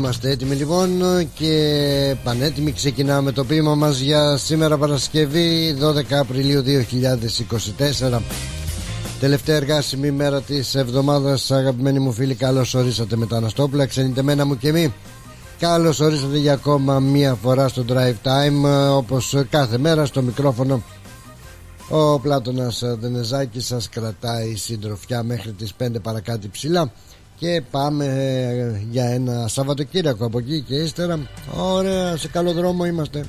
Είμαστε έτοιμοι λοιπόν και πανέτοιμοι. Ξεκινάμε το ποίημα μας για σήμερα Παρασκευή 12 Απριλίου 2024, τελευταία εργάσιμη μέρα της εβδομάδας. Αγαπημένοι μου φίλοι, καλώς ορίσατε με τα Αναστόπουλα, ξενιτεμένα μου και μη. Καλώς ορίσατε για ακόμα μία φορά στο Drive Time. Όπως κάθε μέρα στο μικρόφωνο ο Πλάτωνας Δενεζάκης σας κρατάει συντροφιά μέχρι τις 5 παρακάτω ψηλά. Και πάμε για ένα Σαββατοκύριακο από εκεί και ύστερα. Ωραία, σε καλό δρόμο είμαστε.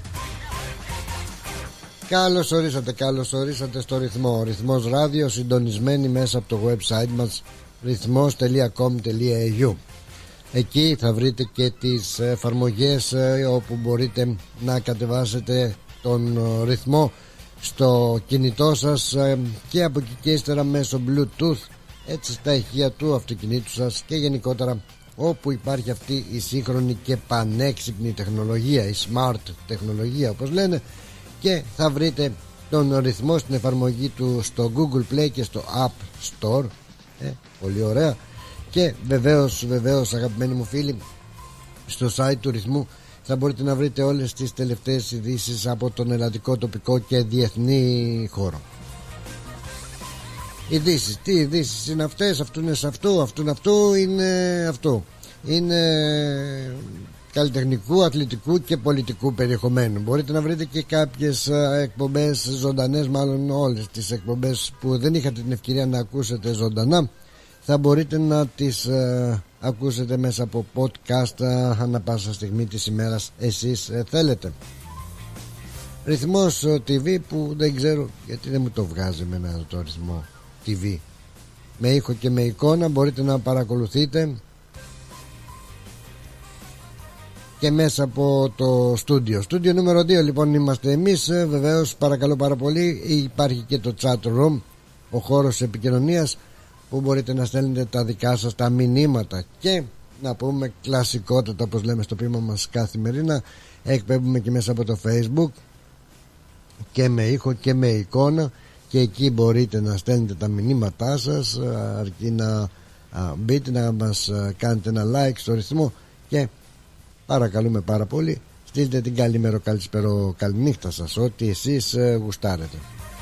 Καλώς ορίσατε στο ρυθμό. Ρυθμός ράδιο, συντονισμένοι μέσα από το website μας ρυθμός.com.au. Εκεί θα βρείτε και τις εφαρμογές όπου μπορείτε να κατεβάσετε τον ρυθμό στο κινητό σας και από εκεί και ύστερα μέσω Bluetooth, έτσι στα ηχεία του αυτοκινήτου σας και γενικότερα όπου υπάρχει αυτή η σύγχρονη και πανέξυπνη τεχνολογία, η smart τεχνολογία όπως λένε, και θα βρείτε τον ρυθμό στην εφαρμογή του στο Google Play και στο App Store. Πολύ ωραία. Και βεβαίως αγαπημένοι μου φίλοι, στο site του ρυθμού θα μπορείτε να βρείτε όλες τις τελευταίες ειδήσεις από τον ελλαδικό, τοπικό και διεθνή χώρο. Ειδήσεις, τι ειδήσεις είναι αυτές? Αυτού είναι σε αυτό, αυτού είναι αυτό. Είναι καλλιτεχνικού, αθλητικού και πολιτικού περιεχομένου. Μπορείτε να βρείτε και κάποιες εκπομπές ζωντανές, μάλλον όλες τις εκπομπές που δεν είχατε την ευκαιρία να ακούσετε ζωντανά, θα μπορείτε να τις ακούσετε μέσα από podcast ανά πάσα στιγμή της ημέρας εσείς θέλετε. Ρυθμός TV που δεν ξέρω γιατί δεν μου το βγάζει εμένα το ρυθμό TV με ήχο και με εικόνα. Μπορείτε να παρακολουθείτε και μέσα από το στούντιο νούμερο 2 λοιπόν είμαστε εμείς. Βεβαίως παρακαλώ πάρα πολύ, υπάρχει και το chat room, ο χώρος επικοινωνίας που μπορείτε να στέλνετε τα δικά σας τα μηνύματα. Και να πούμε κλασικότατα, όπως λέμε στο ποίημα μας καθημερινά, εκπέμπουμε και μέσα από το Facebook και με ήχο και με εικόνα, και εκεί μπορείτε να στέλνετε τα μηνύματά σας, αρκεί να μπείτε να μας κάνετε ένα like στο ρυθμό και παρακαλούμε πάρα πολύ στείλτε την καλημέρα, καλησπέρα, καληνύχτα σας, ό,τι εσείς γουστάρετε.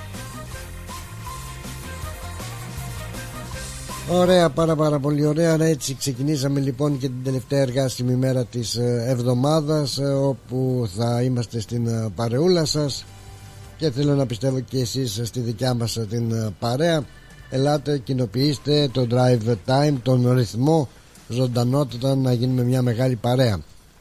Ωραία, πάρα πολύ ωραία. Έτσι ξεκινήσαμε λοιπόν και την τελευταία εργάσιμη μέρα της εβδομάδας, όπου θα είμαστε στην παρεούλα σας και θέλω να πιστεύω και εσείς στη δικιά μας την παρέα. Ελάτε, κοινοποιήστε το Drive Time, τον ρυθμό, ζωντανότητα, να γίνουμε μια μεγάλη παρέα.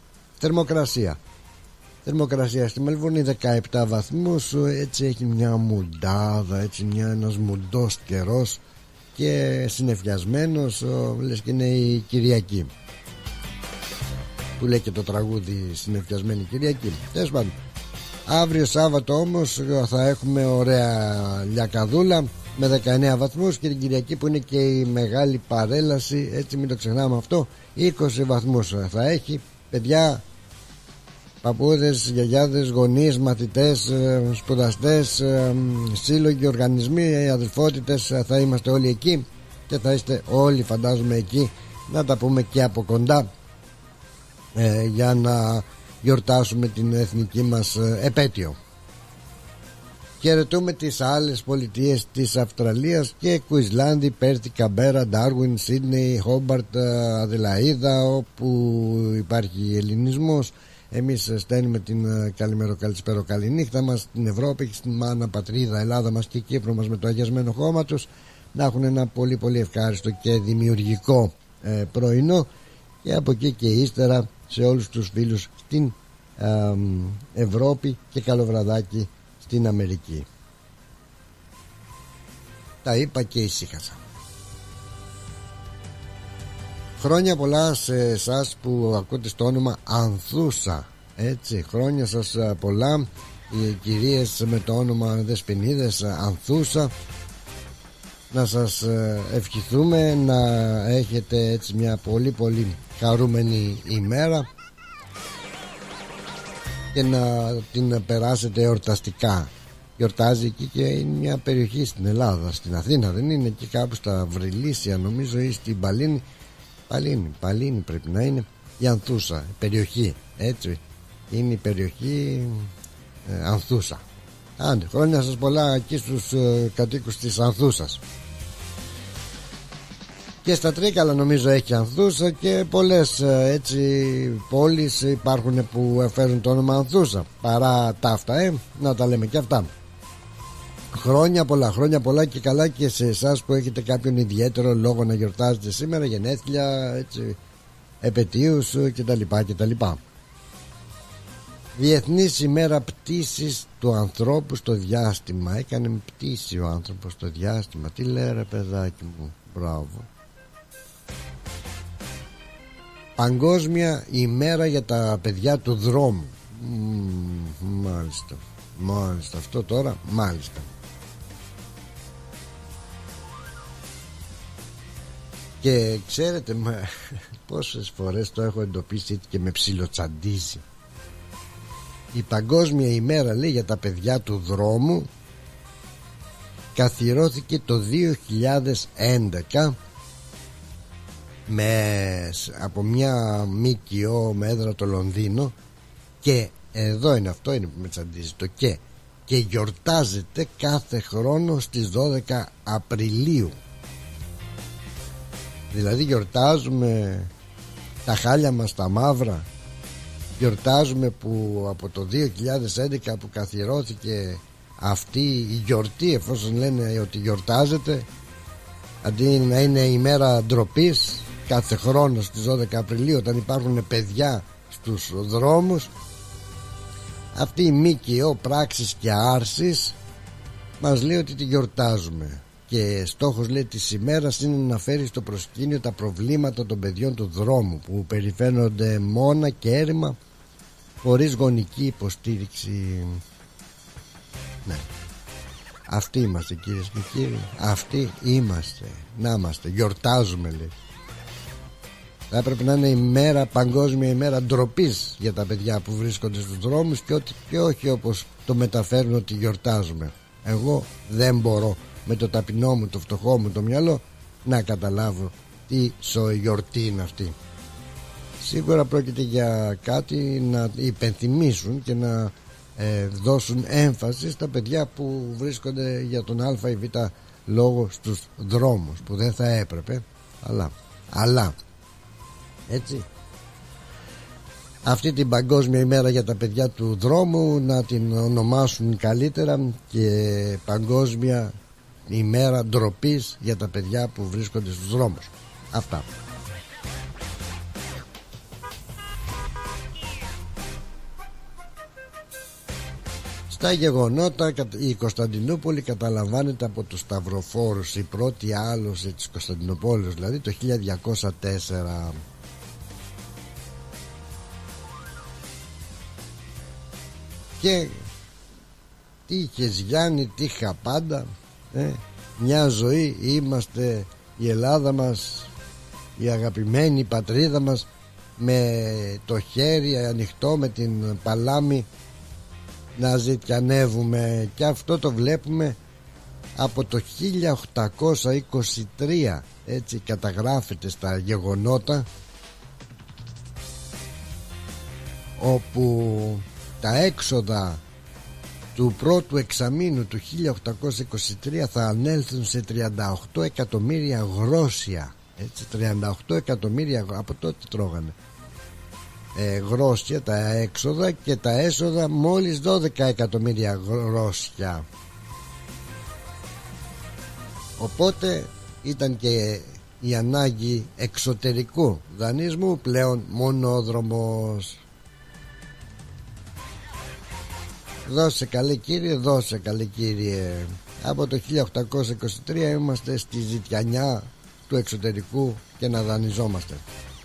Θερμοκρασία στη Μελβούρνη 17 βαθμούς. Έτσι έχει μια μουντάδα, έτσι ένας μουντός καιρός και συννεφιασμένος, λες και είναι η Κυριακή που λέει και το τραγούδι, συννεφιασμένη Κυριακή. Τέλος πάντων, αύριο Σάββατο όμως θα έχουμε ωραία λιακαδούλα με 19 βαθμούς και την Κυριακή που είναι και η μεγάλη παρέλαση, έτσι μην το ξεχνάμε αυτό, 20 βαθμούς θα έχει. Παιδιά, παππούδες, γιαγιάδες, γονείς, μαθητές, σπουδαστές, σύλλογοι, οργανισμοί, αδελφότητες, θα είμαστε όλοι εκεί και θα είστε όλοι φαντάζομαι εκεί να τα πούμε και από κοντά για να γιορτάσουμε την εθνική μας επέτειο. Χαιρετούμε τις άλλες πολιτείες της Αυστραλίας και Κουισλάνδη, Πέρθη, Καμπέρα, Ντάρουιν, Σίδνεϊ, Χόμπαρτ, Αδελαΐδα, όπου υπάρχει ελληνισμός. Εμείς στέλνουμε την καλημέρα, καλησπέρα, καληνύχτα μας στην Ευρώπη και στην μάνα πατρίδα Ελλάδα μας και Κύπρο μας με το αγιασμένο χώμα τους, να έχουν ένα πολύ ευχάριστο και δημιουργικό πρωινό, και από εκεί και ύστερα σε όλους τους φίλους στην Ευρώπη και καλό βραδάκι στην Αμερική. Τα είπα και ησύχασα. Χρόνια πολλά σε εσάς που ακούτε στο όνομα Ανθούσα, έτσι, χρόνια σας πολλά, οι κυρίες με το όνομα Δεσποινίδες, Ανθούσα, να σας ευχηθούμε να έχετε έτσι μια πολύ χαρούμενη ημέρα και να την περάσετε εορταστικά. Γιορτάζει εκεί και είναι μια περιοχή στην Ελλάδα, στην Αθήνα δεν είναι, και κάπου στα Βρυλίσια νομίζω ή στην Παλίνη πρέπει να είναι, η Ανθούσα, περιοχή, έτσι. Είναι η περιοχή Ανθούσα. Άντε, χρόνια σας πολλά εκεί στους κατοίκους της Ανθούσας. Και στα Τρίκαλα νομίζω έχει Ανθούσα και πολλές έτσι πόλεις υπάρχουν που φέρουν το όνομα Ανθούσα. Παρά τα αυτά, να τα λέμε και αυτά. Χρόνια πολλά και καλά και σε εσάς που έχετε κάποιον ιδιαίτερο λόγο να γιορτάζετε σήμερα, γενέθλια, έτσι, επετείους κτλ. Διεθνής ημέρα πτήσης του ανθρώπου στο διάστημα. Έκανε πτήση ο άνθρωπος στο διάστημα. Τι λέει ρε παιδάκι μου, μπράβο. Παγκόσμια ημέρα για τα παιδιά του δρόμου. Μάλιστα αυτό τώρα, μάλιστα. Και ξέρετε πόσες φορές το έχω εντοπίσει και με ψιλοτσαντίζει. Η παγκόσμια ημέρα, λέει, για τα παιδιά του δρόμου καθιερώθηκε το 2011 από μια ΜΚΟ με έδρα το Λονδίνο. Και εδώ είναι, αυτό είναι που με τσαντίζει το και γιορτάζεται κάθε χρόνο στις 12 Απριλίου. Δηλαδή γιορτάζουμε τα χάλια μας τα μαύρα, γιορτάζουμε που από το 2011 που καθιερώθηκε αυτή η γιορτή, εφόσον λένε ότι γιορτάζεται, αντί να είναι ημέρα ντροπής κάθε χρόνο στις 12 Απριλίου όταν υπάρχουν παιδιά στους δρόμους, αυτή η ΜΚΟ πράξεις και άρσεις μας λέει ότι τη γιορτάζουμε. Και στόχος, λέει, της ημέρας είναι να φέρει στο προσκήνιο τα προβλήματα των παιδιών του δρόμου που περιφέρονται μόνα και έρημα χωρίς γονική υποστήριξη. Ναι, αυτοί είμαστε, κυρίες και κύριοι, αυτοί είμαστε. Να είμαστε, γιορτάζουμε, λέει. Θα έπρεπε να είναι ημέρα, παγκόσμια ημέρα ντροπής για τα παιδιά που βρίσκονται στους δρόμους και όχι όπως το μεταφέρουν ότι γιορτάζουμε. Εγώ δεν μπορώ με το ταπεινό μου, το φτωχό μου το μυαλό να καταλάβω τι γιορτή είναι αυτή. Σίγουρα πρόκειται για κάτι να υπενθυμίσουν και να δώσουν έμφαση στα παιδιά που βρίσκονται για τον α ή β λόγο στους δρόμους, που δεν θα έπρεπε, αλλά έτσι, αυτή την παγκόσμια ημέρα για τα παιδιά του δρόμου να την ονομάσουν καλύτερα και παγκόσμια ημέρα ντροπής για τα παιδιά που βρίσκονται στους δρόμους. Αυτά. Στα γεγονότα, η Κωνσταντινούπολη καταλαμβάνεται από τους Σταυροφόρους, η πρώτη άλωση της Κωνσταντινούπολης, δηλαδή το 1204. Και τι είχες Γιάννη, τι είχα πάντα, μια ζωή είμαστε, η Ελλάδα μας, η αγαπημένη πατρίδα μας, με το χέρι ανοιχτό, με την παλάμη να ζητιανεύουμε. Και αυτό το βλέπουμε από το 1823, έτσι καταγράφεται στα γεγονότα, όπου τα έξοδα του πρώτου εξαμήνου του 1823 θα ανέλθουν σε 38 εκατομμύρια γρόσια. Έτσι, 38 εκατομμύρια, από τότε τρώγανε γρόσια τα έξοδα, και τα έσοδα μόλις 12 εκατομμύρια γρόσια. Οπότε ήταν και η ανάγκη εξωτερικού δανεισμού πλέον μονόδρομος. Δώσε καλέ κύριε, δώσε καλέ κύριε. Από το 1823 είμαστε στη ζητιανιά του εξωτερικού και να δανειζόμαστε.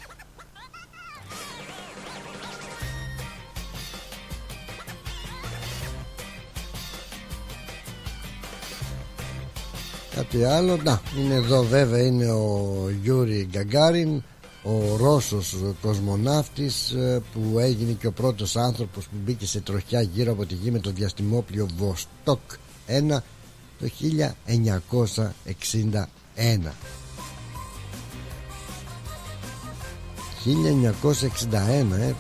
Κάτι άλλο, να, είναι εδώ βέβαια, είναι ο Γιούρι Γκαγκάριν, ο Ρώσος κοσμοναύτης που έγινε και ο πρώτος άνθρωπος που μπήκε σε τροχιά γύρω από τη γη με το διαστημόπλιο Βοστόκ 1 το 1961. 1961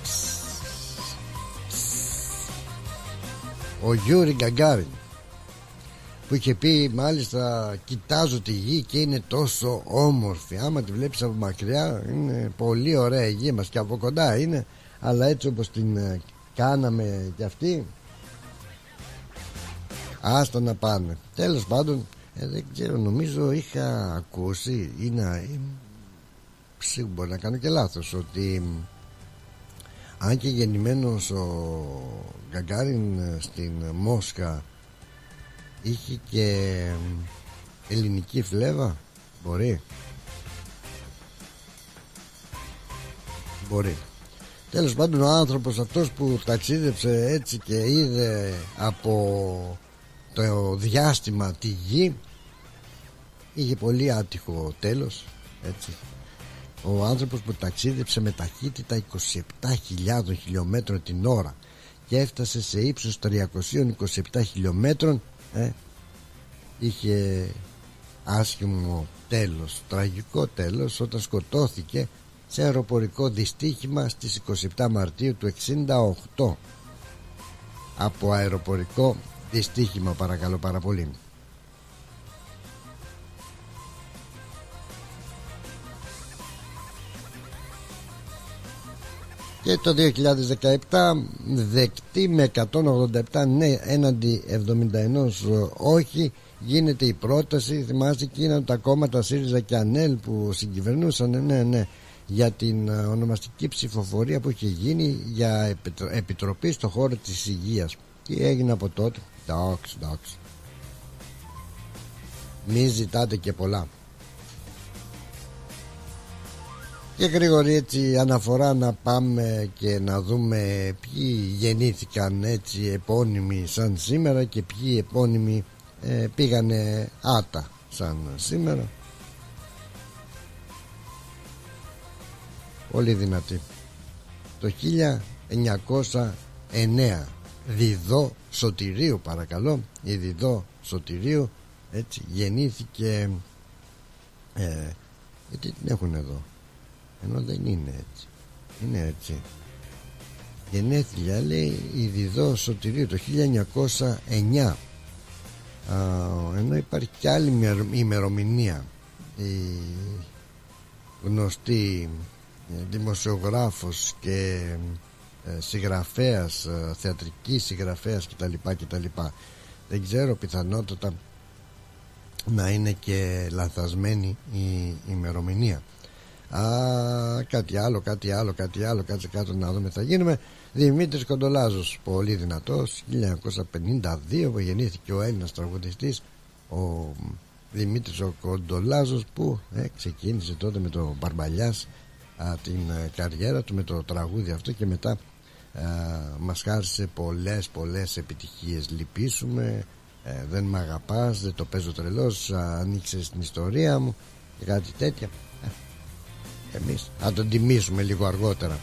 ο Γιούρι Γκαγκάριν, που είχε πει μάλιστα κοιτάζω τη γη και είναι τόσο όμορφη, άμα τη βλέπεις από μακριά είναι πολύ ωραία η γη μας, και από κοντά είναι, αλλά έτσι όπως την κάναμε κι αυτή, άστα να πάνε. Τέλος πάντων, δεν ξέρω, νομίζω είχα ακούσει, σίγουρα μπορεί να κάνω και λάθος, ότι αν και γεννημένος ο Γκαγκάριν στην Μόσχα είχε και ελληνική φλέβα. Μπορεί. Τέλος πάντων, ο άνθρωπος αυτός που ταξίδεψε έτσι και είδε από το διάστημα τη γη είχε πολύ άτυχο τέλος, έτσι. Ο άνθρωπος που ταξίδεψε με ταχύτητα 27.000 χιλιόμετρων την ώρα και έφτασε σε ύψος 327 χιλιόμετρων, είχε άσχημο τέλος, τραγικό τέλος, όταν σκοτώθηκε σε αεροπορικό δυστύχημα στις 27 Μαρτίου του 1968. Από αεροπορικό δυστύχημα, παρακαλώ πάρα πολύ. Και το 2017 δεκτή με 187 ναι έναντι 71 όχι, γίνεται η πρόταση. Θυμάστε εκείνα τα κόμματα ΣΥΡΙΖΑ και ΑΝΕΛ που συγκυβερνούσαν, ναι, για την ονομαστική ψηφοφορία που είχε γίνει για επιτροπή στο χώρο της υγείας. Τι έγινε από τότε? Εντάξει, μη ζητάτε και πολλά. Και γρήγορη έτσι αναφορά να πάμε και να δούμε ποιοι γεννήθηκαν έτσι επώνυμοι σαν σήμερα και ποιοι επώνυμοι πήγανε άτα σαν σήμερα. Πολύ δυνατή. Το 1909 Διδό Σωτηρίου, παρακαλώ, η Διδό Σωτηρίου, έτσι γεννήθηκε, γιατί την έχουν εδώ, ενώ δεν είναι έτσι, είναι έτσι. Γενέθλια λέει η Διδό Σωτηρίου το 1909, ενώ υπάρχει και άλλη ημερομηνία. Η γνωστή δημοσιογράφος και συγγραφέας, θεατρική συγγραφέας κτλ. Δεν ξέρω, πιθανότατα να είναι και λανθασμένη η ημερομηνία. Κάτι άλλο, κάτσε κάτω να δούμε, θα γίνουμε. Δημήτρης Κοντολάζος, πολύ δυνατός, 1952 που γεννήθηκε ο Έλληνας τραγουδιστής ο Δημήτρης ο Κοντολάζος, που ξεκίνησε τότε με το Μπαρμπαλιάς την καριέρα του με το τραγούδι αυτό, και μετά μας χάρισε πολλές επιτυχίες. Λυπήσουμε, δεν μ' αγαπάς, δεν το παίζω τρελός, ανοίξες την ιστορία μου και κάτι τέτοια. Εμείς θα τον τιμήσουμε λίγο αργότερα.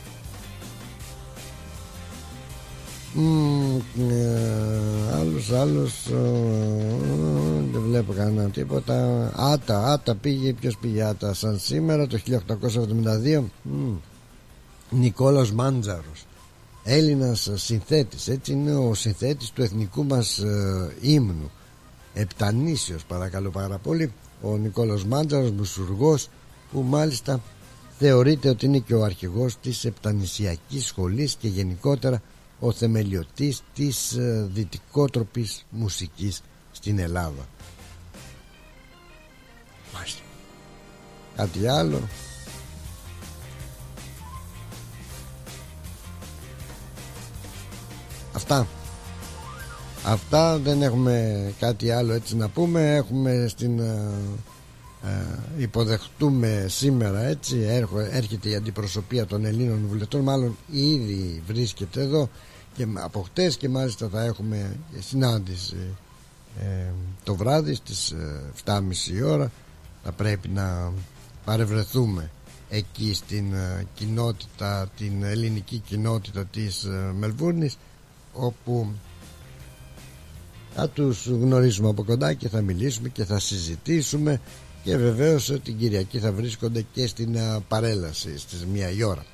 Άλλος δεν βλέπω κανένα τίποτα. Άτα πήγε. Ποιος πήγε άτα σαν σήμερα? Το 1872 Νικόλαος Μάντζαρος, Έλληνας συνθέτης, έτσι είναι ο συνθέτης του εθνικού μας ύμνου, επτανήσιος, παρακαλώ πάρα πολύ, ο Νικόλαος Μάντζαρος, μουσουργός, που μάλιστα θεωρείται ότι είναι και ο αρχηγός της επτανησιακής σχολής και γενικότερα ο θεμελιωτής της δυτικότροπης μουσικής στην Ελλάδα. Μάλιστα. Κάτι άλλο? Αυτά, δεν έχουμε κάτι άλλο έτσι να πούμε. Έχουμε υποδεχτούμε σήμερα, έτσι, έρχεται η αντιπροσωπεία των Ελλήνων βουλευτών, μάλλον ήδη βρίσκεται εδώ και από χτες, και μάλιστα θα έχουμε συνάντηση το βράδυ στις 7.30 ώρα. Θα πρέπει να παρευρεθούμε εκεί στην κοινότητα, την ελληνική κοινότητα της Μελβούρνης, όπου θα τους γνωρίσουμε από κοντά και θα μιλήσουμε και θα συζητήσουμε Και βεβαίως την Κυριακή θα βρίσκονται και στην παρέλαση στις 1 η ώρα.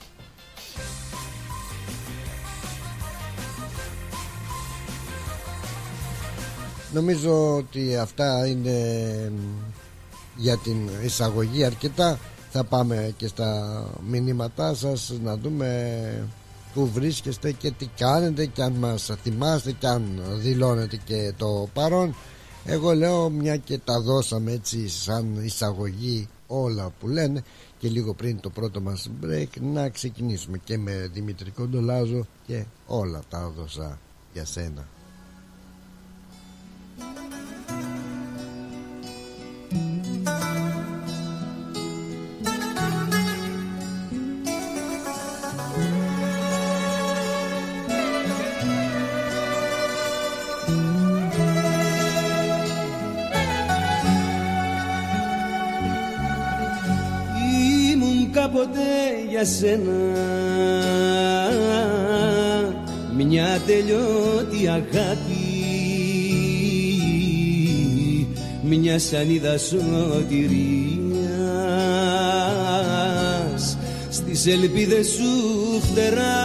Νομίζω ότι αυτά είναι για την εισαγωγή αρκετά. Θα πάμε και στα μηνύματά σας να δούμε που βρίσκεστε και τι κάνετε, και αν μας θυμάστε και αν δηλώνετε και το παρόν. Εγώ λέω, μια και τα δώσαμε έτσι σαν εισαγωγή όλα που λένε, και λίγο πριν το πρώτο μας break να ξεκινήσουμε και με Δημήτρη Κοντολάζο και όλα τα έδωσα για σένα. Κάποτε για σένα μια τελειώτη αγάπη, μια σανίδα σωτηρίας στις ελπίδες σου φτερά.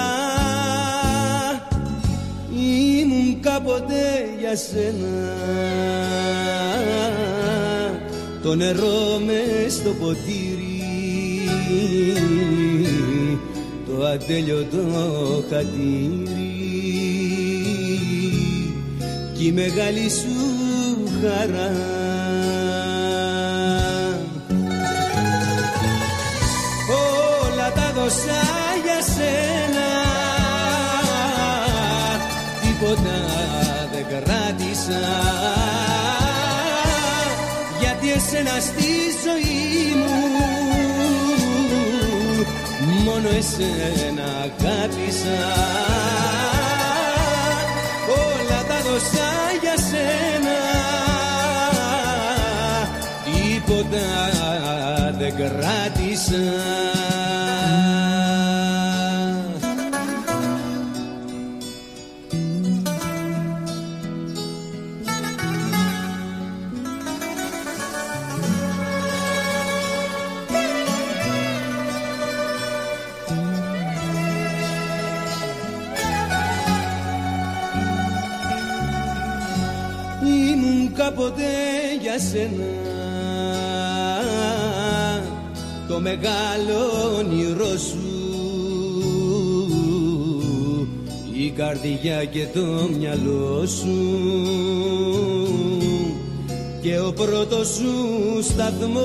Ήμουν κάποτε για σένα το νερό μες στο ποτήρι, το ατέλειωτο χατήρι κι η μεγάλη σου χαρά. Όλα τα δώσα για σένα, τίποτα δεν κράτησα, γιατί εσένα στη ζωή μου μόνο εσένα αγάπησα. Όλα τα δώσα για σένα, τίποτα δεν κράτησα. Κάποτε για σένα το μεγάλο όνειρό σου, η καρδιά και το μυαλό σου και ο πρώτος σου σταθμός.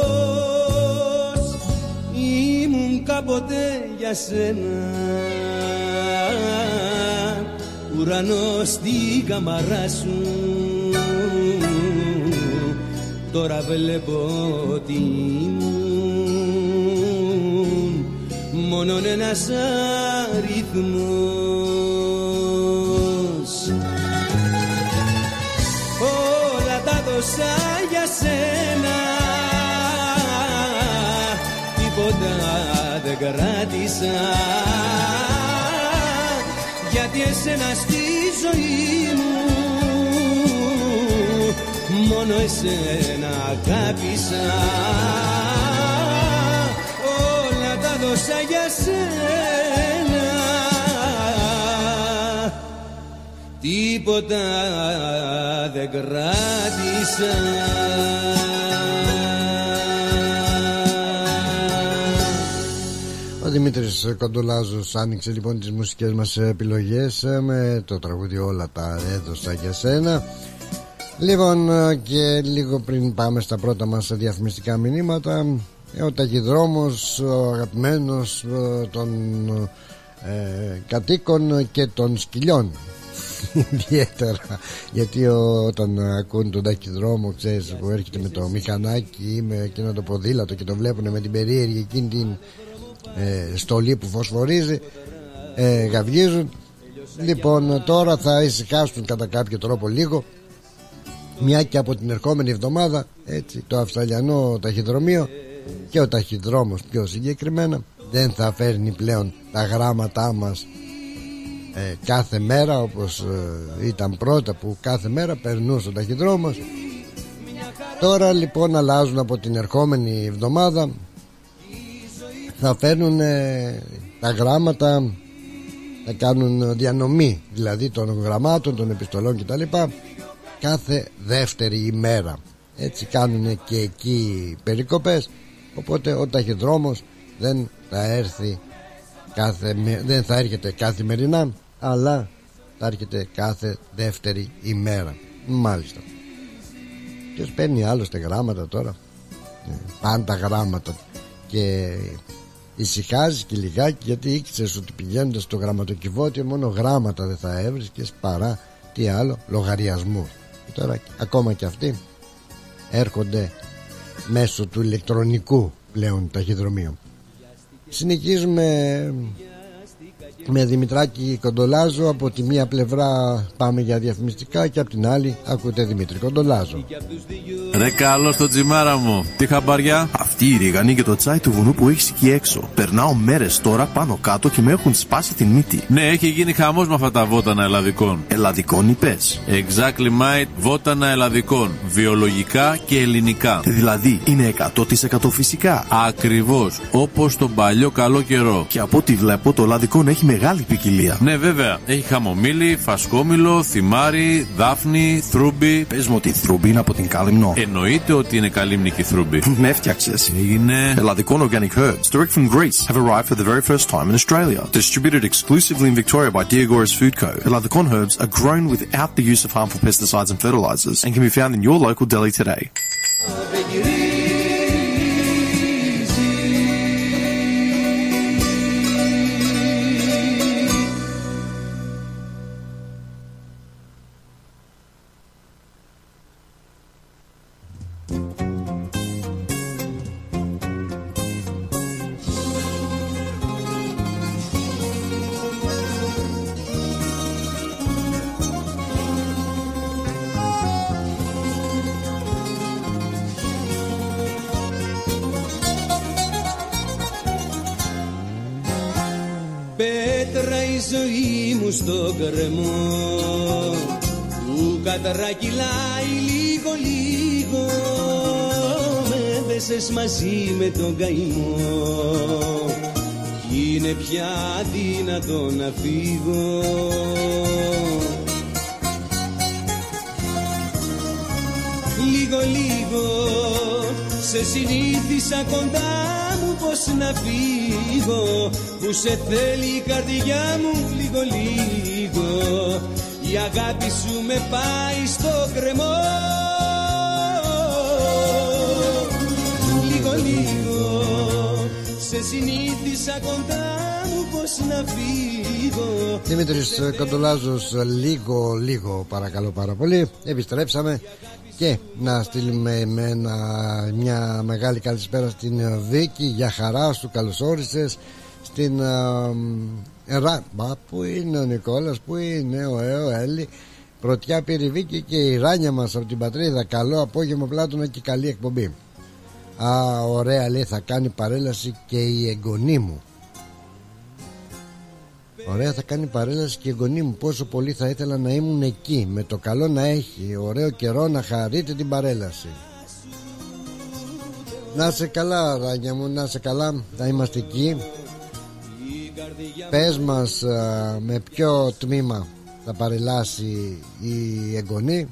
Ήμουν κάποτε για σένα ουρανός στην καμαρά σου, τώρα βλέπω ότι ήμουν μόνον ένας αριθμός. Όλα τα δώσα για σένα, τίποτα δεν κράτησα, γιατί εσένα στη ζωή μου μόνο εσένα αγάπησα. Όλα τα δώσα για σένα, τίποτα δεν κράτησα. Ο Δημήτρης Κοντολάζος άνοιξε λοιπόν τις μουσικές μας επιλογές με το τραγούδι «Όλα τα έδωσα για σένα». Λοιπόν, και λίγο πριν πάμε στα πρώτα μας διαφημιστικά μηνύματα, ο ταχυδρόμος, ο αγαπημένος των κατοίκων και των σκυλιών ιδιαίτερα, γιατί όταν ακούν τον ταχυδρόμο, ξέρεις, που έρχεται με το μηχανάκι ή με εκείνο το ποδήλατο και το βλέπουν με την περίεργη εκείνη την στολή που φωσφορίζει, γαυγίζουν. Λοιπόν, τώρα θα ησυχάσουν κατά κάποιο τρόπο λίγο, μια και από την ερχόμενη εβδομάδα, έτσι, το Αυστραλιανό ταχυδρομείο και ο ταχυδρόμος πιο συγκεκριμένα δεν θα φέρνει πλέον τα γράμματά μας κάθε μέρα όπως ήταν πρώτα, που κάθε μέρα περνούσε ο ταχυδρόμος. Τώρα λοιπόν αλλάζουν από την ερχόμενη εβδομάδα. Θα φέρνουν τα γράμματα, θα κάνουν διανομή δηλαδή των γραμμάτων, των επιστολών κτλ. Κάθε δεύτερη ημέρα. Έτσι κάνουν και εκεί περικοπές. Οπότε ο ταχυδρόμος δεν θα έρχεται καθημερινά, αλλά θα έρχεται κάθε δεύτερη ημέρα. Μάλιστα. Ποιος παίρνει άλλωστε γράμματα τώρα? Πάντα γράμματα. Και ησυχάζεις και λιγάκι, γιατί ήξερες ότι πηγαίνοντας στο γραμματοκιβώτιο μόνο γράμματα δεν θα έβρισκες, παρά τι άλλο, λογαριασμούς. Και τώρα ακόμα και αυτοί έρχονται μέσω του ηλεκτρονικού πλέον ταχυδρομείου. Συνεχίζουμε με Δημητράκη Κοντολάζο. Από τη μία πλευρά πάμε για διαφημιστικά και από την άλλη ακούτε Δημήτρη Κοντολάζο. Ρε καλό στο τζιμάρα μου, τι χαμπαριά? Αυτή η ρίγανη και το τσάι του βουνού που έχεις εκεί έξω. Περνάω μέρες τώρα πάνω κάτω και με έχουν σπάσει τη μύτη. Ναι, έχει γίνει χαμός με αυτά τα βότανα ελλαδικών. Ελλαδικών είπες? Exactly mate, βότανα ελλαδικών. Βιολογικά και ελληνικά. Δηλαδή είναι 100% φυσικά? Ακριβώς, όπως τον παλιό καλό καιρό. Και από ό,τι βλέπω το ελλαδικό έχει μεγάλη ποικιλία. Ναι, βέβαια. Έχει χαμομήλι, φασκόμηλο, θυμάρι, δάφνη, θρούμπι. Πες μου ότι η θρούμπι είναι από την Κάλυμνο. Εννοείται ότι είναι καλύμνικη θρούμπι. Με έφτιαξες. Έγινε. Ελλαδικών organic herbs, direct from Greece, have arrived for the very first time in Australia. Distributed exclusively in Victoria by Diagoras Food Co. Ελλαδικών herbs are grown without the use of harmful pesticides and fertilizers and can be found in your local deli today. Στο κρεμό που κατρακυλάει λίγο λίγο, με δέσες μαζί με τον καημό κι είναι πια αδύνατο να φύγω. Λίγο λίγο σε συνήθισα κοντά μου, πως να φύγω, που σε θέλει η καρδιά μου λίγο λίγο. Η αγάπη σου με πάει στο κρεμό. Λίγο λίγο σε συνήθισα κοντά μου, πως να φύγω. Δημήτρης Κοντολάζος, λίγο παρακαλώ πάρα πολύ. Επιστρέψαμε. Και να στείλουμε μια μεγάλη καλησπέρα στην Βίκη. Για χαρά σου, καλώς όρισες. Στην πού είναι ο Νικόλας, πού είναι ο Έλλη. Πρωτιά πήρε η Βίκη και η Ράνια μας από την πατρίδα. Καλό απόγευμα Πλάτωνα και καλή εκπομπή. Ωραία, λέει, θα κάνει παρέλαση και η εγγονή μου. Ωραία, θα κάνει παρέλαση και η εγγονή μου. Πόσο πολύ θα ήθελα να ήμουν εκεί. Με το καλό να έχει ωραίο καιρό, να χαρείτε την παρέλαση. Να είσαι καλά, Ράνια μου, να είσαι καλά. Θα είμαστε εκεί. Πες μας με ποιο τμήμα θα παρελάσει η εγγονή.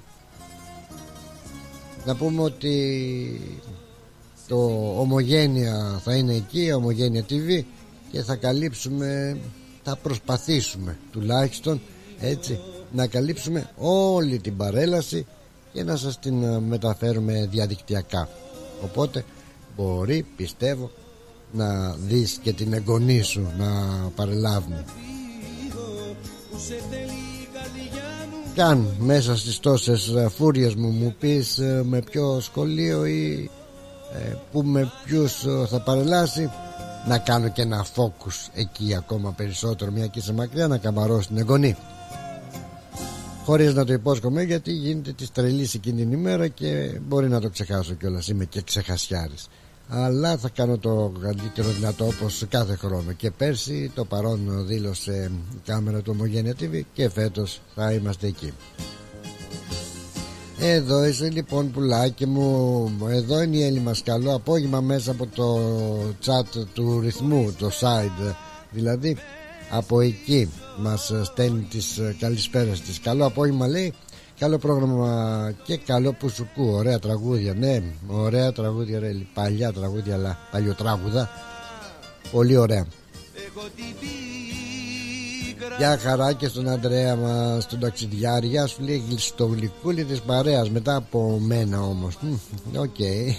Να πούμε ότι το Ομογένεια θα είναι εκεί, Ομογένεια TV, και θα καλύψουμε, θα προσπαθήσουμε τουλάχιστον έτσι να καλύψουμε όλη την παρέλαση και να σας την μεταφέρουμε διαδικτυακά. Οπότε μπορεί, πιστεύω, να δεις και την εγγονή σου να παρελάβουμε. Κι αν μέσα στις τόσες φούριες μου πεις με ποιο σχολείο ή που με ποιους θα παρελάσει, να κάνω και ένα focus εκεί ακόμα περισσότερο, μια και είσαι μακριά, να καμαρώσω την εγγονή. Χωρίς να το υπόσχομαι, γιατί γίνεται της τρελής εκείνη την ημέρα και μπορεί να το ξεχάσω κιόλας. Είμαι και ξεχασιάρης. Αλλά θα κάνω το καλύτερο δυνατό, όπως κάθε χρόνο. Και πέρσι το παρόν δήλωσε η κάμερα του Ομογένεια TV και φέτος θα είμαστε εκεί. Εδώ είσαι λοιπόν, πουλάκι μου. Εδώ είναι η Έλλη μας. Καλό απόγευμα μέσα από το chat του ρυθμού, το side δηλαδή. Από εκεί μας στέλνει τις καλησπέρες της. Καλό απόγευμα λέει. Καλό πρόγραμμα και καλό πουσουκού. Ωραία τραγούδια. Ναι, ωραία τραγούδια ρε. Παλιά τραγούδια, αλλά παλιοτράγουδα. Πολύ ωραία. Γεια χαρά και στον Αντρέα μας, τον ταξιδιάρη. Γεια σου λέει, στο γλυκούλι της παρέας. Μετά από μένα όμως. Οκ.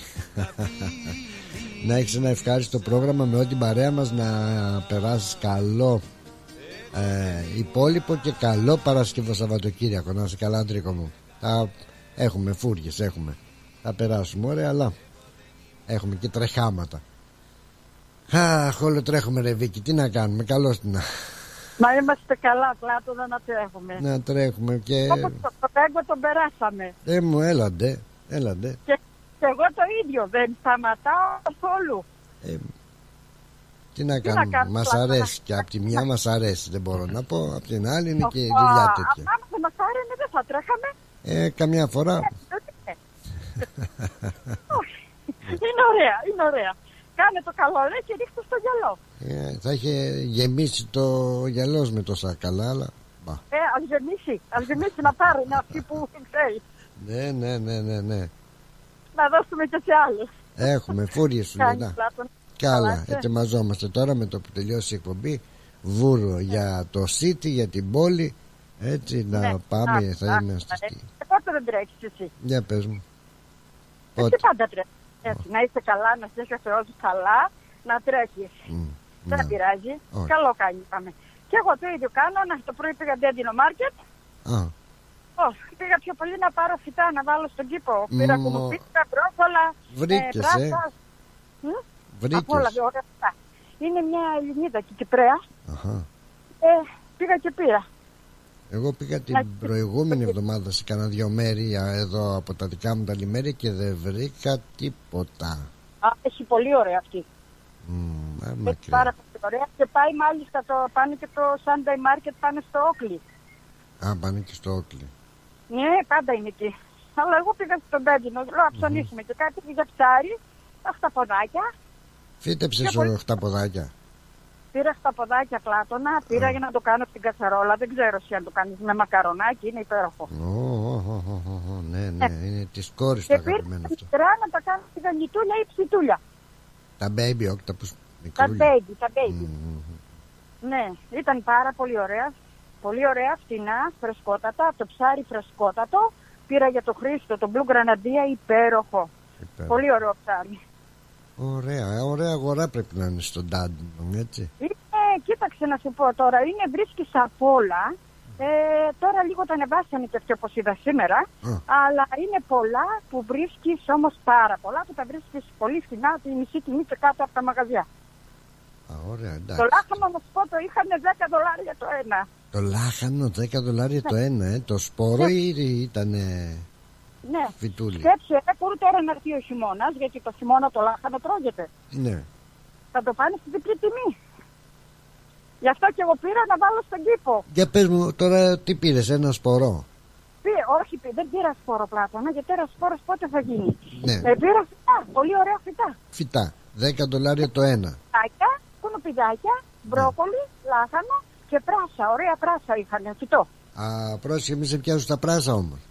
Να έχεις ένα ευχάριστο πρόγραμμα με ό,τι παρέα μας. Να περάσεις καλό υπόλοιπο και καλό Παρασκευό Σαββατοκύριακο. Να είσαι καλά, Αντρίκο μου. Έχουμε φούργες, έχουμε. Θα περάσουμε ωραία, αλλά έχουμε και τρεχάματα. Αχ, όλο τρέχουμε ρε Βίκη. Τι να κάνουμε, καλώς την. Μα είμαστε καλά, Πλάτωνα, να τρέχουμε. Να τρέχουμε και... Όπως το Πέγκο τον περάσαμε. Μου έλαντε. Και εγώ το ίδιο, δεν σταματάω καθόλου. Τι να κάνουμε, μας αρέσει και απ' τη μια μας αρέσει, δεν μπορώ να πω. Απ' την άλλη είναι και δουλειά τέτοια. Αν δεν μας άρεσε δεν θα τρέχαμε. Καμιά φορά. Όχι, είναι ωραία. Κάνε το καλό λέει και ρίχτε στο γυαλό. Θα είχε γεμίσει το γυαλός με τόσα καλά, αλλά... Ας γεμίσει να πάρει, είναι αυτή που ξέρει. Ναι. Να δώσουμε και σε άλλους. Έχουμε φούριες σου λέει. Καλά, ετοιμαζόμαστε τώρα με το που τελειώσει η εκπομπή. Βούρο για το City, για την πόλη. Έτσι να πάμε, θα είμαστε εκεί. Πότε δεν τρέχεις εσύ? Για πες μου. Εσύ πάντα τρέχεις. Έτσι, να είσαι καλά, να είσαι ο Θεός καλά, να τρέχεις. Δεν πειράζει. Καλό κάνει, είπαμε. Και εγώ το ίδιο κάνω. Το πρωί πήγα ντέντινο μάρκετ. Πήγα πιο πολύ να πάρω φυτά να βάλω στον κήπο. Πήρα κουνουπίτικα, μπρόκολα, πράσα. Βρήκες. Όλα ωραία φυτά. Είναι μια Ελληνίδα και Κυπρέα. Πήγα και πήρα. Εγώ πήγα την προηγούμενη εβδομάδα σε κανένα 2 μέρη εδώ από τα δικά μου τα λιμέρια και δεν βρήκα τίποτα. Έχει πολύ ωραία αυτή. Έχει πάρα πολύ ωραία και πάει μάλιστα πάνε και το Sunday Market, πάνε στο Όκλι. Πάνε και στο Όκλι. Ναι, πάντα είναι εκεί. Αλλά εγώ πήγα στον Πέντινο, λέω να ψωνίσουμε και κάτι για ψάρι, χταποδάκια. Φύτεψες 8 ποδάκια. Πήρα χταποδάκια, Πλάτωνα, πήρα για να το κάνω στην κατσαρόλα. Δεν ξέρω αν το κάνεις με μακαρονάκι, είναι υπέροχο. Ναι, είναι της κόρης το αγαπημένο αυτό. Και πήρα να τα κάνω στη γανιτούλια ή ψητούλια. Τα baby octopus. Τα baby. Ναι, ήταν πάρα πολύ ωραία. Πολύ ωραία, φτηνά, φρεσκότατα, το ψάρι φρεσκότατο. Πήρα για το Χρήστο, το Blue Granadilla, υπέροχο. Πολύ ωραίο ψάρι. Ωραία αγορά πρέπει να είναι στον Τάντ, έτσι. Κοίταξε να σου πω τώρα, βρίσκεις απ' όλα. Τώρα λίγο τα ανεβάσανε και αυτό όπως είδα σήμερα. Αλλά είναι πολλά που βρίσκεις, όμως πάρα πολλά που τα βρίσκεις πολύ φθηνά, τη μισή τιμή και κάτω από τα μαγαζιά. Ωραία, εντάξει. Το λάχανο να σου πω το είχαν $10 το ένα. Το λάχανο $10 το ένα, το σπόρο ή ήτανε... Ναι, φιτούλι. Σκέψε, μπορεί τώρα να έρθει ο χειμώνας, γιατί το χειμώνα το λάχανο τρώγεται. Ναι. Θα το πάνε στη διπλή τιμή. Γι' αυτό και εγώ πήρα να βάλω στον κήπο. Για πες μου τώρα τι πήρες, ένα σπορό? Όχι, δεν πήρα σπόρο, Πλάτωνα, γιατί ένα σπόρος πότε θα γίνει. Ναι. Πήρα φυτά, πολύ ωραία φυτά. Φυτά, $10 το ένα. Φυτάκια, κουνουπιδάκια, μπρόκολι, λάχανο και πράσα, ωραία πράσα είχαν, φυτό. Πρόσεχε μη σε πιάσουν τα πράσα όμως.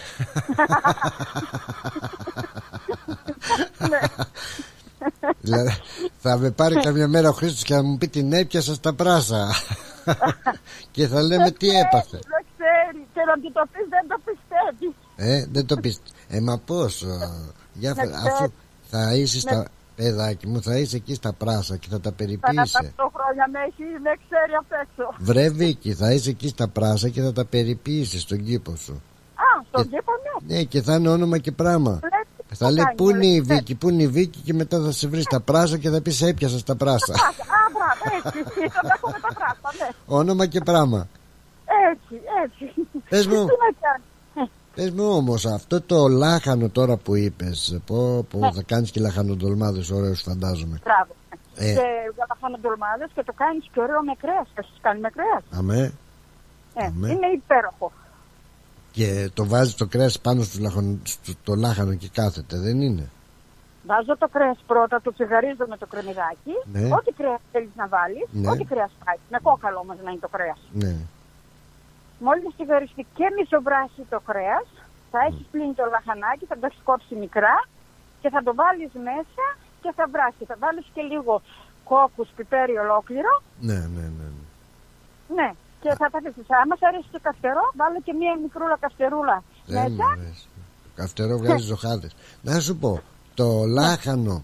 Δηλαδή θα με πάρει καμιά μέρα ο Χρήστος και θα μου πει την έπιασα στα πράσα. Και θα λέμε τι έπαθε. Δεν ξέρει και να του το πεις δεν το πιστεύει. Δεν το πιστεύει. Μα πώς αφού θα είσαι στα... Παιδάκι μου, θα είσαι εκεί στα πράσα και θα τα περιποίησε. 48 χρόνια με ξέρει απ' έξω. Βρε Βίκη, θα είσαι εκεί στα πράσα και θα τα περιποίησε στον κήπο σου. Στον κήπο ναι. Ναι, και θα είναι όνομα και πράγμα. Θα λέει πού είναι η Βίκη, πού είναι η Βίκη και μετά θα σε βρει στα πράσα και θα πεις έπιασα στα πράσα. Μπράβο, έτσι, θα τα έχουμε τα πράσα, ναι. Όνομα και πράγμα. Έτσι. Πες μου. Πες μου όμως, αυτό το λάχανο τώρα που είπες, που θα κάνεις και λαχανοντολμάδες ωραίους φαντάζομαι. Μπράβο. Και λαχανοντολμάδες και το κάνεις και ωραίο με κρέας. Θα σας κάνει με κρέας. Αμέ. Είναι υπέροχο. Και το βάζει το κρέας πάνω στο λάχανο και κάθεται, δεν είναι? Βάζω το κρέας πρώτα, το τσιγαρίζω με το κρεμμυδάκι. Ναι. Ό,τι κρέας θέλεις να βάλεις, ναι. Ό,τι κρέας πάει. Με κόκαλο όμως να είναι το κρέας. Ναι. Μόλις τσιγαριστεί και μισοβράσει το κρέας, θα έχεις πλύνει το λαχανάκι, θα το έχεις κόψει μικρά και θα το βάλεις μέσα και θα βράσει. Θα βάλεις και λίγο κόκκους, πιπέρι ολόκληρο. Ναι. Ναι. Και θα τα αφήσεις. Άμα σ' αρέσει και καυτερό, βάλε και μία μικρούλα καυτερούλα μέσα. Το καυτερό βγάζει ζωχάδες. Να σου πω, το λάχανο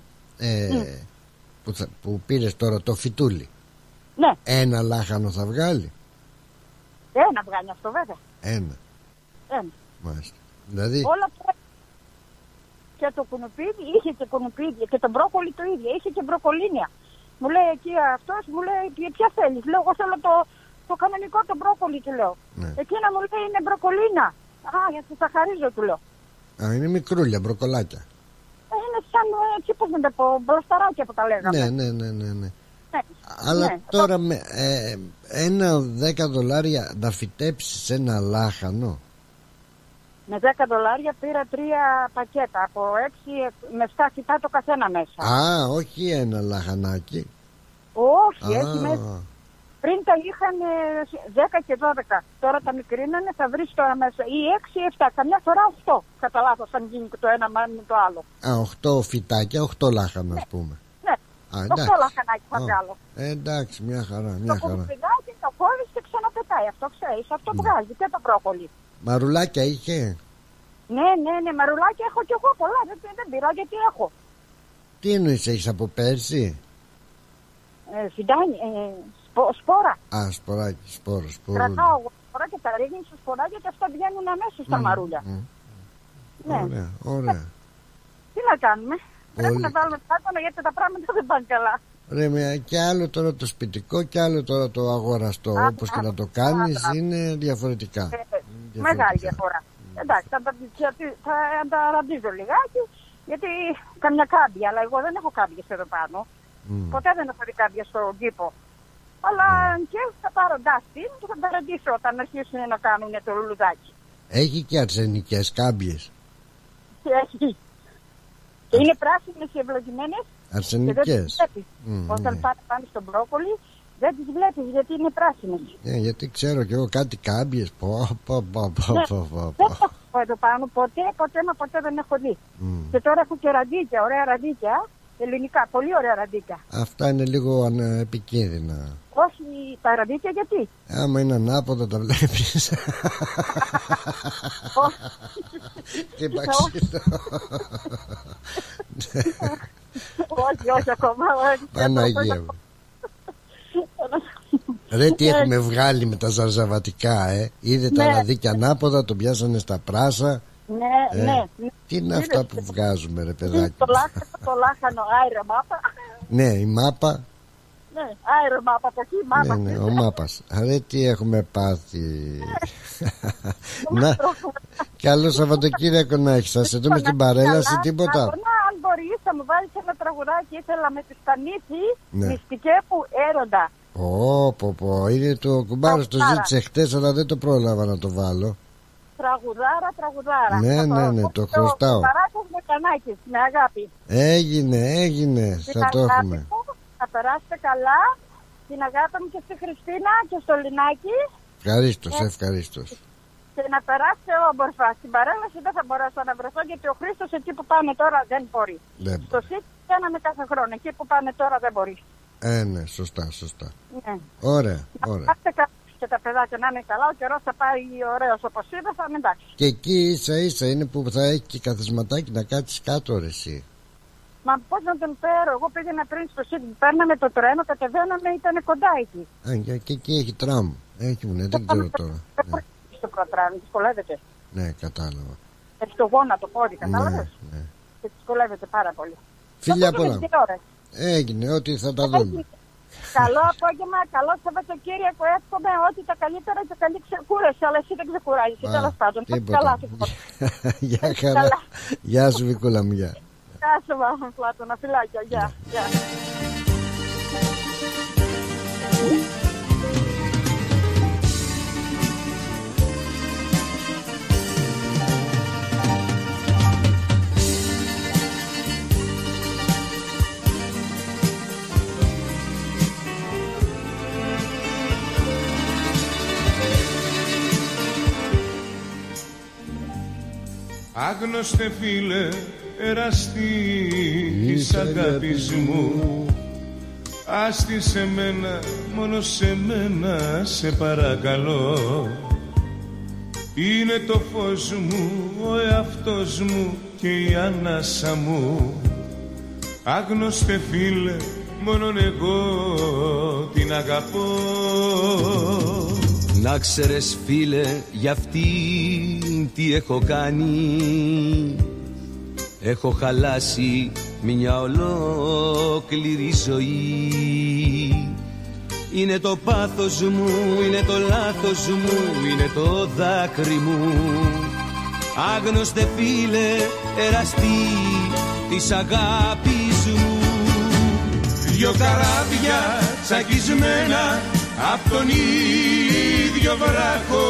που πήρες τώρα, το φιτούλι, ναι. Ένα λάχανο θα βγάλει? Ένα βγάλει αυτό βέβαια. Ένα. Μάλιστα. Δηλαδή... Όλα και το κουνουπίδι, είχε και κουνουπίδι και το μπρόκολι το ίδιο, είχε και μπροκολίνια. Μου λέει εκεί αυτός, μου λέει ποια θέλεις? Λέω εγώ θέλω το κανονικό το μπρόκολι, του λέω. Ναι. Εκείνα μου λέει είναι μπροκολίνα. Α, γιατί θα χαρίζω, του λέω. Α, είναι μικρούλια μπροκολάκια. Είναι σαν, έτσι πώς να τα πω, μπλασταράκια που τα λέγαμε. Ναι. Αλλά τώρα με ένα $10 να φυτέψεις ένα λάχανο. Με $10 πήρα 3 πακέτα από 6 με 7 φυτά το καθένα μέσα. Α, όχι ένα λαχανάκι. Όχι, έχει μέσα. Πριν τα είχαν 10 και 12. Τώρα τα μικρύνανε, θα βρεις τώρα μέσα ή 6 ή 7. Καμιά φορά 8. Κατά λάθος, αν γίνει το ένα με το άλλο. Α, 8 φυτάκια, 8 λάχανα, ας πούμε. Ναι. 8 λαχανάκι θα βγάλω. Εντάξει, μια χαρά. Το κουμπιδάκι το κόβεις και ξαναπετάει. Αυτό ξέρεις, αυτό βγάζει και το μπρόκολι. Μαρουλάκια είχε? Ναι, μαρουλάκια έχω κι εγώ πολλά. Δεν πειρά γιατί έχω. Τι εννοείς, έχεις από πέρσι? Φιντάνι, σπόρα. Α, σποράκι, σπόρο. Κρατάω σπορά και τα ρίχνει στα σποράκια και αυτά βγαίνουν αμέσως στα μαρούλια. Ναι. Ωραία. Τι να κάνουμε? Πρέπει να βάλουμε πάτωνα γιατί τα πράγματα δεν πάνε καλά. Ρε, και άλλο τώρα το σπιτικό και άλλο τώρα το αγοραστό. Όπως και να το κάνεις είναι διαφορετικά. Μεγάλη διαφορά. Εντάξει, θα τα ραντίζω λιγάκι γιατί καμιά κάμπια, αλλά εγώ δεν έχω κάμπιες εδώ πάνω. Ποτέ δεν έχω δει κάμπια στον κήπο. Αλλά και θα πάρω ντάστιν και θα τα ραντίσω όταν αρχίσουν να κάνουν το λουλουδάκι. Έχει και αρσενικές κάμπιες? Έχει. Και είναι πράσινες και ευλογημένες. Αρσενικές. Όταν πάνε στον μπρόκολι δεν τις βλέπεις γιατί είναι πράσινες. Γιατί ξέρω κι εγώ κάτι κάμπιες. Δεν έχω εδώ πάνω ποτέ δεν έχω δει. Και τώρα έχω και ραντίκια, ωραία ραντίκια. Ελληνικά, πολύ ωραία ραντίκια. Αυτά είναι λίγο επικίνδυνα. Όχι, τα ραντίκια γιατί? Άμα είναι ανάποδα τα βλέπεις. Τι παξίτο. Όχι ακόμα. Παναγία μου. Ρε, τι έχουμε βγάλει με τα ζαρζαβατικά, Είδε τα ραντίκια ανάποδα, το πιάσανε στα πράσα. Ναι. Τι είναι αυτά που βγάζουμε, ρε παιδάκι? Το λάχανο άιρο μάπα. Ναι, η μάπα. Ναι, άιρο μάπα από εκεί, μάπα. Ναι, ο μάπας. Ρε, τι έχουμε πάθει. Να, καλό Σαββατοκύριακο να έχεις. Θα σε δούμε στην παρέλαση, τίποτα. Αν μπορείς θα μου βάλεις ένα τραγουδάκι, ήθελα με τη Στανίση, μυστικέ που έρωτα. Πω, είναι το κουμπάρος, το ζήτησε χτες, αλλά δεν το πρόλαβα να το βάλω. Τραγουδάρα. Ναι, το χρωστάω. Παράκος με κανάκης, με αγάπη. Έγινε, θα το έχουμε. Θα περάσετε καλά. Την αγάπη μου και στη Χριστίνα και στο Λινάκι. Ευχαρίστως. Και να περάσετε όμορφα. Στην παρέλαση δεν θα μπορέσω να βρεθώ γιατί ο Χρήστος εκεί που πάμε τώρα δεν μπορεί. Στο ΣΥΤ κάναμε κάθε χρόνο. Εκεί που πάμε τώρα δεν μπορεί. Ναι, σωστά. Ναι. Ωραία. Και τα παιδάκια να είναι καλά, ο καιρός θα πάει ωραίος όπως είδα, θα είναι εντάξει. Και εκεί ίσα είναι που θα έχει και καθισματάκι να κάτσεις κάτω, ρε εσύ. Μα πώς να τον φέρω, εγώ πήγαινα πριν στο ΣΥΤ, παίρναμε το τρένο, κατεβαίναμε, ήταν κοντά εκεί. Και εκεί έχει τραμ, δεν ξέρω τώρα. Στο προτράμ, δυσκολεύεται. Ναι, κατάλαβα. Έχει το γόνατο πόδι, κατάλαβες. Ναι. Και δυσκολεύεται πάρα πολύ. Φιλιά πολλά. Έγινε, ό,τι θα τα δούμε. Καλό απόγευμα, καλό Σαββατοκύριακο. Εύχομαι ό,τι τα καλύτερα και καλή ξεκούραση. Αλλά εσύ δεν ξεκουράζεσαι. Τέλος πάντων. Καλά, γεια χαρά. Γεια σου, Βικούλα μου. Γεια σου, Πλάτωνα. Φιλάκια. Γεια. Άγνωστε φίλε, εραστή της αγάπης μου, άστη σε μένα, μόνο σε μένα σε παρακαλώ. Είναι το φως μου, ο εαυτός μου και η ανάσα μου. Άγνωστε φίλε, μόνον εγώ την αγαπώ. Να ξέρεις φίλε, για αυτήν τι έχω κάνει. Έχω χαλάσει μια ολόκληρη ζωή. Είναι το πάθος μου, είναι το λάθος μου, είναι το δάκρυ μου. Άγνωστε φίλε, εραστή της αγάπης μου. Δυο καράβια τσακισμένα απ' τον ίδιο βράχο,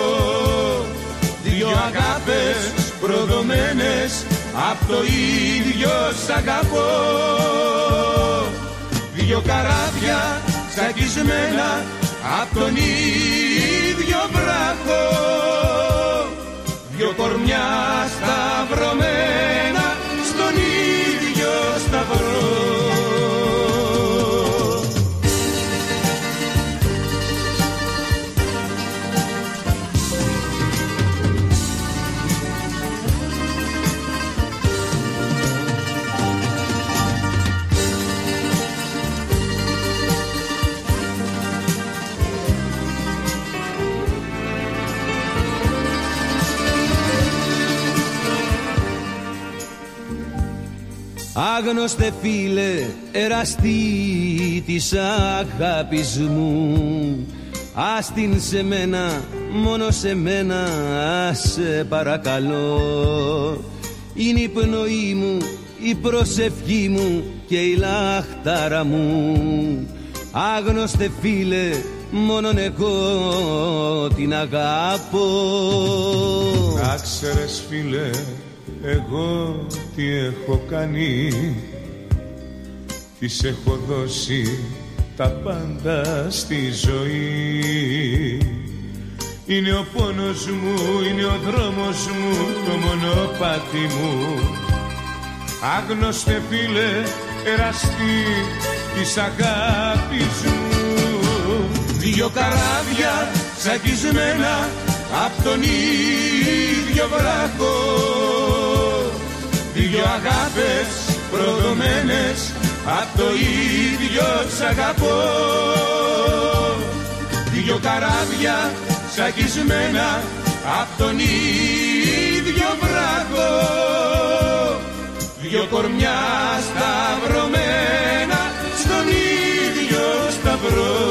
δυο αγάπες προδομένες απ' το ίδιο σ' αγαπώ. Δυο καράβια τσακισμένα απ' τον ίδιο βράχο, δυο κορμιά σταυρωμένα στον ίδιο σταυρό. Άγνωστε φίλε, εραστή της αγάπης μου, άστην σε μένα, μόνο σε μένα σε παρακαλώ. Είναι η πνοή μου, η προσευχή μου και η λαχτάρα μου. Άγνωστε φίλε, μόνον εγώ την αγαπώ. Να ξέρεις φίλε, εγώ τι έχω κάνει, της έχω δώσει τα πάντα στη ζωή. Είναι ο πόνος μου, είναι ο δρόμος μου, το μονοπάτι μου. Άγνωστε φίλε, εραστή της αγάπης μου. Δυο καράβια τσακισμένα απ' τον ίδιο βράχο, δυο αγάπες προδομένες απ' το ίδιο σ' αγαπώ. Δυο καράβια τσακισμένα απ' τον ίδιο βράχο, δυο κορμιά σταυρωμένα στον ίδιο σταυρό.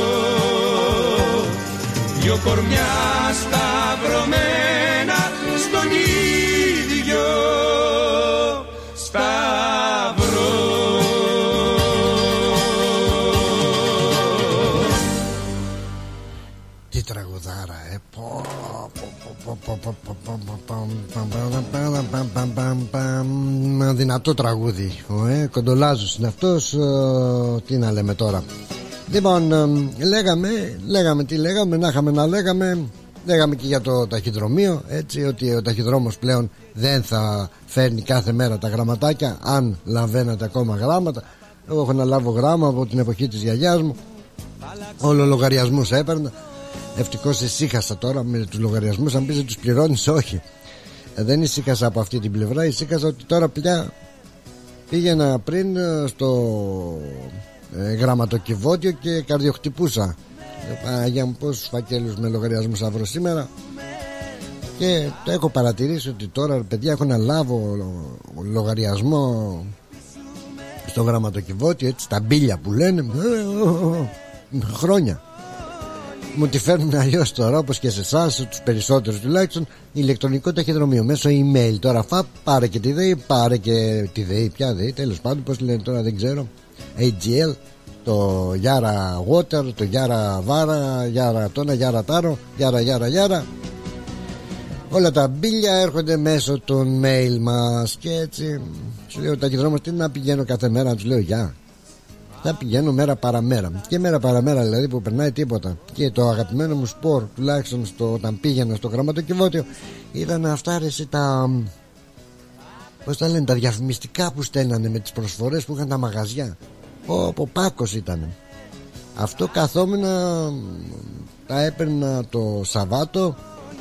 Δυο κορμιά σταυρωμένα στον ίδιο σταυρό. Τι τραγουδάρα, δυνατό τραγούδι. Κοντολάζος είναι αυτός. Τι να λέμε τώρα. Λοιπόν, λέγαμε, να είχαμε να λέγαμε. Λέγαμε και για το ταχυδρομείο, έτσι, ότι ο ταχυδρόμος πλέον δεν θα φέρνει κάθε μέρα τα γραμματάκια, αν λαμβάνετε ακόμα γράμματα. Εγώ έχω να λάβω γράμμα από την εποχή της γιαγιάς μου. Όλο λογαριασμούς έπαιρνα. Ευτυχώς ησύχασα τώρα με τους λογαριασμούς. Αν πεις ότι τους πληρώνεις, όχι. Δεν ησύχασα από αυτή την πλευρά. Ησύχασα ότι τώρα πια πήγαινα πριν στο γραμματοκιβώτιο και καρδιοχτυπούσα. Παναγία μου, πόσους φακέλους με λογαριασμούς θα βρω σήμερα. Και το έχω παρατηρήσει ότι τώρα, παιδιά, έχω να λάβω λογαριασμό στο γραμματοκιβώτιο, έτσι, τα μπίλια που λένε, χρόνια. Μου τη φέρνουν αλλιώς τώρα, όπως και σε εσάς, τους περισσότερους τουλάχιστον, ηλεκτρονικό ταχυδρομείο μέσω email. Τώρα πάρε και τη ΔΕΗ, πάρε και τη ΔΕΗ, ποια ΔΕΗ, τέλος πάντων, πώς λένε τώρα, δεν ξέρω. AGL, το Yara Water, το Yara Vara, Yara Tona, Yara Taro, Yara. Όλα τα μπίλια έρχονται μέσω των mail μας. Και έτσι σου λέω, ταχυδρόμος, τι να πηγαίνω κάθε μέρα, να τους λέω γεια. Θα πηγαίνω μέρα παραμέρα. Και μέρα παραμέρα δηλαδή που περνάει τίποτα. Και το αγαπημένο μου σπορ, τουλάχιστον όταν πήγαινα στο γραμματοκιβώτιο, ήταν αυτά τα πώς τα λένε, τα διαφημιστικά που στέλνανε με τις προσφορές που είχαν τα μαγαζιά. Ο Πάκος ήταν. Αυτό καθόμενα, τα έπαιρνα το Σαββάτο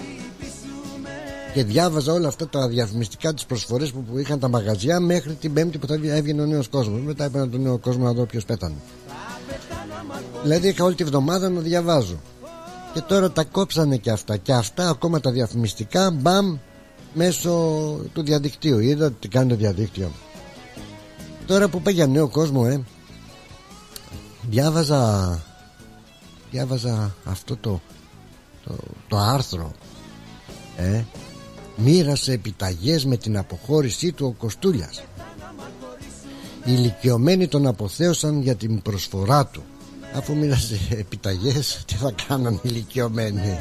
και διάβαζα όλα αυτά τα διαφημιστικά, τις προσφορές που είχαν τα μαγαζιά, μέχρι την Πέμπτη που θα έβγαινε ο νέος κόσμος. Μετά έπαιρνα τον νέο κόσμο να δω ποιος πέθανε. Δηλαδή είχα όλη τη βδομάδα να διαβάζω. Και τώρα τα κόψανε και αυτά. Και αυτά ακόμα τα διαφημιστικά, μπαμ, μέσω του διαδικτύου. Είδα τι κάνει το διαδίκτυο. Τώρα που πάει για νέο κόσμο, διάβαζα αυτό το άρθρο. Μοίρασε επιταγές με την αποχώρησή του ο Κοστούλιας. Οι ηλικιωμένοι τον αποθέωσαν για την προσφορά του. Αφού μοίρασε επιταγές, τι θα κάνουν οι ηλικιωμένοι?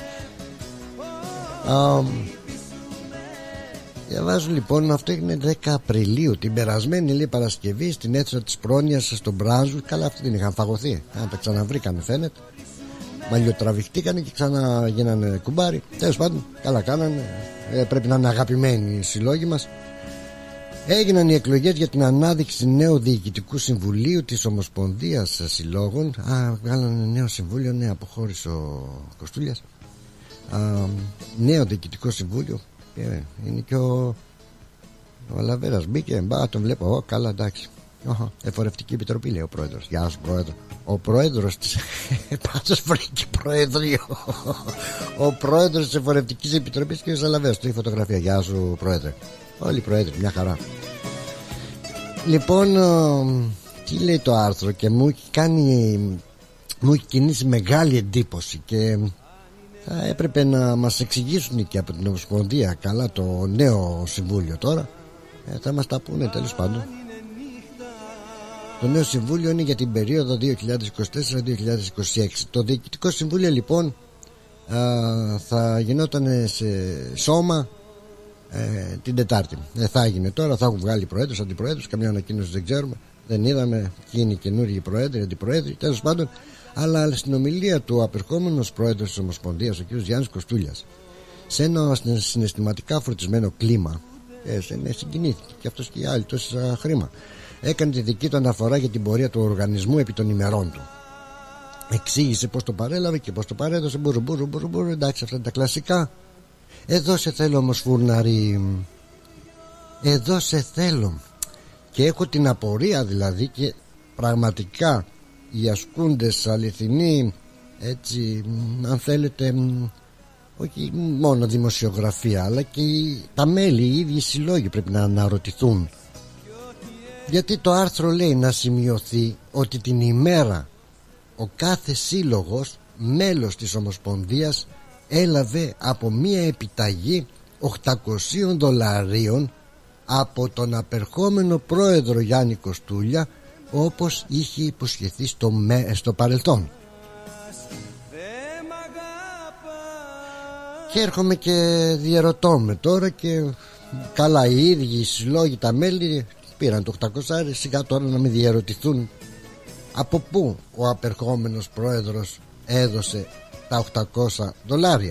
Διαβάζω λοιπόν, αυτό έγινε 10 Απριλίου, την περασμένη λέει Παρασκευή, στην αίθουσα της Πρόνοιας στον Μπράζου. Καλά, αυτοί δεν είχαν φαγωθεί, τα ξαναβρήκανε φαίνεται. Μαλλιοτραβηχτήκανε και ξανά γίνανε κουμπάρι. Τέλος πάντων, καλά κάνανε. Πρέπει να είναι αγαπημένοι οι συλλόγοι μας. Έγιναν οι εκλογές για την ανάδειξη νέου διοικητικού συμβουλίου της Ομοσπονδίας Συλλόγων. Βγάλανε νέο συμβούλιο, ναι, αποχώρησε ο Κοστούλιας. Νέο διοικητικό συμβούλιο. Είναι και ο Λαβέρας μπήκε. Τον βλέπω, καλά, εντάξει. Εφορευτική επιτροπή λέει ο πρόεδρος. Γεια σου πρόεδρο. Ο πρόεδρος της πάντως βρήκε προεδρείο. Ο πρόεδρος της εφορευτικής επιτροπής και ο Λαβέρας. Του η φωτογραφία. Γεια σου πρόεδρε. Όλοι οι πρόεδροι, μια χαρά. Λοιπόν, τι λέει το άρθρο? Και μου έχει κινήσει μεγάλη εντύπωση. Και θα έπρεπε να μας εξηγήσουν και από την Ομοσπονδία. Καλά, το νέο συμβούλιο τώρα θα μας τα πούνε, τέλος πάντων. Το νέο συμβούλιο είναι για την περίοδο 2024-2026. Το διοικητικό συμβούλιο λοιπόν θα γινόταν σε σώμα την Τετάρτη. Θα έγινε τώρα, θα έχουν βγάλει προέδρους, αντιπροέδρους, καμιά ανακοίνωση δεν ξέρουμε. Δεν είδαμε ποιοι είναι οι καινούργιοι πρόεδροι, αντιπροέδροι, τέλος πάντων. Αλλά στην ομιλία του απερχόμενος πρόεδρος της Ομοσπονδίας, ο κ. Γιάννης Κοστούλιας, σε ένα συναισθηματικά φορτισμένο κλίμα, συγκινήθηκε και αυτός και οι άλλοι, τόσα χρήμα. Έκανε τη δική του αναφορά για την πορεία του οργανισμού επί των ημερών του. Εξήγησε πως το παρέλαβε και πως το παρέδωσε. Μπουρου, εντάξει, αυτά είναι τα κλασικά. Εδώ σε θέλω όμως, φουρναρή. Εδώ σε θέλω. Και έχω την απορία δηλαδή, και πραγματικά οι ασκούντες αληθινοί, έτσι, αν θέλετε, όχι μόνο δημοσιογραφία, αλλά και τα μέλη, οι ίδιοι συλλόγοι πρέπει να αναρωτηθούν. Γιατί το άρθρο λέει να σημειωθεί ότι την ημέρα ο κάθε σύλλογος μέλος της Ομοσπονδίας έλαβε από μία επιταγή $800 από τον απερχόμενο πρόεδρο Γιάννη Κοστούλια, όπως είχε υποσχεθεί στο παρελθόν. Και έρχομαι και διαρωτώ με τώρα, και καλά, οι ίδιοι οι συλλόγοι, τα μέλη πήραν το 800, σιγά τώρα να μην διαρωτηθούν από πού ο απερχόμενος πρόεδρος έδωσε τα $800.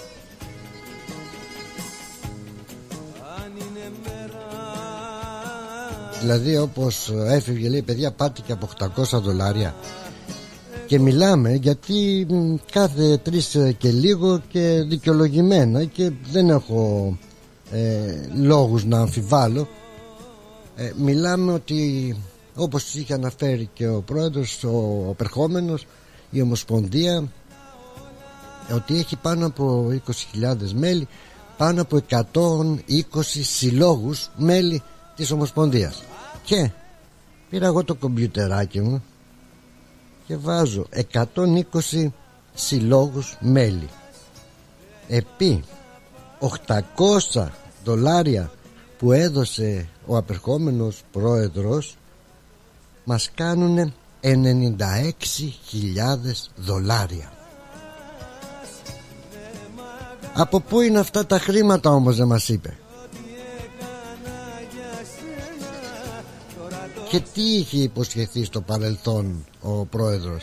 Δηλαδή όπως έφευγε, λέει, παιδιά, πάτε και από $800. Και μιλάμε γιατί κάθε 3 και λίγο και δικαιολογημένα, και δεν έχω λόγους να αμφιβάλλω, μιλάμε ότι, όπως είχε αναφέρει και ο πρόεδρος, ο απερχόμενος, η Ομοσπονδία, ότι έχει πάνω από 20.000 μέλη, πάνω από 120 συλλόγους μέλη της Ομοσπονδίας. Και πήρα εγώ το κομπιουτεράκι μου και βάζω 120 συλλόγους μέλη επί $800 που έδωσε ο απερχόμενος πρόεδρος, μας κάνουνε $96.000. Από πού είναι αυτά τα χρήματα όμως, δεν μας είπε. Και τι είχε υποσχεθεί στο παρελθόν ο πρόεδρος?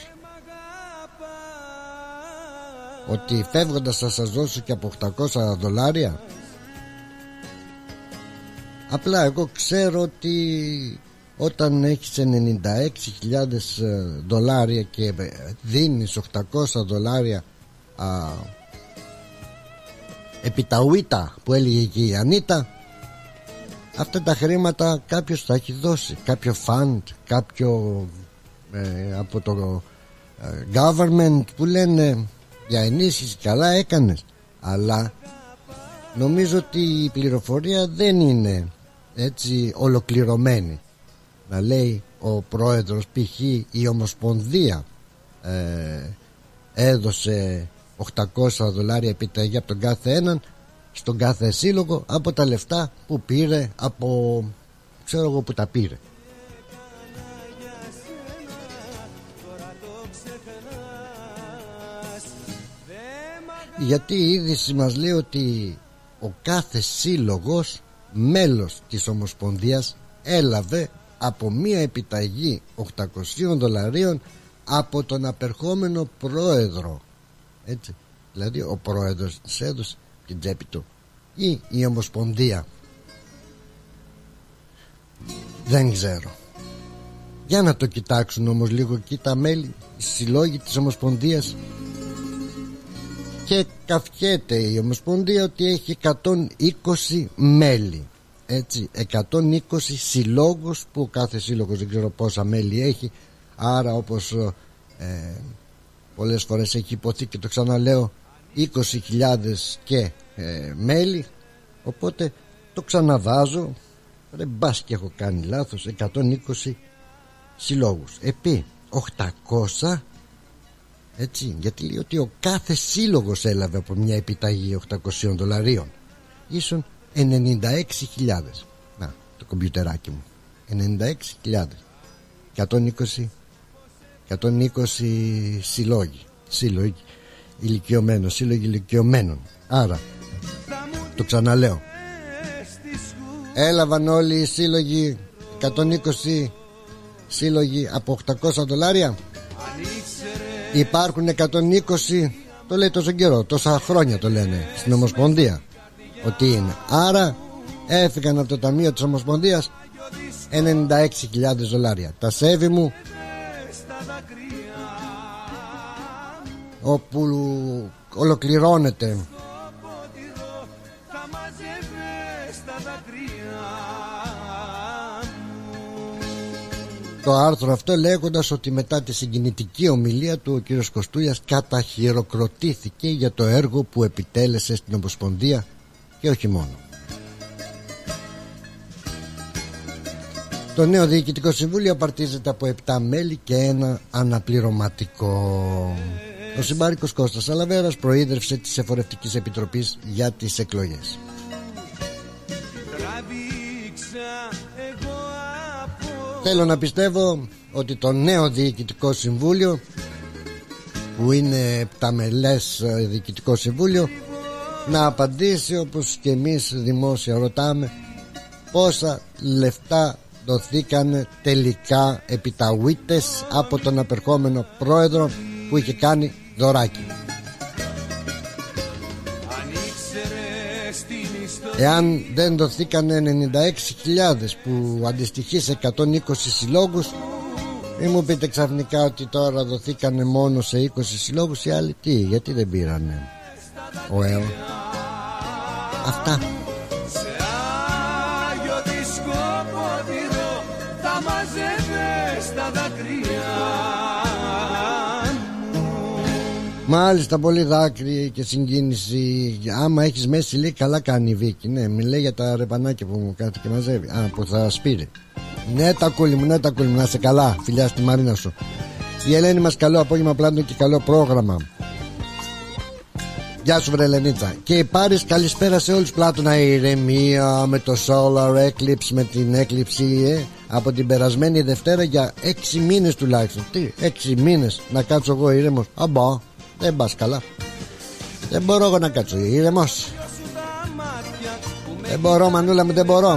Ότι φεύγοντας θα σας δώσω και από $800. Απλά εγώ ξέρω ότι όταν έχεις 96.000 δολάρια και δίνεις 800 δολάρια επιταουίτα που έλεγε και η Ανίτα, αυτά τα χρήματα κάποιος θα έχει δώσει, κάποιο fund, κάποιο από το government που λένε για ενίσχυση. Καλά έκανες, αλλά νομίζω ότι η πληροφορία δεν είναι έτσι ολοκληρωμένη. Να λέει ο πρόεδρος π.χ. η Ομοσπονδία έδωσε 800 δολάρια επιταγή από τον κάθε έναν στον κάθε σύλλογο από τα λεφτά που πήρε από, ξέρω εγώ που τα πήρε. Γιατί η είδηση μας λέει ότι ο κάθε σύλλογος μέλος της Ομοσπονδίας έλαβε από μία επιταγή 800 δολαρίων από τον απερχόμενο πρόεδρο. Έτσι, δηλαδή ο πρόεδρος της έδωσε την τσέπη του ή η Ομοσπονδία, δεν ξέρω. Για να το κοιτάξουν όμως λίγο εκεί τα μέλη, οι συλλόγοι της Ομοσπονδίας. Και καυχέται η Ομοσπονδία ότι έχει 120 μέλη. Έτσι, 120 συλλόγους, που κάθε σύλλογος δεν ξέρω πόσα μέλη έχει. Άρα όπως πολλές φορές έχει υποθεί και το ξαναλέω, 20.000 και μέλη. Οπότε το ξαναβάζω, ρε μπας και έχω κάνει λάθος, 120 συλλόγους επί 800. Έτσι, γιατί λέει ότι ο κάθε σύλλογος έλαβε από μια επιταγή 800 δολαρίων. Ίσον 96.000. Να, το κομπιουτεράκι μου. 96.000. 120 σύλλογοι ηλικιωμένων. Άρα, το ξαναλέω, έλαβαν όλοι οι σύλλογοι, 120 σύλλογοι από 800 δολάρια. Υπάρχουν 120, το λέει τόσο καιρό, τόσα χρόνια το λένε στην Ομοσπονδία ότι είναι. Άρα έφυγαν από το ταμείο της Ομοσπονδίας 96.000 δολάρια. Τα σέβη μου, όπου ολοκληρώνεται το άρθρο αυτό, λέγοντας ότι μετά τη συγκινητική ομιλία του ο κύριος Κοστούλιας καταχειροκροτήθηκε για το έργο που επιτέλεσε στην Ομοσπονδία και όχι μόνο. Το νέο Διοικητικό Συμβούλιο απαρτίζεται από 7 μέλη και ένα αναπληρωματικό. Ο συμπάρικος Κώστας Αλαβέρας προείδρευσε της Εφορευτικής Επιτροπής για τις εκλογές. Θέλω να πιστεύω ότι το νέο Διοικητικό Συμβούλιο, που είναι 7 μελές Διοικητικό Συμβούλιο, να απαντήσει όπως και εμείς δημόσια ρωτάμε πόσα λεφτά δοθήκανε τελικά επιταουίτες από τον απερχόμενο πρόεδρο που είχε κάνει δωράκι. Εάν δεν δοθήκανε 96.000 που αντιστοιχεί σε 120 συλλόγους, μην μου πείτε ξαφνικά ότι τώρα δοθήκανε μόνο σε 20 συλλόγους οι άλλοι. Τι, γιατί δεν πήρανε ο ΕΟ. Αυτά. Μάλιστα, πολύ δάκρυ και συγκίνηση. Άμα έχεις μέση, λέει, καλά κάνει η Βίκη. Ναι, μιλάει για τα ρεπανάκια που μου κάθεται και μαζεύει. Που θα σπείρει. Ναι, τα κούλι μου, να είσαι καλά. Φιλιά στη Μαρίνα σου. Η Ελένη μας, καλό απόγευμα Πλάτων και καλό πρόγραμμα. Γεια σου βρε Ελενίτσα. Και η Πάρης, καλησπέρα σε όλους. Πλάτωνα, ηρεμία με το solar eclipse, με την έκλειψη από την περασμένη Δευτέρα για 6 μήνες τουλάχιστον. Τι, 6 μήνες να κάτσω εγώ ήρεμος. Αμπά, δεν πας καλά. Δεν μπορώ εγώ να κάτσω ήρεμος. Δεν μπορώ, μανούλα μου, δεν μπορώ.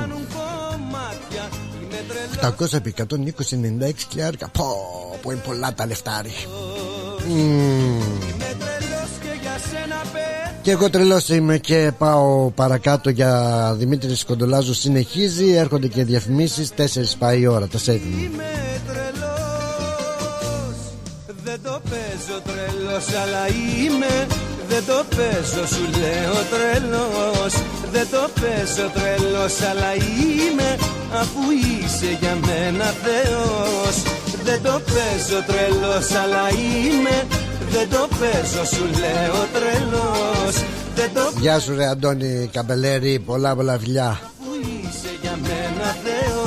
800 επί 120, 96 χιλιάρικα. Πω είναι πολλά τα λεφτάρι. Και εγώ τρελός είμαι και πάω παρακάτω για Δημήτρης Κοντολάζος. Συνεχίζει, έρχονται και διαφημίσεις. 4 πάει η ώρα, τα σέβη. Είμαι τρελός, δεν το παίζω τρελός, αλλά είμαι. Δεν το παίζω, σου λέω τρελός. Δεν το παίζω τρελός, αλλά είμαι. Αφού είσαι για μένα Θεός. Δεν το παίζω τρελός, αλλά είμαι. Δεν το παίζω, σου λέω τρελός. Γεια σου ρε Αντώνη Καμπελέρη, πολλά φιλιά. Αφού είσαι για μένα Θεός.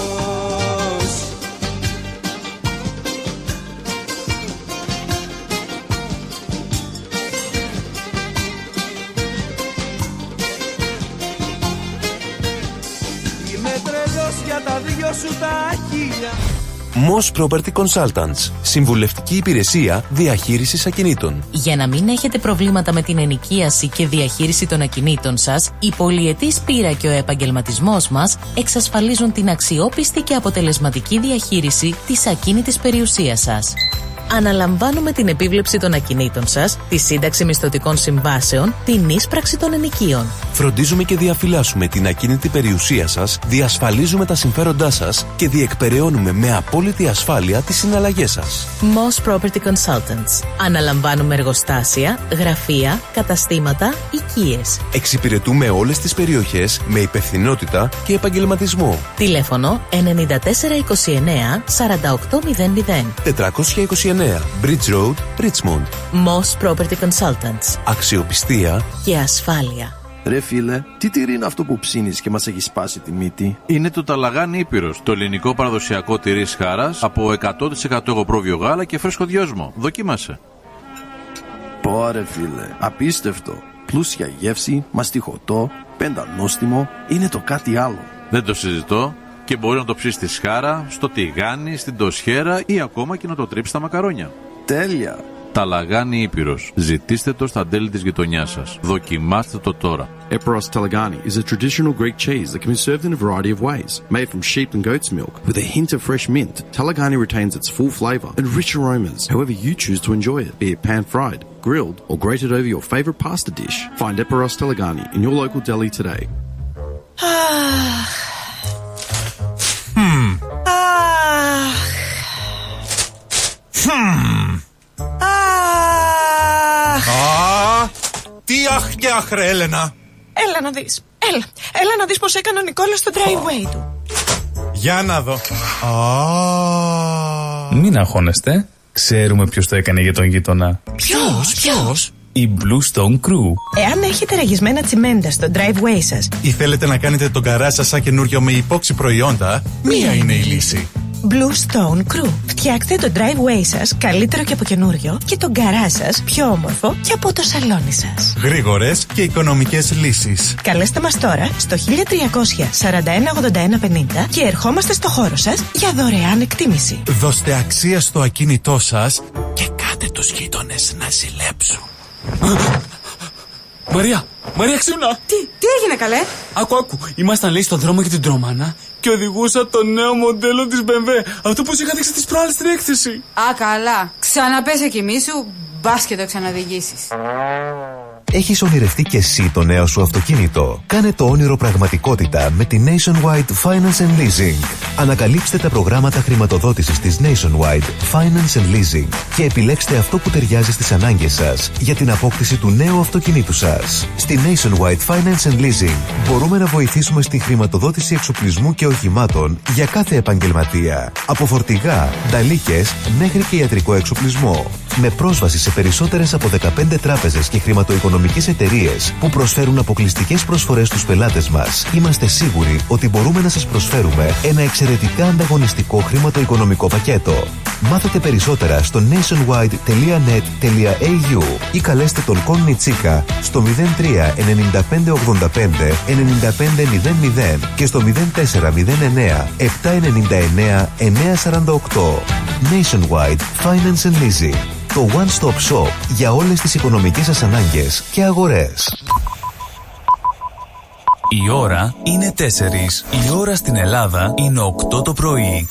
Είμαι τρελός για τα δυο σου τα χίλια. Moss Property Consultants. Συμβουλευτική υπηρεσία διαχείρισης ακινήτων. Για να μην έχετε προβλήματα με την ενοικίαση και διαχείριση των ακινήτων σας, η πολυετής πείρα και ο επαγγελματισμός μας εξασφαλίζουν την αξιόπιστη και αποτελεσματική διαχείριση της ακίνητης περιουσίας σας. Αναλαμβάνουμε την επίβλεψη των ακινήτων σας, τη σύνταξη μισθωτικών συμβάσεων, την ίσπραξη των ενοικίων. Φροντίζουμε και διαφυλάσσουμε την ακίνητη περιουσία σας, διασφαλίζουμε τα συμφέροντά σας και διεκπεραιώνουμε με απόλυτη ασφάλεια τις συναλλαγές σας. Moss Property Consultants. Αναλαμβάνουμε εργοστάσια, γραφεία, καταστήματα, οικίες. Εξυπηρετούμε όλες τις περιοχές με υπευθυνότητα και επαγγελματισμό. Τηλέφωνο 9429 4800. 429 Bridge Road, Richmond. Moss Property Consultants. Αξιοπιστία και ασφάλεια. Ρε φίλε, τι τυρί είναι αυτό που ψήνεις και μας έχει σπάσει τη μύτη? Είναι το Ταλαγάνι Ήπειρος, το ελληνικό παραδοσιακό τυρί Σχάρας από 100% εγωπρόβιο γάλα και φρέσκο δυόσμο. Δοκίμασε. Πω ρε φίλε, απίστευτο. Πλούσια γεύση, μαστιχωτό, πεντανόστιμο, είναι το κάτι άλλο. Δεν το συζητώ. Και μπορεί να το ψήσει στη σχάρα, στο τηγάνι, στην τοσχέρα ή ακόμα και να το τρίψει στα μακαρόνια. Τέλεια! Ταλαγάνι Ήπειρος. Ζητήστε το στα τέλη της γειτονιάς σας. Δοκιμάστε το τώρα. Eperos Talagani is a traditional Greek cheese that can be served in a variety of ways. Made from sheep and goat's milk with a hint of fresh mint, Talagani retains its full flavour and rich aromas however you choose to enjoy it, be it pan-fried, grilled or grated over your favourite pasta dish. Find Eperos Talagani in your local deli today. Τι αχ και αχ ρε Έλενα. Έλα να δεις. Έλα να δεις πως έκανε ο Νικόλας στο driveway του. Για να δω. Μην αγχώνεστε. Ξέρουμε ποιος το έκανε για τον γείτονα. Ποιος? Η Blue Stone Crew. Εάν έχετε ραγισμένα τσιμέντα στο driveway σας ή θέλετε να κάνετε τον καράζ σας σαν καινούριο με υπόξι προϊόντα, μία είναι η λύση. Blue Stone Crew. Φτιάξτε το driveway σας καλύτερο και από καινούριο και τον γκαράζ σας πιο όμορφο και από το σαλόνι σας. Γρήγορες και οικονομικές λύσεις. Καλέστε μας τώρα στο 1300 41 81 50 και ερχόμαστε στο χώρο σας για δωρεάν εκτίμηση. Δώστε αξία στο ακίνητό σας και κάτε τους γείτονες να ζηλέψουν. Μαρία, ξύπνα! Τι έγινε καλέ? Άκου, ήμασταν λέει στον δρόμο για την Τρομάνα και οδηγούσα το νέο μοντέλο της BMW. Αυτό που σου είχα δείξει τις προάλλες στην έκθεση. Α, καλά. Ξαναπέσε κοιμήσου, μπας και το ξαναδηγήσεις. Έχεις ονειρευτεί και εσύ το νέο σου αυτοκίνητο? Κάνε το όνειρο πραγματικότητα με τη Nationwide Finance and Leasing. Ανακαλύψτε τα προγράμματα χρηματοδότησης της Nationwide Finance and Leasing και επιλέξτε αυτό που ταιριάζει στις ανάγκες σας για την απόκτηση του νέου αυτοκινήτου σας. Στη Nationwide Finance and Leasing μπορούμε να βοηθήσουμε στη χρηματοδότηση εξοπλισμού και οχημάτων για κάθε επαγγελματία. Από φορτηγά, νταλίκες μέχρι και ιατρικό εξοπλισμό. Με πρόσβαση σε περισσότερες από 15 τράπεζες και χρηματοοικονομικές εταιρείες που προσφέρουν αποκλειστικές προσφορές στους πελάτες μας, είμαστε σίγουροι ότι μπορούμε να σας προσφέρουμε ένα εξαιρετικά ανταγωνιστικό χρηματοοικονομικό πακέτο. Μάθετε περισσότερα στο nationwide.net.au ή καλέστε τον Κον Τσίκα στο 03 95 85 9500 και στο 0409 799 948. Nationwide Finance and Leasing. Το one-stop shop για όλες τις οικονομικές σας ανάγκες και αγορές. Η ώρα είναι 4. Η ώρα στην Ελλάδα είναι 8 το πρωί.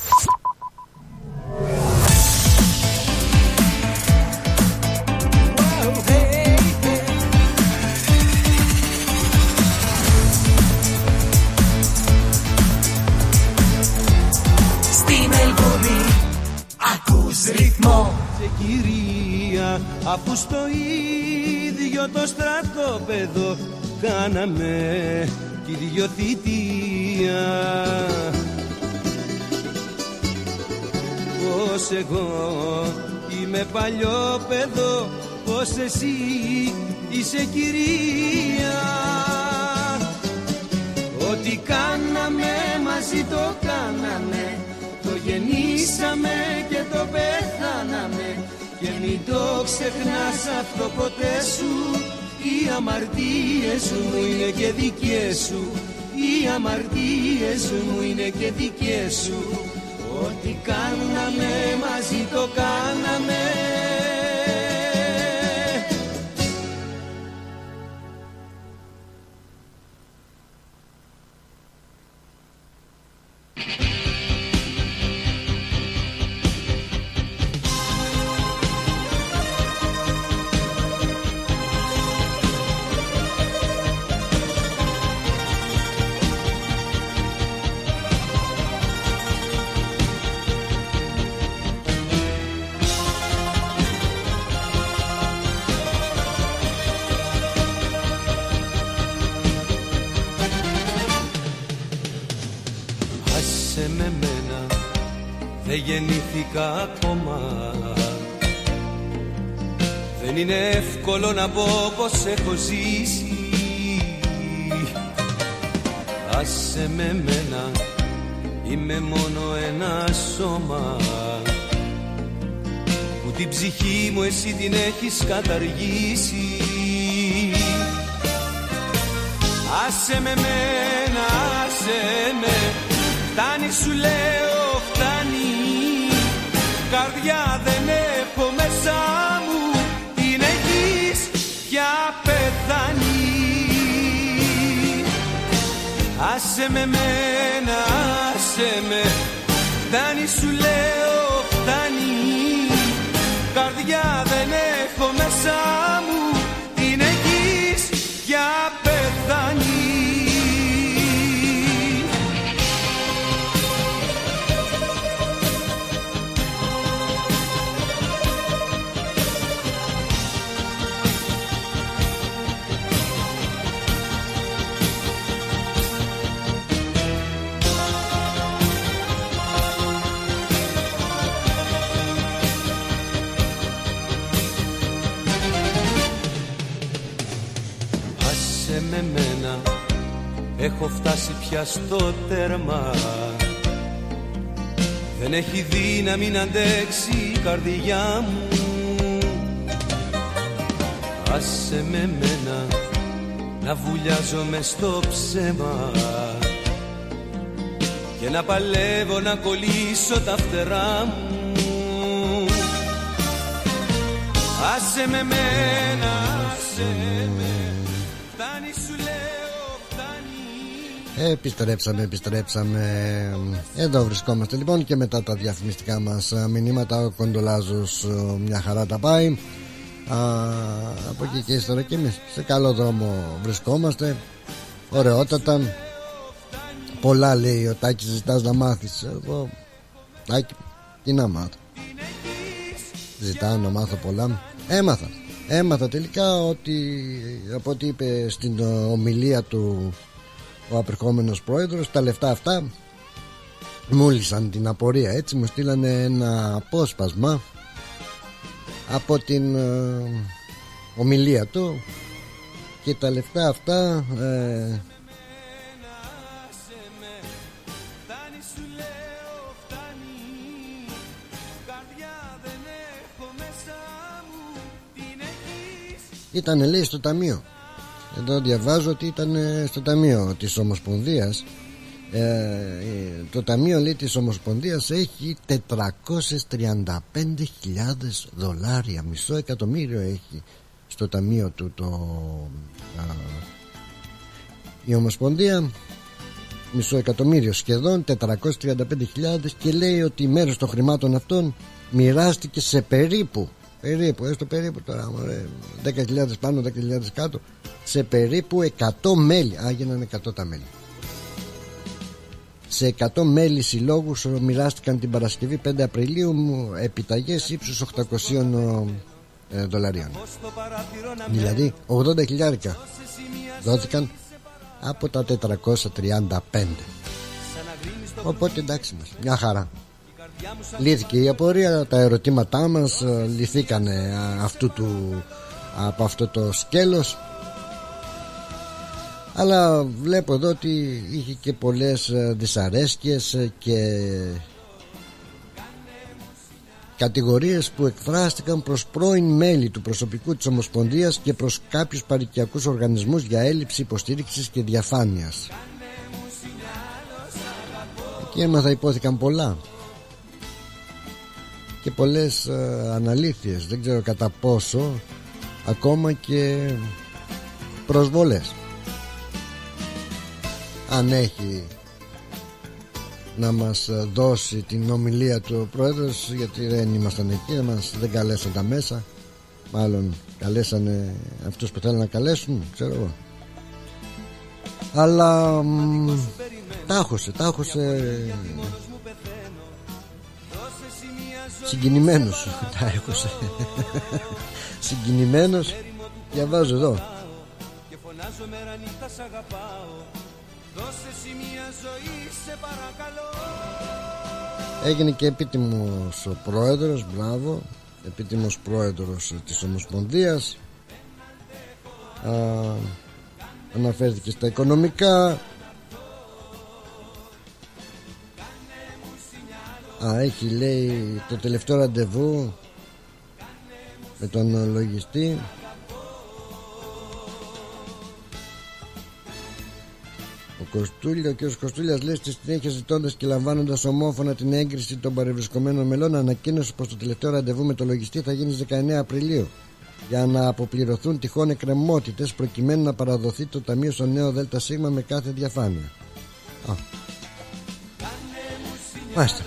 είσαι κυρία, αφού στο ίδιο το στρατόπεδο κάναμε κι οι δυο θητεία. Πως εγώ είμαι παλιόπαιδο, πως εσύ είσαι κυρία. Ό,τι κάναμε μαζί το κάναμε, το γεννήσαμε και το πεθάναμε, και μην το ξεχνάς αυτό ποτέ σου. Οι αμαρτίες μου είναι και δικές σου, οι αμαρτίες μου είναι και δικές σου. Ό,τι κάναμε μαζί το κάναμε. Με μένα δεν γεννήθηκα ακόμα, δεν είναι εύκολο να πω πως έχω ζήσει. Άσε με μένα, είμαι μόνο ένα σώμα, που την ψυχή μου εσύ την έχεις καταργήσει. Άσε με μένα, άσε με, φτάνει σου λέω, φτάνει. Καρδιά δεν έχω μέσα μου, την έχεις πια πεθάνει. Άσε με μένα, άσε με, φτάνει σου λέω, φτάνει. Καρδιά δεν έχω μέσα μου, την έχεις πια πεθάνει. Με μένα έχω φτάσει πια στο τέρμα, δεν έχει δύναμη να αντέξει η καρδιά μου. Άσε με μένα να βουλιάζω μες στο ψέμα και να παλεύω να κολλήσω τα φτερά μου. Άσε με μένα, άσε με, φτάνει σου λέω, φτάνει. Επιστρέψαμε. Εδώ βρισκόμαστε λοιπόν και μετά τα διαφημιστικά μας μηνύματα. Ο Κοντολάζος μια χαρά τα πάει. Από εκεί και ύστερα και εμείς σε καλό δρόμο βρισκόμαστε. Ωραιότατα. Πολλά λέει ο Τάκης, ζητάς να μάθεις. Εγώ Τάκη, τι να μάθω. Ζητάω να μάθω πολλά. Έμαθα τελικά ότι, από ό,τι είπε στην ομιλία του ο απερχόμενος πρόεδρος, τα λεφτά αυτά μου λύσαν την απορία. Έτσι μου στείλανε ένα απόσπασμα από την ομιλία του και τα λεφτά αυτά ήταν, λέει, στο ταμείο. Εδώ διαβάζω ότι ήταν στο ταμείο της Ομοσπονδίας. Το ταμείο, λέει, της Ομοσπονδίας έχει $435,000. Μισό εκατομμύριο έχει στο ταμείο του η Ομοσπονδία. Μισό εκατομμύριο σχεδόν, 435,000, και λέει ότι μέρος των χρημάτων αυτών μοιράστηκε σε περίπου, έστω περίπου τώρα, 10.000 πάνω, 10.000 κάτω, σε περίπου 100 μέλη. Γίνανε 100 τα μέλη. Σε 100 μέλη συλλόγους μοιράστηκαν την Παρασκευή 5 Απριλίου επιταγές ύψους $800. Δηλαδή 80.000 δόθηκαν από τα 435. Οπότε εντάξει μας, μια χαρά. Λύθηκε η απορία, τα ερωτήματά μας λυθήκανε από αυτό το σκέλος. Αλλά βλέπω εδώ ότι είχε και πολλές δυσαρέσκειες και κατηγορίες που εκφράστηκαν προς πρώην μέλη του προσωπικού της Ομοσπονδίας και προς κάποιους παροικιακούς οργανισμούς για έλλειψη υποστήριξης και διαφάνειας. Εκεί έμαθα υπόθηκαν πολλά και πολλές αναλήθειες, δεν ξέρω κατά πόσο, ακόμα και προσβολές. Αν έχει να μας δώσει την ομιλία του ο πρόεδρος, γιατί δεν ήμασταν εκεί, δεν καλέσαν τα μέσα, μάλλον καλέσανε αυτούς που θέλουν να καλέσουν, ξέρω εγώ. Αλλά τα έχωσε συγκινημένος. Τα έχωσε συγκινημένος. Διαβάζω εδώ. Έγινε και επίτιμος ο πρόεδρος, μπράβο, επίτιμος πρόεδρος της Ομοσπονδίας. Αναφέρθηκε στα οικονομικά. Έχει, λέει, το τελευταίο ραντεβού με τον λογιστή. Ο κ. Κοστούλιας, λέει, στη συνέχεια, ζητώντας και λαμβάνοντας ομόφωνα την έγκριση των παρευρισκομένων μελών, ανακοίνωσε πως το τελευταίο ραντεβού με τον λογιστή θα γίνει στις 19 Απριλίου για να αποπληρωθούν τυχόν εκκρεμότητες, προκειμένου να παραδοθεί το ταμείο στο νέο ΔΣ με κάθε διαφάνεια. Μάλιστα.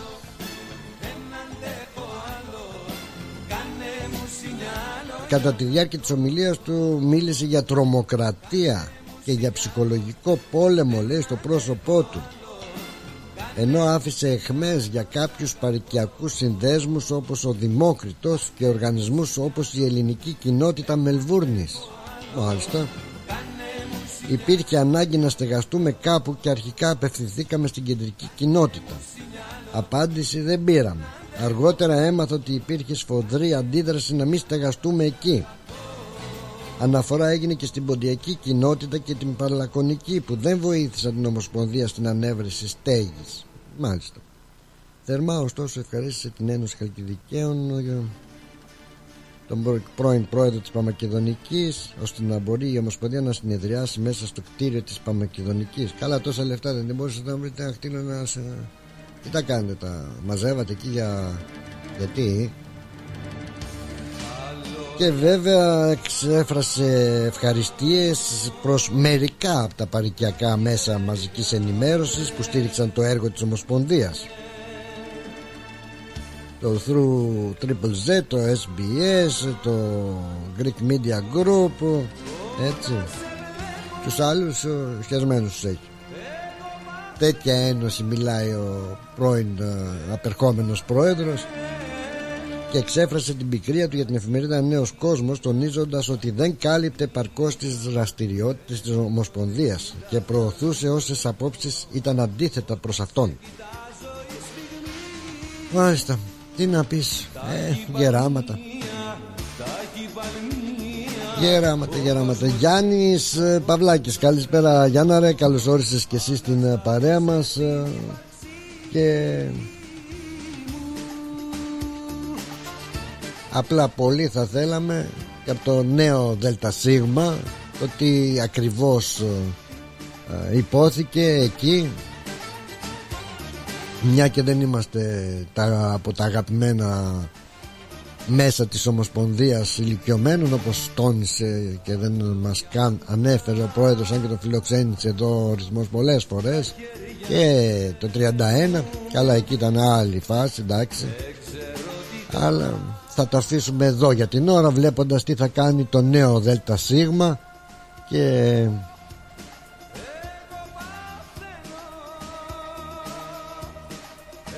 Κατά τη διάρκεια της ομιλίας του μίλησε για τρομοκρατία και για ψυχολογικό πόλεμο, λέει, στο πρόσωπό του, ενώ άφησε αιχμές για κάποιους παροικιακούς συνδέσμους όπως ο Δημόκριτος και οργανισμούς όπως η ελληνική κοινότητα Μελβούρνης. Μάλιστα. Υπήρχε ανάγκη να στεγαστούμε κάπου και αρχικά απευθυνθήκαμε στην κεντρική κοινότητα. Απάντηση δεν πήραμε. Αργότερα έμαθα ότι υπήρχε σφοδρή αντίδραση να μην στεγαστούμε εκεί. Αναφορά έγινε και στην ποντιακή κοινότητα και την παραλακωνική, που δεν βοήθησαν την Ομοσπονδία στην ανέβρεση στέγης. Μάλιστα. Θερμά ωστόσο ευχαρίστησε την Ένωση Χαλκιδικαίων, τον πρώην πρόεδρο της Παμακεδονικής, ώστε να μπορεί η Ομοσπονδία να συνεδριάσει μέσα στο κτίριο της Παμακεδονικής. Καλά, τόσα λεφτά δεν μπορούσατε να βρείτε ένα κτίριο να σε... Τι τα κάνετε, τα μαζεύατε εκεί γιατί? Και βέβαια εξέφρασε ευχαριστίες προς μερικά από τα παροικιακά μέσα μαζικής ενημέρωσης που στήριξαν το έργο της Ομοσπονδίας. Το Through Triple Z, το SBS, το Greek Media Group, έτσι. Τους άλλους χεσμένους τους έχει. Τέτοια ένωση μιλάει ο πρώην απερχόμενος πρόεδρος και εξέφρασε την πικρία του για την εφημερίδα Νέος Κόσμος, τονίζοντας ότι δεν κάλυπτε επαρκώς τις δραστηριότητες της Ομοσπονδίας και προωθούσε όσες απόψεις ήταν αντίθετα προς αυτόν. Μάλιστα, τι να πεις, γεράματα. Γιάννης Παυλάκης, καλησπέρα Γιάννα ρε, καλώς όρισες και εσύ στην παρέα μας. Και απλά πολύ θα θέλαμε και από το νέο ΔΣ το τι ακριβώς υπόθηκε εκεί, μια και δεν είμαστε από τα αγαπημένα μέσα της Ομοσπονδίας ηλικιωμένων, όπως τόνισε και δεν μας καν ανέφερε ο πρόεδρος, αν και τον φιλοξένησε εδώ ο ρυθμός πολλές φορές, και το 31. Καλά, εκεί ήταν άλλη φάση, εντάξει, αλλά θα το αφήσουμε εδώ για την ώρα, βλέποντας τι θα κάνει το νέο ΔΣ. Και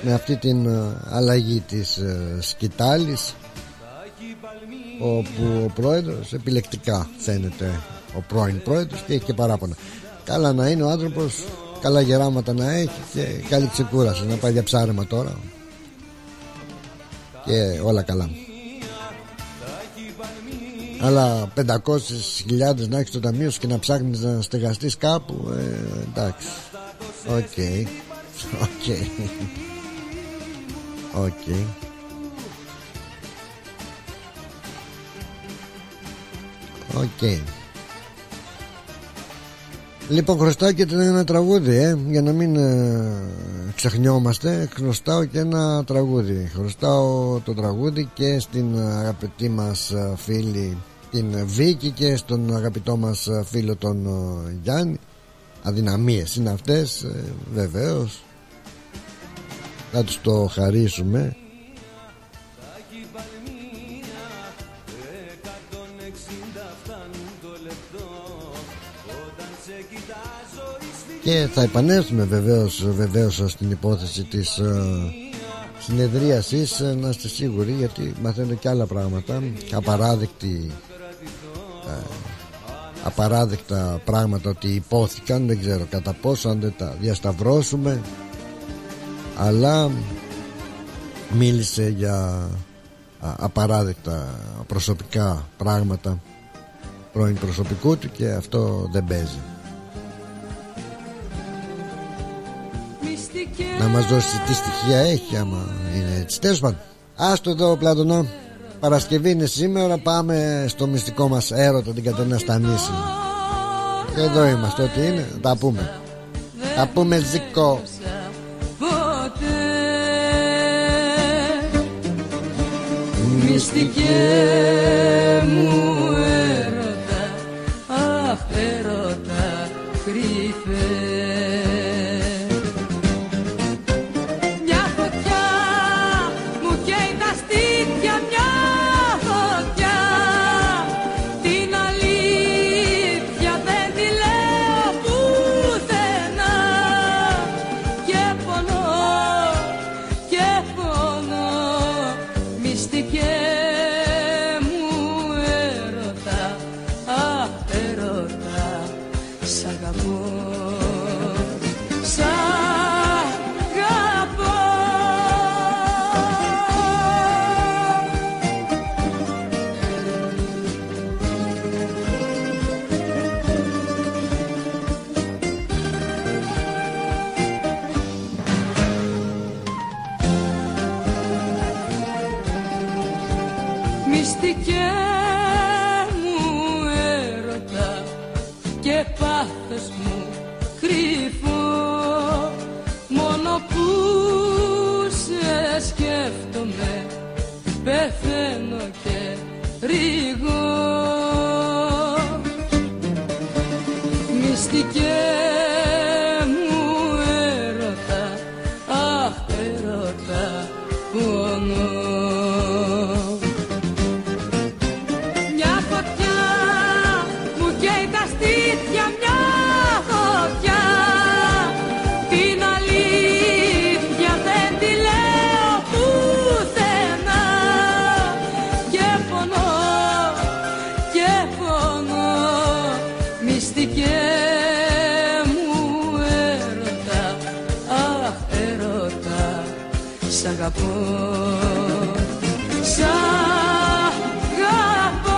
με αυτή την αλλαγή της σκητάλης, όπου ο πρόεδρος επιλεκτικά φαίνεται, ο πρώην πρόεδρος, και έχει και παράπονα. Καλά να είναι ο άνθρωπος, καλά γεράματα να έχει και καλή ξεκούραση, να πάει για ψάρεμα τώρα και όλα καλά. Αλλά 500.000 να έχεις στο ταμείο σου και να ψάχνεις να στεγαστείς κάπου, εντάξει. Οκ. Λοιπόν, χρωστάω και ένα τραγούδι, για να μην ξεχνιόμαστε. Χρωστάω και ένα τραγούδι. Χρωστάω το τραγούδι και στην αγαπητή μας φίλη την Βίκη και στον αγαπητό μας φίλο τον Γιάννη. Αδυναμίες είναι αυτές, βεβαίως. Θα τους το χαρίσουμε. Και θα επανέλθουμε βεβαίως στην υπόθεση της συνεδρίασης, να είστε σίγουροι, γιατί μαθαίνω και άλλα πράγματα, απαράδεκτα πράγματα ότι υπόθηκαν. Δεν ξέρω κατά πόσο, αν δεν τα διασταυρώσουμε, αλλά μίλησε για απαράδεκτα προσωπικά πράγματα πρώην προσωπικού του, και αυτό δεν παίζει. Να μας δώσει τι στοιχεία έχει, άμα είναι έτσι. Τέλος πάντων, άστο εδώ Πλάτωνα. Παρασκευή είναι σήμερα. Πάμε στο μυστικό μας έρωτα, την Κατερίνα Στανίση. Και εδώ είμαστε, ό,τι είναι τα πούμε. Τα πούμε ζικό. Μυστικέ μου έρωτα, αχ έρωτα κρύφε. Πεθαίνω και ρίγω. Μυστικέ μου έρωτα, αχ έρωτα πόνο. Μια φωτιά μου καίει τα στήθια, μια φωτιά. Την αλήθεια δεν τη λέω πουθενά. Και πονώ, μυστικέ μου έρωτα, αχ έρωτα, σ' αγαπώ, σ' αγαπώ.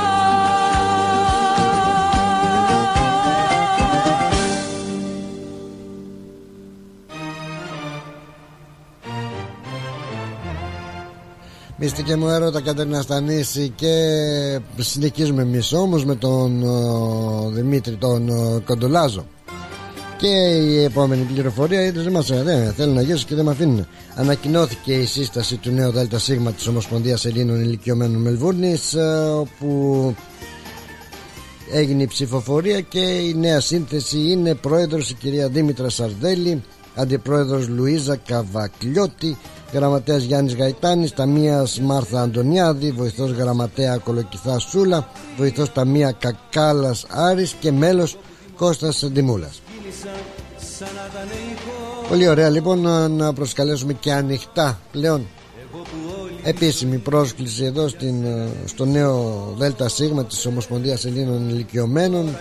Μυστική μου έρωτα, Κατερίνα Στανίση. Και συνεχίζουμε εμείς όμως με τον Δημήτρη τον Κοντολάζο. Και η επόμενη πληροφορία δεν μας θέλουν να γυρίσουν και δεν με αφήνουν. Ανακοινώθηκε η σύσταση του νέου ΔΣ της Ομοσπονδίας Ελλήνων Ηλικιωμένων Μελβούρνης, όπου έγινε η ψηφοφορία και η νέα σύνθεση είναι πρόεδρος η κυρία Δήμητρα Σαρδέλη, αντιπρόεδρος Λουίζα Καβακλιώτη, γραμματέας Γιάννης Γαϊτάνης, ταμείας Μάρθα Αντωνιάδη, βοηθός γραμματέα Κολοκυθά Σούλα, βοηθός ταμεία Κακάλας Άρης και μέλος Κώστας Ντιμούλας. Πολύ ωραία λοιπόν να προσκαλέσουμε και ανοιχτά πλέον επίσημη πρόσκληση εδώ στο νέο ΔΣ της Ομοσπονδίας Ελλήνων Ηλικιωμένων,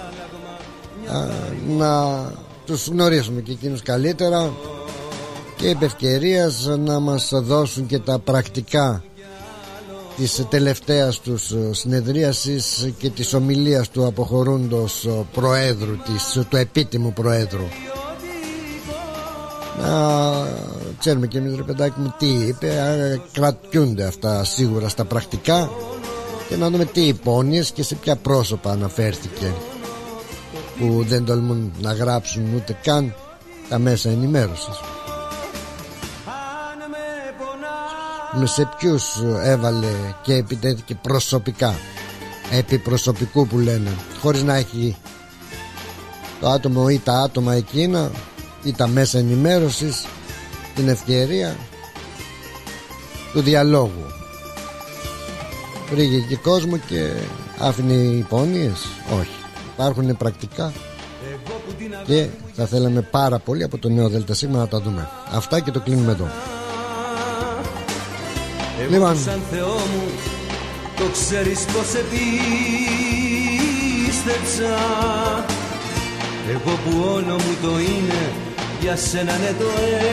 να τους γνωρίσουμε και εκείνους καλύτερα και επ' ευκαιρίας να μας δώσουν και τα πρακτικά της τελευταίας τους συνεδρίασης και της ομιλίας του αποχωρούντος προέδρου του επίτιμου προέδρου. Να ξέρουμε και εμείς, ρε παιδάκι μου, τι είπε. Κρατιούνται αυτά σίγουρα στα πρακτικά και να δούμε τι υπόνοιες και σε ποια πρόσωπα αναφέρθηκε, που δεν τολμούν να γράψουν ούτε καν τα μέσα ενημέρωσης. Σε ποιους έβαλε και επιτέθηκε προσωπικά, επί προσωπικού που λένε, χωρίς να έχει το άτομο ή τα άτομα εκείνα ή τα μέσα ενημέρωσης την ευκαιρία του διαλόγου. Βρήκε και κόσμο και άφηνε υπόνοιες. Όχι, υπάρχουν πρακτικά και θα θέλαμε πάρα πολύ από το νέο ΔΣ να τα δούμε αυτά και το κλείνουμε εδώ. Εγώ σαν Θεό μου το ξέρεις πως επίστεψα. Εγώ που όλο μου το είναι για σένα ναι το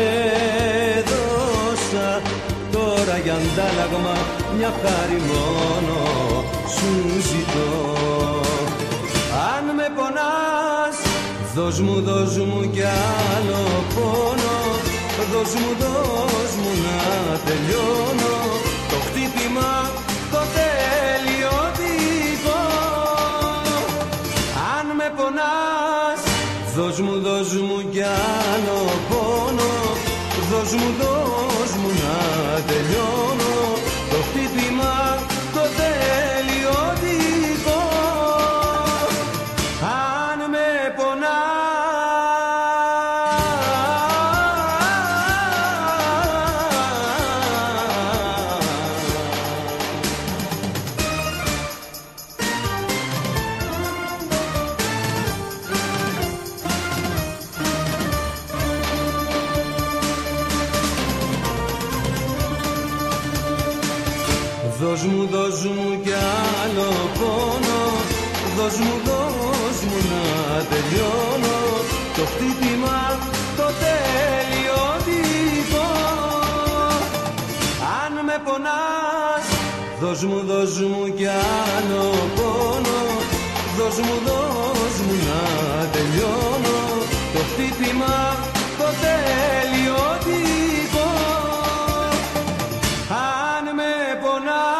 έδωσα. Τώρα για αντάλλαγμα μια χάρη μόνο σου ζητώ. Αν με πονάς δώσ' μου κι άλλο πόνο. Δώσ' μου να τελειώνω το χτύπημα το τελειωτικό. Αν με πονάς δώσ' μου κι άλλο πόνο. Δώσ' μου να τελειώνω το χτύπημα το τελειωτικό. Αν με πονάς δώσ' μου κι άλλο πόνο. Δώσ' μου να τελειώνω το χτύπημα το τελειωτικό. Αν με πονάς δώσ' μου κι άλλο πόνο. Δώσ' μου να τελειώνω το χτύπημα το τελειωτικό. Αν με πονάς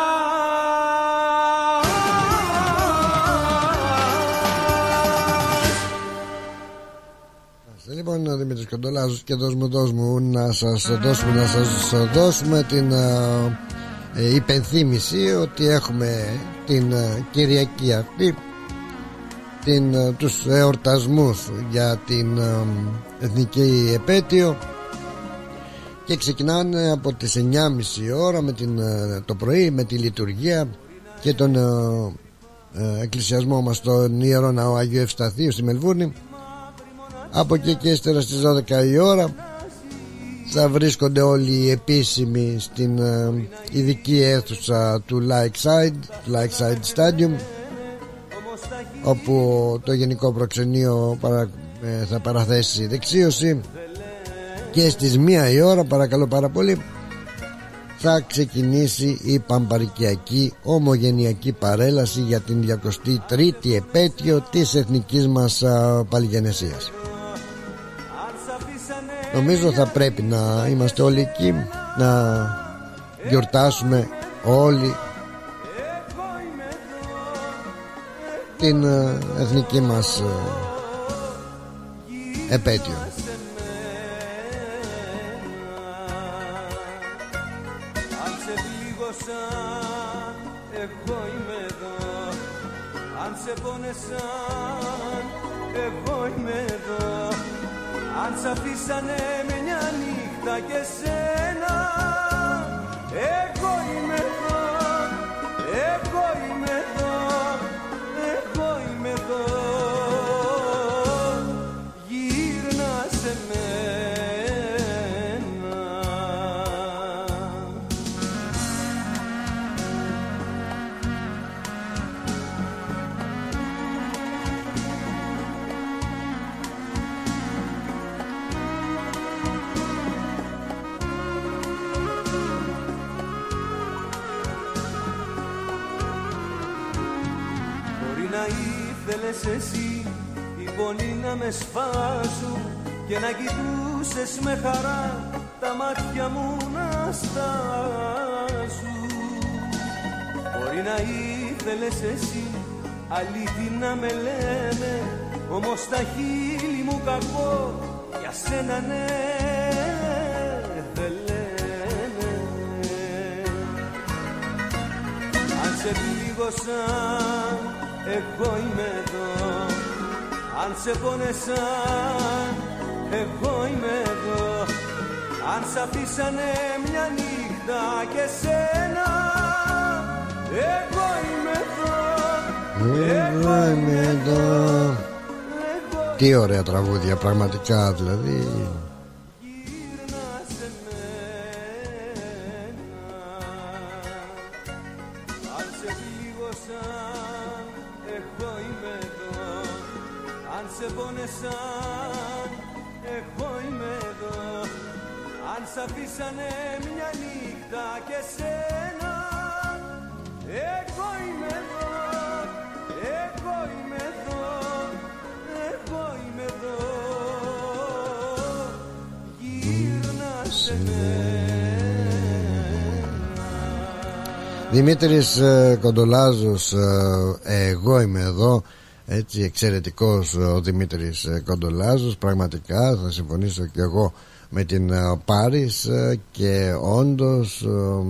Λοιπόν, ο Δημήτρης Κοντολάζος και δώσ' μου να σας δώσουμε την υπενθύμηση ότι έχουμε την Κυριακή αυτή τους εορτασμούς για την εθνική επέτειο και ξεκινάνε από τις 9.30 ώρα το πρωί με τη λειτουργία και τον εκκλησιασμό μας στον Ιερό Ναό Αγίου Ευσταθείου στη Μελβούρνη. Από εκεί και ύστερα στις 12 η ώρα θα βρίσκονται όλοι οι επίσημοι στην ειδική αίθουσα του Lakeside Stadium, όπου το Γενικό Προξενείο θα παραθέσει δεξίωση, και στις 1 η ώρα, παρακαλώ πάρα πολύ, θα ξεκινήσει η Παμπαρικιακή Ομογενειακή Παρέλαση για την 23η επέτειο της εθνικής μας παλιγενεσίας. Νομίζω θα πρέπει να είμαστε όλοι εκεί, να γιορτάσουμε όλοι την εθνική μας επέτειο. Αν σε πλήγωσα, εγώ είμαι εδώ. Αν σε πόνεσαν, εγώ είμαι εδώ. Αν σ' αφήσανε με μια νύχτα και σένα, εγώ είμαι εδώ, εγώ είμαι εδώ, εγώ είμαι εδώ. Γύρνα σε μένα. ήθελες εσύ οι πονοί να με σφάζουν και να κοιτούσες με χαρά τα μάτια μου να στάζουν. Μπορεί να ήθελες εσύ αλήθεια να με λένε, όμως τα χείλη μου κακό για σένα ναι δεν λένε. Αν σε πλήγωσαν εγώ είμαι εδώ, αν σε πόνεσαν εγώ είμαι εδώ, αν σ' αφήσανε μια νύχτα και σένα εγώ είμαι εδώ, εγώ είμαι εδώ. Τι ωραία τραγούδια πραγματικά, δηλαδή. Αν σε πλήγωσαν εγώ είμαι εδώ, αν σε πόνεσαν εγώ είμαι εδώ, αν σ' αφήσανε μια νύχτα και σένα εγώ είμαι εδώ, εγώ είμαι εδώ, εγώ είμαι εδώ, γύρνα σε Δημήτρης Κοντολάζος, εγώ είμαι εδώ. Έτσι, εξαιρετικός ο Δημήτρης Κοντολάζος. Πραγματικά θα συμφωνήσω και εγώ με την Πάρης και όντως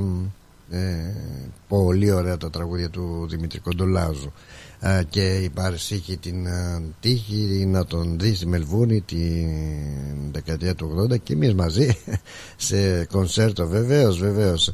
πολύ ωραία τα τραγούδια του Δημήτρη Κοντολάζου. Και η Πάρης είχε την τύχη να τον δει στη Μελβούνι την δεκαετία του 80 και εμείς μαζί σε κονσέρτο. Βεβαίως.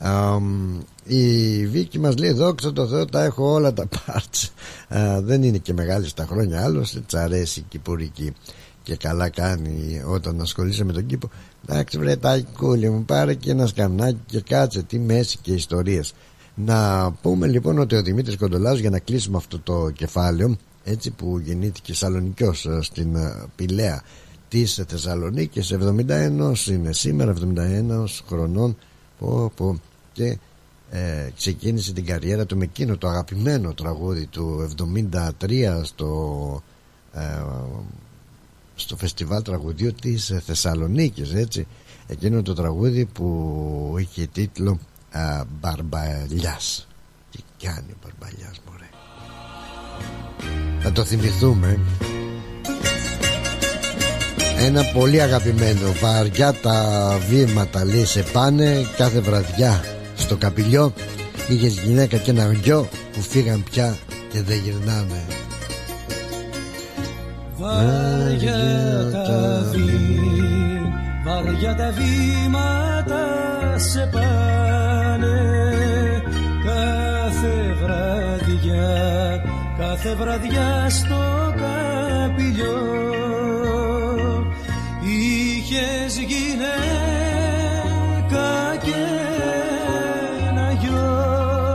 Η Βίκη μας λέει δόξα τω Θεώ τα έχω όλα τα parts. Δεν είναι και μεγάλη στα χρόνια, άλλωστε της αρέσει η κυπουρική και καλά κάνει όταν ασχολείσαι με τον κήπο. Εντάξει βρε τάκικούλη μου, πάρε και ένα σκαμνάκι και κάτσε, τι μέση και ιστορίες. Να πούμε λοιπόν ότι ο Δημήτρης Κοντολάζος, για να κλείσουμε αυτό το κεφάλαιο, έτσι, που γεννήθηκε Σαλονικιός στην Πηλαία της Θεσσαλονίκης, 71 είναι σήμερα, 71 χρονών και ξεκίνησε την καριέρα του με εκείνο το αγαπημένο τραγούδι του 73 στο φεστιβάλ τραγουδιού της Θεσσαλονίκης, έτσι, εκείνο το τραγούδι που είχε τίτλο Μπαρμπαλιάς. Τι κάνει ο Μπαρμπαλιάς μωρέ, θα το θυμηθούμε. Ένα πολύ αγαπημένο, βαριά τα βήματα λέει σε πάνε κάθε βραδιά στο Καπηλιό. Είχες γυναίκα και ένα γιο που φύγαν πια και δεν γυρνάνε. Βαριά τα βήματα σε πάνε κάθε βραδιά στο Καπηλιό. Είχες γυναίκα και ένα γιο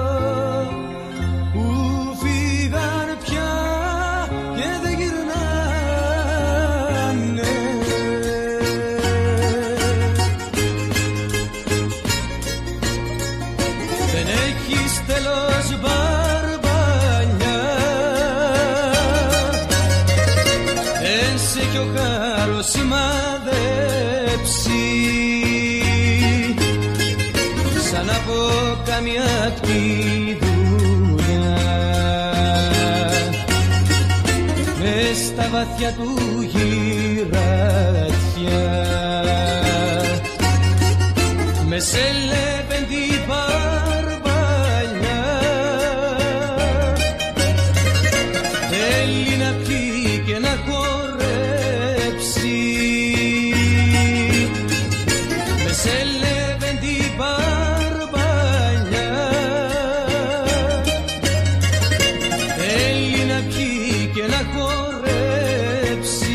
που φύγαν πια και δεν γυρνάνε. Δεν έχεις τέλος Μπαρμπαλιά, εσύ κι ο χάρος σημαδέψει σαν από καμιά δουλειά μες στα βαθιά του γυρατιά με σέλευεν την Μπαρμπαλιά. Θέλει να πιει και να χορέψει με σέλευεν την Μπαρμπαλιά. Θέλει να πιει και να χορέψει.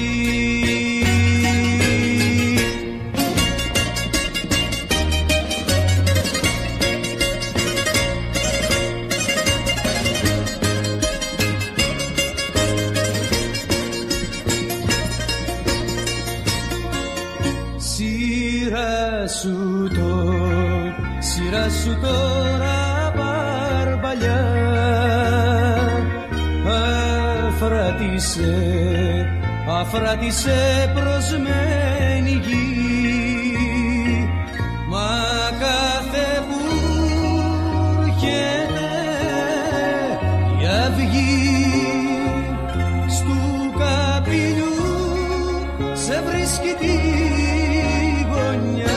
Σειρά σου τώρα Μπαρμπαλιά, αφράτησε προσμένη γη, μα κάθε που έρχεται η αυγή στου καπηλιού σε βρίσκει τη γωνιά.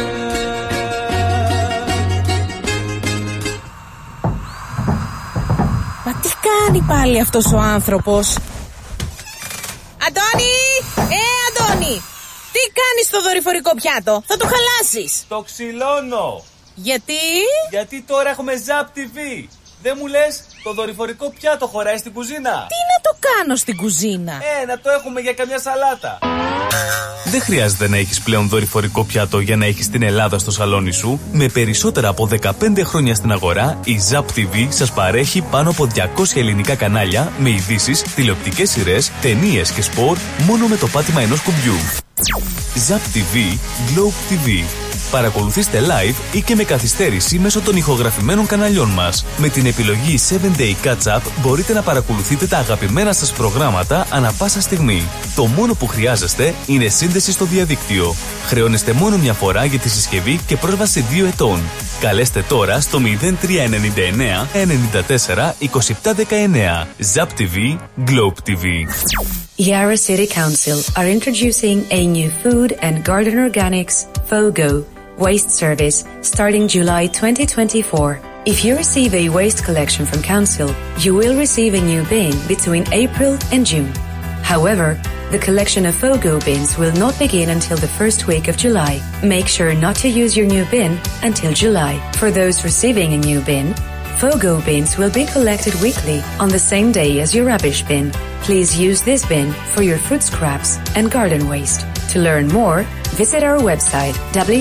Μα τι κάνει πάλι αυτός ο άνθρωπος? Αντώνη! Αντώνη! Τι κάνεις στο δορυφορικό πιάτο? Θα το χαλάσεις! Το ξυλώνω! Γιατί? Γιατί τώρα έχουμε Zap TV. Δεν μου λες, το δορυφορικό πιάτο χωράει στην κουζίνα? Τι να το κάνω στην κουζίνα? Να το έχουμε για καμιά σαλάτα. Δεν χρειάζεται να έχεις πλέον δορυφορικό πιάτο για να έχεις την Ελλάδα στο σαλόνι σου. Με περισσότερα από 15 χρόνια στην αγορά, η Zap TV σας παρέχει πάνω από 200 ελληνικά κανάλια με ειδήσεις, τηλεοπτικές σειρές, ταινίες και σπορ μόνο με το πάτημα ενός κουμπιού. Zap TV, Globe TV. Παρακολουθήστε live ή και με καθυστέρηση μέσω των ηχογραφημένων καναλιών μας. Με την επιλογή 7-Day Catch-Up μπορείτε να παρακολουθείτε τα αγαπημένα σας προγράμματα ανά πάσα στιγμή. Το μόνο που χρειάζεστε είναι σύνδεση στο διαδίκτυο. Χρεώνεστε μόνο μια φορά για τη συσκευή και πρόσβαση 2 ετών. Καλέστε τώρα στο 0399 94 2719. Zap TV, Globe TV. Yarra City Council are introducing a new food and garden organics FOGO waste service starting July 2024. If you receive a waste collection from Council, you will receive a new bin between April and June. However, the collection of FOGO bins will not begin until the first week of July. Make sure not to use your new bin until July. For those receiving a new bin, FOGO bins will be collected weekly on the same day as your rubbish bin. Please use this bin for your food scraps and garden waste. To learn more, visit our website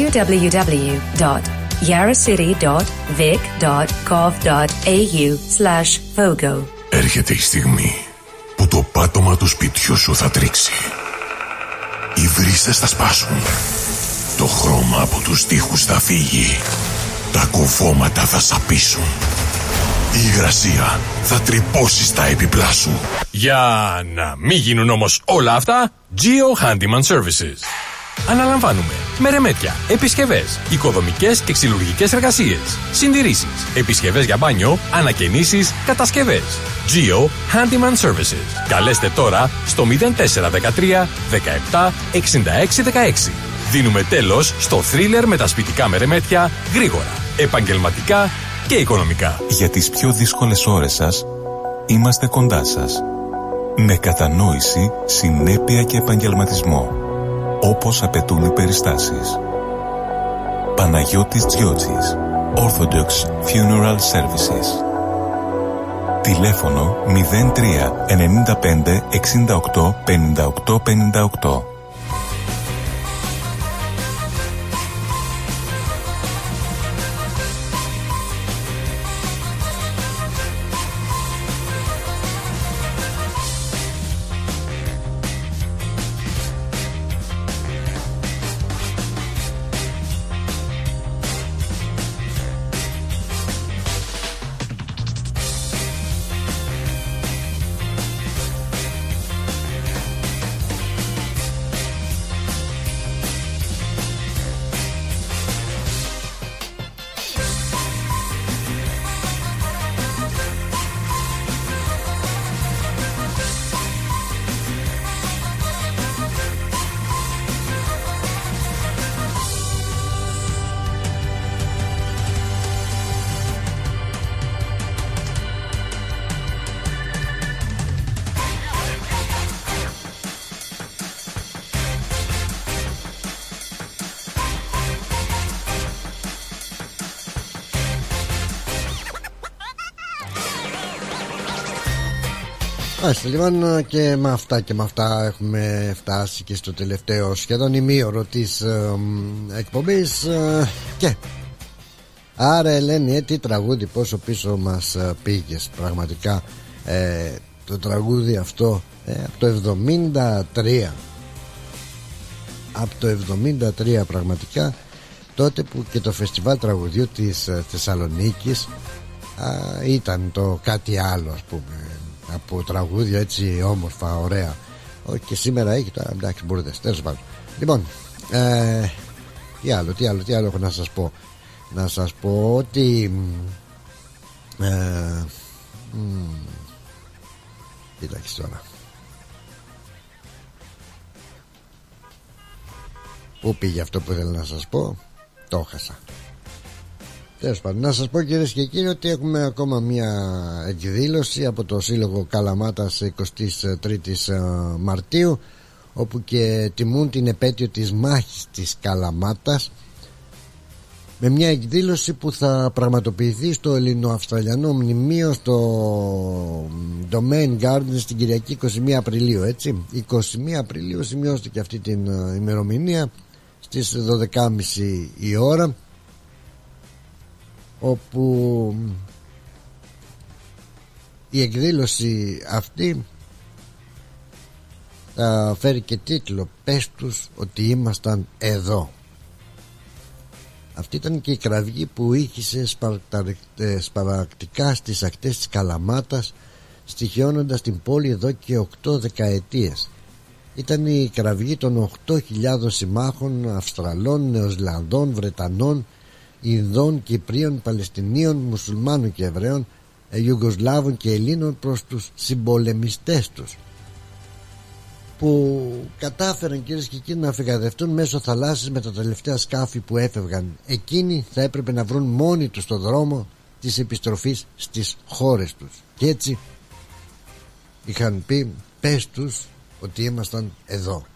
www.yarraCity.vic.gov.au/FOGO. Έρχεται η στιγμή που το πάτωμα του σπιτιού σου θα τρίξει. Οι βρύσες θα σπάσουν. Το χρώμα από τους τοίχους θα φύγει. Τα κουφώματα θα σαπίσουν. Η υγρασία θα τρυπώσει στα έπιπλά σου. Για να μην γίνουν όμως όλα αυτά, Geo Handyman Services. Αναλαμβάνουμε μερεμέτια, επισκευές, οικοδομικές και ξυλουργικές εργασίες, συντηρήσεις, επισκευές για μπάνιο, ανακαινήσεις, κατασκευές. Geo Handyman Services. Καλέστε τώρα στο 0413 17 66 16. Δίνουμε τέλος στο θρίλερ με τα σπιτικά μερεμέτια γρήγορα, επαγγελματικά και οικονομικά. Για τις πιο δύσκολες ώρες σας, είμαστε κοντά σας. Με κατανόηση, συνέπεια και επαγγελματισμό, όπως απαιτούν οι περιστάσεις. Παναγιώτης Τζιότσης, Orthodox Funeral Services. Τηλέφωνο 03 95 68 58 58. Λοιπόν, και με αυτά έχουμε φτάσει και στο τελευταίο σχεδόν ημίωρο της εκπομπής και άρα Ελένη, τι τραγούδι, πόσο πίσω μας πήγες πραγματικά, το τραγούδι αυτό από το 73 πραγματικά, τότε που και το φεστιβάλ τραγουδιού της Θεσσαλονίκης ήταν το κάτι άλλο, ας πούμε. από τραγούδια έτσι όμορφα, ωραία. Όχι και σήμερα έχει τώρα, εντάξει, μπορείτε, τέλος πάντων. Λοιπόν, τι άλλο έχω να σας πω. Να σας πω ότι κοίταξε τώρα. Πού πήγε αυτό που ήθελα να σας πω? Το χάσα. Τέλος πάντων, να σας πω κυρίες και κύριοι ότι έχουμε ακόμα μια εκδήλωση από το Σύλλογο Καλαμάτας 23ης Μαρτίου, όπου και τιμούν την επέτειο της μάχης της Καλαμάτας, με μια εκδήλωση που θα πραγματοποιηθεί στο Ελληνοαυστραλιανό Μνημείο στο Domain Gardens την Κυριακή 21 Απριλίου, έτσι. 21 Απριλίου σημειώστε και αυτή την ημερομηνία στις 12.30 η ώρα, όπου η εκδήλωση αυτή θα φέρει και τίτλο «Πες τους ότι ήμασταν εδώ». Αυτή ήταν και η κραυγή που ήχησε σπαρακτικά στις ακτές της Καλαμάτας, στοιχειώνοντας την πόλη εδώ και 8 δεκαετίες. Ήταν η κραυγή των 8.000 συμμάχων Αυστραλών, Νεοζηλανδών, Βρετανών, Ινδών, Κυπρίων, Παλαιστινίων, Μουσουλμάνων και Εβραίων, Ιουγκοσλάβων και Ελλήνων προς τους συμπολεμιστές τους, που κατάφεραν κυρίες και κύριοι να φυγαδευτούν μέσω θαλάσσης με τα τελευταία σκάφη που έφευγαν. Εκείνοι θα έπρεπε να βρουν μόνοι τους το δρόμο της επιστροφής στις χώρες τους, και έτσι είχαν πει «Πες τους ότι ήμασταν εδώ».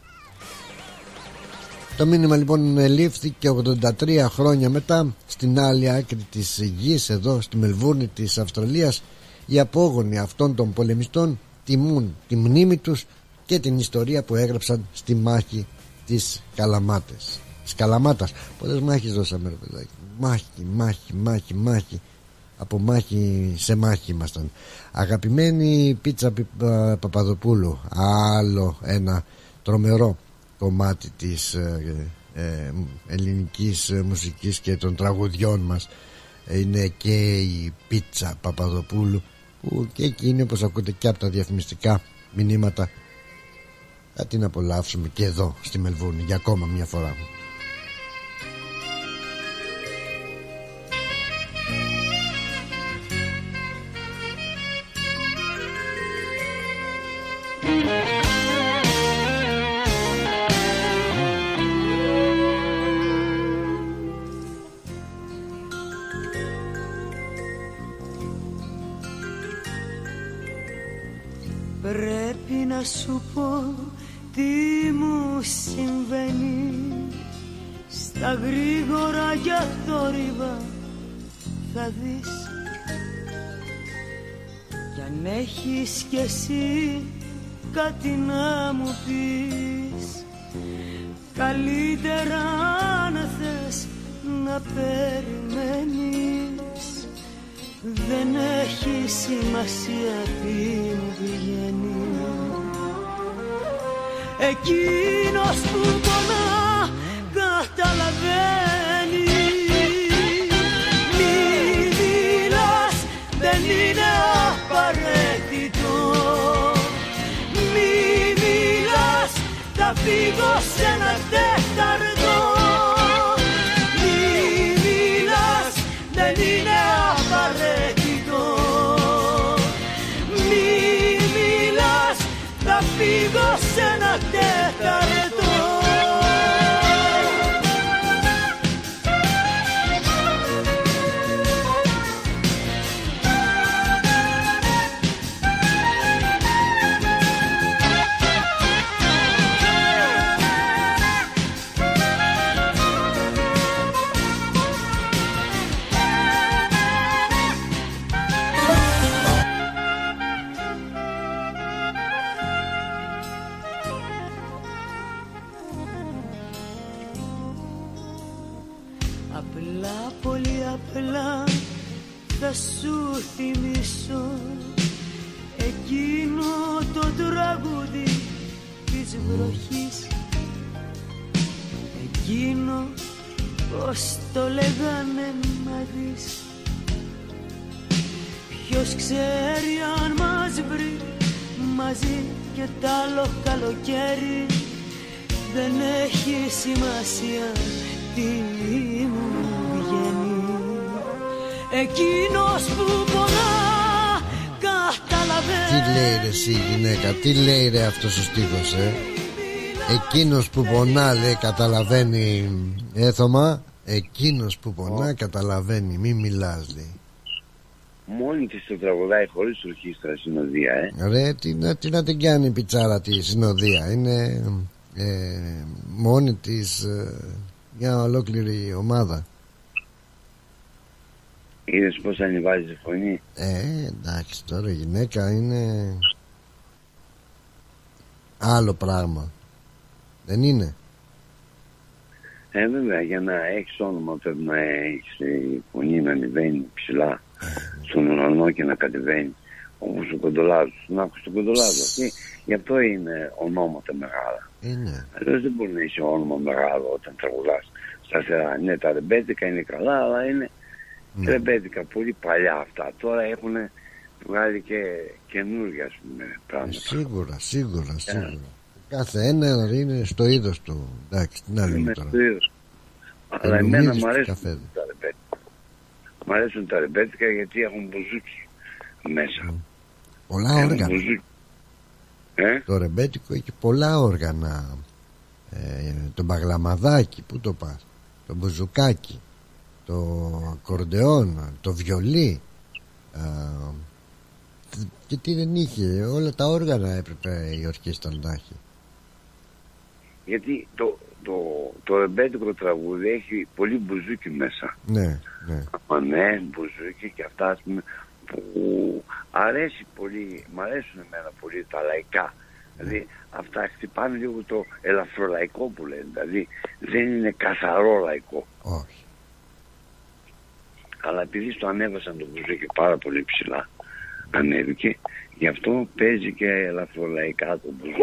Το μήνυμα λοιπόν ελήφθηκε 83 χρόνια μετά. Στην άλλη άκρη της γης, εδώ στη Μελβούρνη της Αυστραλίας, οι απόγονοι αυτών των πολεμιστών τιμούν τη μνήμη τους και την ιστορία που έγραψαν στη μάχη της Καλαμάτας. Πολλές μάχες δώσαμε, ρε παιδάκι. Μάχη. Από μάχη σε μάχη ήμασταν. Αγαπημένη Πίτσα Παπαδοπούλου, άλλο ένα τρομερό κομμάτι της ελληνικής μουσικής και των τραγουδιών μας, είναι και η Πίτσα Παπαδοπούλου, που και εκείνη, όπως ακούτε και από τα διαφημιστικά μηνύματα, θα την απολαύσουμε και εδώ στη Μελβούρνη για ακόμα μια φορά. Πρέπει να σου πω τι μου συμβαίνει, στα γρήγορα για θόρυβα θα δεις. Κι αν έχεις κι εσύ κάτι να μου πεις, καλύτερα να θες να περιμένεις. Δεν έχει σημασία τι μου πηγαίνει. Εκείνος που πονά καταλαβαίνει. Μη μιλάς, δεν είναι απαραίτητο. Μη μιλάς, θα φύγω σε ένα τέταρτο. Μη μιλάς, δεν είναι απαραίτητο. Μη μιλάς, θα φύγω σε ένα τέταρτο. Απλά, πολύ απλά θα σου θυμίσω εκείνο το τραγούδι της βροχής. Εκείνο, πως το λέγανε να δεις. Ποιος ξέρει αν μας Νοέμβρη, μαζί και τ' άλλο καλοκαίρι. Δεν έχει σημασία τι μου βγαίνει. Εκείνος που πονά καταλαβαίνει. Τι λέει ρε εσύ γυναίκα, τι λέει ρε αυτός ο στίχος, Εκείνος που πονά, λέει, καταλαβαίνει. Θωμά, εκείνος που πονά καταλαβαίνει. Μη μιλάς, λέει. Μόνη της το τραγουδάει χωρίς ορχήστρα συνοδεία, Ρε, τι να την κάνει η πιτσάρα τη συνοδεία. Είναι μόνη της μια ολόκληρη ομάδα. Είδες πως ανεβάζει φωνή. Εντάξει, τώρα η γυναίκα είναι άλλο πράγμα. Δεν είναι? Βέβαια, για να έχεις όνομα πρέπει να έχεις η φωνή να ανεβαίνει ψηλά στον ουρανό και να κατεβαίνει, όπως ο Κοντολάζος. Να ακούς τον Κοντολάζο, γι' αυτό είναι ονόματα μεγάλα. Αλλιώς δεν μπορεί να είσαι όνομα μεγάλο όταν τραγουδάς σταθερά. Ναι, τα ρεμπέτικα είναι καλά, αλλά είναι ρεμπέτικα πολύ παλιά αυτά. Τώρα έχουν βγάλει και καινούργια, ας πούμε, πράγματα. Σίγουρα. Κάθε ένα είναι στο είδος του. Εντάξει, τι να λέμε τώρα. Αλλά εμένα μου αρέσουν τα ρεμπέτικα. Μ' αρέσουν τα ρεμπέτικα γιατί έχουν μπουζούκι μέσα. Πολλά όργανα. Το ρεμπέτικο έχει πολλά όργανα. Το μπαγλαμαδάκι, πού το πας? Το μπουζουκάκι, το ακορντεόν, το βιολί. Και τι δεν είχε? Όλα τα όργανα έπρεπε η ορχήστρα να έχει. Γιατί το ρεμπέτικο τραγούδι έχει πολύ μπουζούκι μέσα. Ναι. Ναι, μπουζούκι και αυτά, ας πούμε, που αρέσει πολύ, μ' αρέσουν εμένα πολύ τα λαϊκά. Δηλαδή αυτά χτυπάνε λίγο το ελαφρολαϊκό που λένε. Δηλαδή δεν είναι καθαρό λαϊκό. Όχι. Αλλά επειδή στο ανέβασαν το μπουζούκι πάρα πολύ ψηλά, ανέβηκε, γι' αυτό παίζει και ελαφρολαϊκά το μπουζούκι.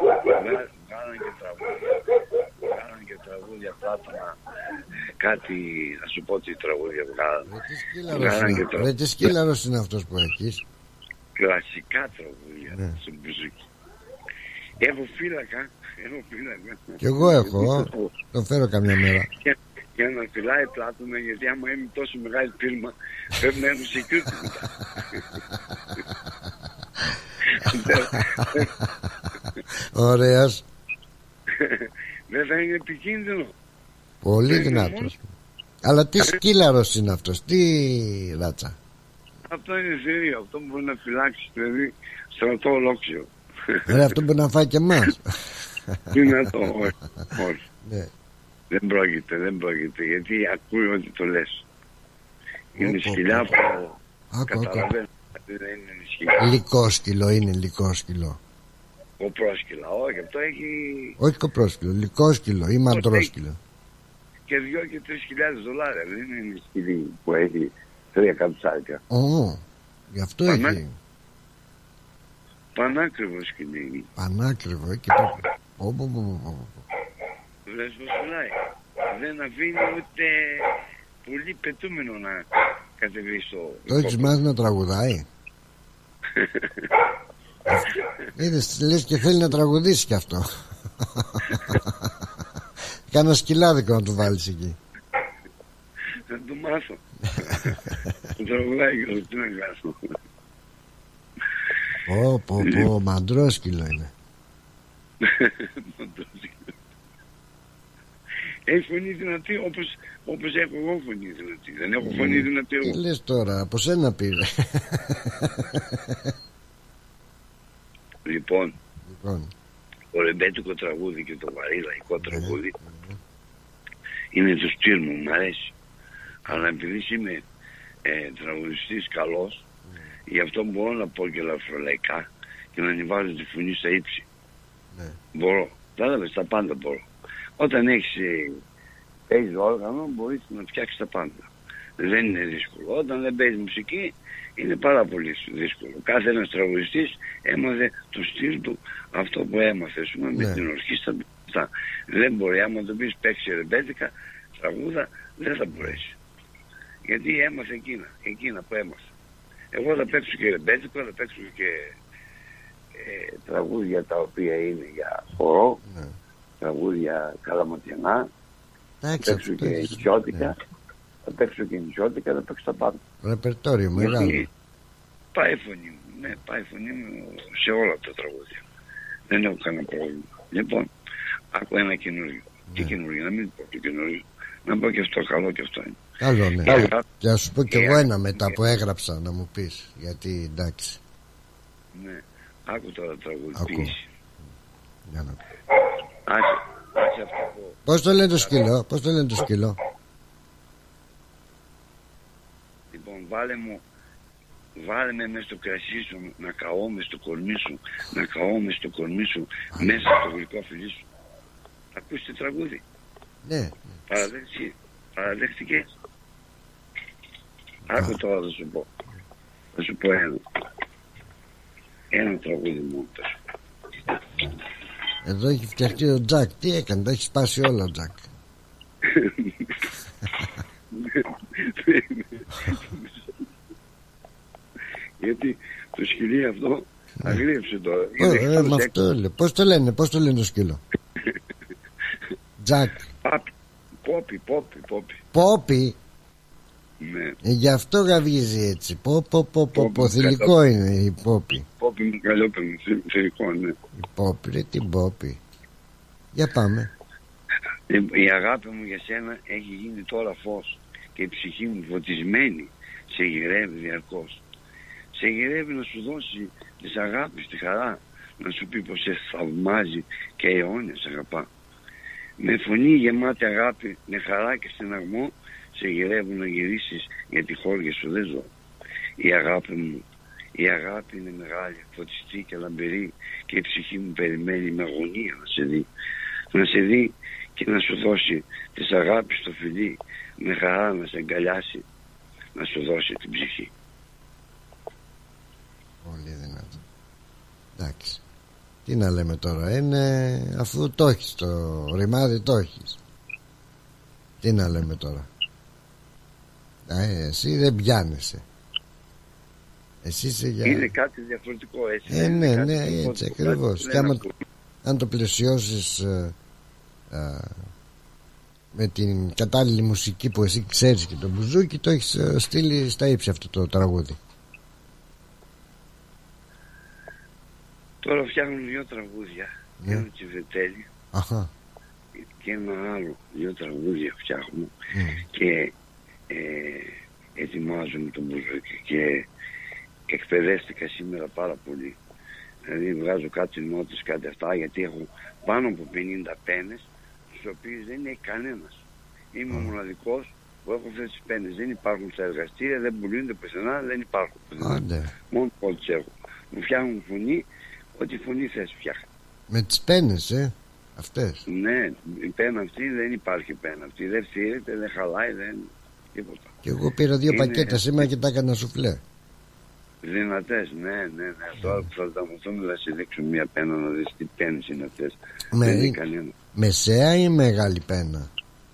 Βγάλαν και τραγούδια Πλάτωνα, κάτι, να σου πω τι τραγούδια βγάλαν. Ρε, τι σκύλαρος είναι αυτός που έχεις? Κλασικά τραγούδια στο μπουζούκι. Έχω φύλακα. Κι εγώ έχω, το φέρω καμιά μέρα. Για να φυλάει Πλάτωνα, γιατί άμα είναι τόσο μεγάλη φίρμα πρέπει να έχουν security μετά. Ωραίος. Δεν θα είναι επικίνδυνο? Πολύ δυνατός. Αλλά τι σκύλαρος είναι αυτός? Τι ράτσα? Αυτό είναι θηρίο. Αυτό μπορεί να φυλάξει, δηλαδή, στρατό ολόκληρο. Ρε, αυτό μπορεί να φάει και εμάς. Δυνατό, όχι. Δεν πρόκειται, γιατί ακούει ότι το λες. Είναι σκυλιά που καταλαβαίνω ότι δεν είναι σκυλιά. Λυκόσκυλο είναι, λυκόσκυλο. Κοπρόσκυλα, όχι, αυτό έχει... Όχι κοπρόσκυλο, λυκόσκυλο ή μαντρόσκυλο. Και 2 και 3 χιλιάδες δολάρια, δεν είναι σκυλί που έχει 3 κατσάκια. Γι' αυτό έχει. Πανάκριβο σκυλί. Πανάκριβο, και το... Βλες πως πουλάει. Δεν αφήνει ούτε πολύ πετούμενο να κατεβεί στο... Το έχεις μάθει να τραγουδάει? Είδες, λες και θέλει να τραγουδήσει κι αυτό. Κάνα σκυλάδικο να του βάλεις εκεί. Θα του μάθω. Το τραγουδάει και το τι να κάνω. Πω, μαντρόσκυλο είναι. Έχει φωνή δυνατή όπως έχω εγώ φωνή δυνατή. Δεν έχω φωνή δυνατή εγώ. Τι λες τώρα, από σένα πήρε. Λοιπόν, το ρεμπέτικο τραγούδι και το βαρύ λαϊκό τραγούδι είναι το στυλ μου, μου αρέσει. Αλλά επειδή είμαι τραγουδιστής καλός, γι' αυτό μπορώ να πω και ελαφρολαϊκά και να ανεβάζω τη φωνή στα ύψη. Μπορώ, τα πάντα μπορώ. Όταν παίζεις όργανο μπορείς να φτιάξεις τα πάντα. Δεν είναι δύσκολο. Όταν δεν παίζεις μουσική είναι πάρα πολύ δύσκολο. Κάθε ένας τραγουδιστής έμαθε το στυλ του, αυτό που έμαθε, με την ορχήστρα. Δεν μπορεί, άμα το πεις παίξει ρεμπέτικα τραγούδα, δεν θα μπορέσει. Γιατί έμαθε εκείνα που έμαθε. Εγώ θα παίξω και ρεμπέτικο, θα παίξω και τραγούδια τα οποία είναι για χορό, τραγούδια καλαματιανά, θα παίξω και νησιώτικα, θα παίξω τα πάντα. Ρεπερτόριο μεγάλο. Πάει η φωνή μου, ναι, πάει η φωνή μου σε όλα τα τραγούδια. Δεν έχω κανένα πρόβλημα. Λοιπόν, άκου ένα καινούριο. Τι καινούριο, να μην πω το καινούριο, να πω και αυτό, καλό και αυτό είναι. Καλό, ναι. Και να σου πω κι εγώ ένα μετά που έγραψα να μου πεις, γιατί εντάξει. Ναι, άκου τώρα τραγουδοποίηση. Για να... Άσε αυτό που... Πώς το λένε το σκύλο, Λοιπόν, βάλε με μέσα στο κρασί σου, να καώ στο κορμί σου, μέσα στο γλυκό φιλί σου. Ακούς το τραγούδι? Ναι. Παραδέχτηκες? Άκου τώρα θα σου πω ένα τραγούδι μόνο. Εδώ έχει φτιαχτεί ο Τζακ. Τι έκανε, τα έχει σπάσει όλα ο Τζακ. Γιατί το σκυλί αυτό αγρίεψε τώρα. Με αυτό λέει. Πώς το λένε το σκύλο? Τζακ. Πόπι. Ναι. Γι' αυτό γαβγίζει έτσι. Θηλυκό είναι η Πόπι. Πόπι μου καλόπαινε, θηλυκό, ναι. Η Πόπι, ρε την Πόπι. Για πάμε. Η αγάπη μου για σένα έχει γίνει τώρα φως και η ψυχή μου φωτισμένη σε γυρεύει διαρκώς. Σε γυρεύει να σου δώσει της αγάπης τη χαρά, να σου πει πως σε θαυμάζει και αιώνια σε αγαπά. Με φωνή γεμάτη αγάπη, με χαρά και στεναγμό, σε γυρεύουν να γυρίσεις, γιατί χώρια σου δεν ζω. Η αγάπη μου, η αγάπη είναι μεγάλη, φωτιστή και λαμπερή, και η ψυχή μου περιμένει με αγωνία να σε δει. Να σε δει και να σου δώσει της αγάπης το φιλί, με χαρά να σε αγκαλιάσει, να σου δώσει την ψυχή. Πολύ δυνατό. Εντάξει. Τι να λέμε τώρα, είναι αφού το έχεις το ρημάδι, το έχεις. Τι να λέμε τώρα. Εσύ δεν πιάνεσαι. Εσύ είσαι για... Είναι κάτι διαφορετικό, έτσι. Ναι, έτσι ακριβώς. Και αν το πλαισιώσεις με την κατάλληλη μουσική που εσύ ξέρεις και το μπουζούκι, το έχεις στείλει στα ύψη αυτό το τραγούδι. Τώρα φτιάχνουν δύο τραγούδια. Ένα Τσιβετέλη και ένα άλλο. Δύο τραγούδια φτιάχνουν και ετοιμάζουν τον μπουζούκι και εκπαιδεύτηκα σήμερα πάρα πολύ. Δηλαδή βγάζω κάτι νότες, κάτι αυτά, γιατί έχω πάνω από 50 πένες, τις οποίες δεν έχει κανένας. Είμαι ο μοναδικός που έχω αυτές τις πένες. Δεν υπάρχουν στα εργαστήρια, δεν πουλούνται πουθενά, δεν υπάρχουν πουθενά. Μόνο που τις έχω. Μου φτιάχνουν φωνή, ό,τι φωνή θες φτιάχνει. Με τις πένες, αυτές. Ναι, η πένα αυτή δεν υπάρχει πένα αυτή. Δεν φτύρεται, δεν χαλάει, δεν τίποτα. Και εγώ πήρα δύο πακέτα σήμερα και τα έκανα σουφλέ. Δυνατές, ναι. Τώρα που θα δαμωθούμε θα σε δείξω μια πένα να δεις τι πένες είναι αυτές. Δεν είναι κανένα. Μεσαία ή μεγάλη πένα?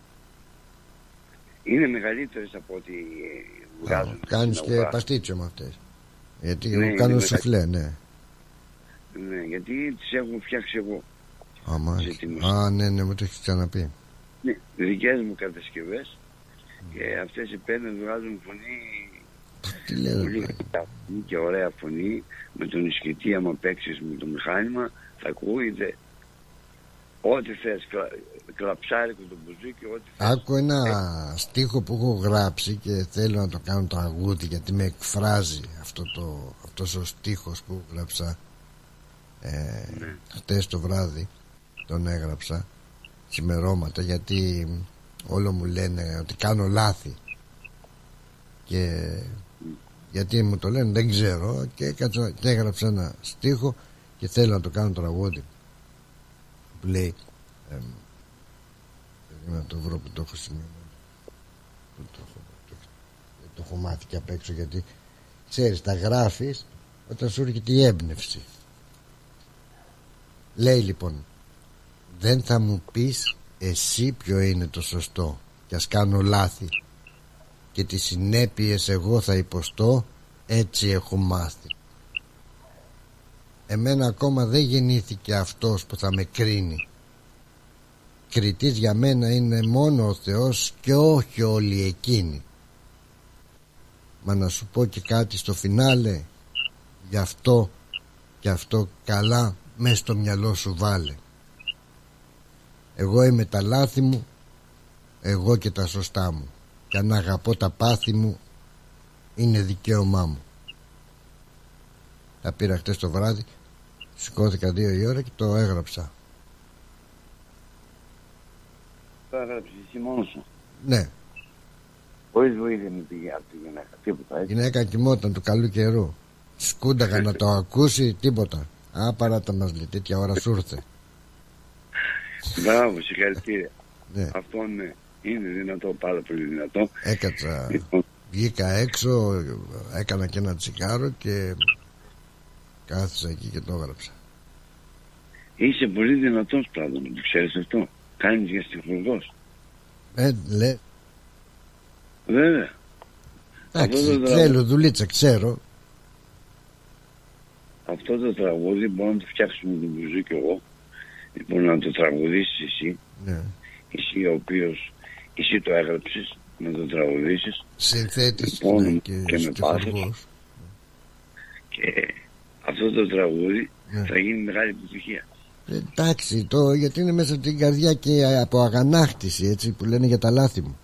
Είναι μεγαλύτερες από ό,τι βγάζουν. Κάνεις και παστίτσιο με αυτές? Γιατί εγώ κάνω σουφλέ, ναι. Ναι, γιατί τις έχω φτιάξει εγώ. Ναι, μου το έχεις ξαναπεί. Ναι, δικές μου κατασκευές και αυτές οι πένες βγάζουν φωνή. Τι λέω, πολύ και ωραία φωνή. Με τον ισχυτή, άμα παίξεις με το μηχάνημα, θα ακούγεται ό,τι θες. Κλαψάρικο το μπουζούκι, ό,τι θες. Άκου ένα στίχο που έχω γράψει και θέλω να το κάνω τραγούδι, γιατί με εκφράζει αυτός ο στίχος που γράψα χτες το βράδυ. Τον έγραψα ξημερώματα, γιατί όλο μου λένε ότι κάνω λάθη και γιατί μου το λένε δεν ξέρω, και έγραψα ένα στίχο και θέλω να το κάνω τραγούδι που λέει να το βρω που το έχω σημειώσει, το έχω μάθει και απ' έξω, γιατί ξέρεις τα γράφεις όταν σου έρχεται η έμπνευση. Λέει λοιπόν: δεν θα μου πεις εσύ ποιο είναι το σωστό, κι ας κάνω λάθη, και τις συνέπειες εγώ θα υποστώ, έτσι έχω μάθει. Εμένα ακόμα δεν γεννήθηκε αυτός που θα με κρίνει. Κριτής για μένα είναι μόνο ο Θεός και όχι όλοι εκείνοι. Μα να σου πω και κάτι στο φινάλε, γι' αυτό και αυτό καλά μες στο μυαλό σου βάλε. Εγώ είμαι τα λάθη μου, εγώ και τα σωστά μου, και αν αγαπώ τα πάθη μου είναι δικαίωμά μου. Τα πήρα χτες το βράδυ, σηκώθηκα 2 η ώρα και το έγραψα. Το έγραψες εσύ μόνος σου? Ναι. Χωρίς βοήθεια με τη γυναίκα, τίποτα έτσι? Η γυναίκα κοιμόταν του καλού καιρού. Σκούνταγα να το ακούσει, τίποτα. Παράτα μας λέει, τέτοια ώρα σου ήρθε. Μπράβο, συγχαρητήρια. Ναι. Αυτό είναι δυνατό, πάρα πολύ δυνατό. Έκατσα, βγήκα έξω, έκανα και ένα τσιγάρο και κάθισα εκεί και το έγραψα. Είσαι πολύ δυνατός, Πλάτωνα, το ξέρεις αυτό? Κάνεις για στιχουργός. Λέ. Βέβαια. Εντάξει, θέλω δουλίτσα, ξέρω. Αυτό το τραγούδι μπορώ να το φτιάξουμε τον Μπουζού και εγώ. Λοιπόν, να το τραγουδήσεις εσύ. Ναι. Εσύ ο οποίος, εσύ το έγραψες, να το τραγουδήσεις. Συνθέτης, λοιπόν, ναι, και με πάθος. Και αυτό το τραγούδι θα γίνει μεγάλη επιτυχία. Εντάξει, γιατί είναι μέσα από την καρδιά και από αγανάκτηση, έτσι που λένε για τα λάθη μου.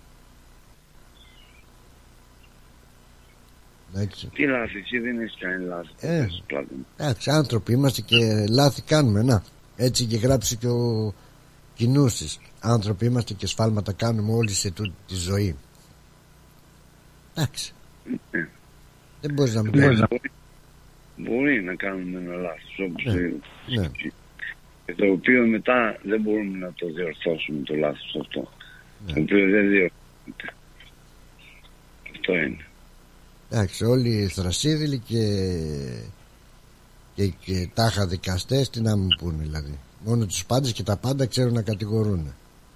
Εντάξει. Τι λάθη, εσύ δεν έχεις κάνει λάθη. Εντάξει, άνθρωποι είμαστε και λάθη κάνουμε. Να, έτσι και γράψει και ο Κινούσης. Άνθρωποι είμαστε και σφάλματα κάνουμε όλοι σε τούτη τη ζωή. Εντάξει. Δεν μπορείς να μην κάνεις. Μπορεί να κάνουμε ένα λάθος, όπως και το οποίο μετά δεν μπορούμε να το διορθώσουμε το λάθος αυτό. Το οποίο δεν διορθώνεται. Αυτό είναι. Εντάξει, όλοι οι θρασίδηλοι και τάχα δικαστές τι να μου πούνε δηλαδή. Μόνο τους πάντες και τα πάντα ξέρουν να κατηγορούν.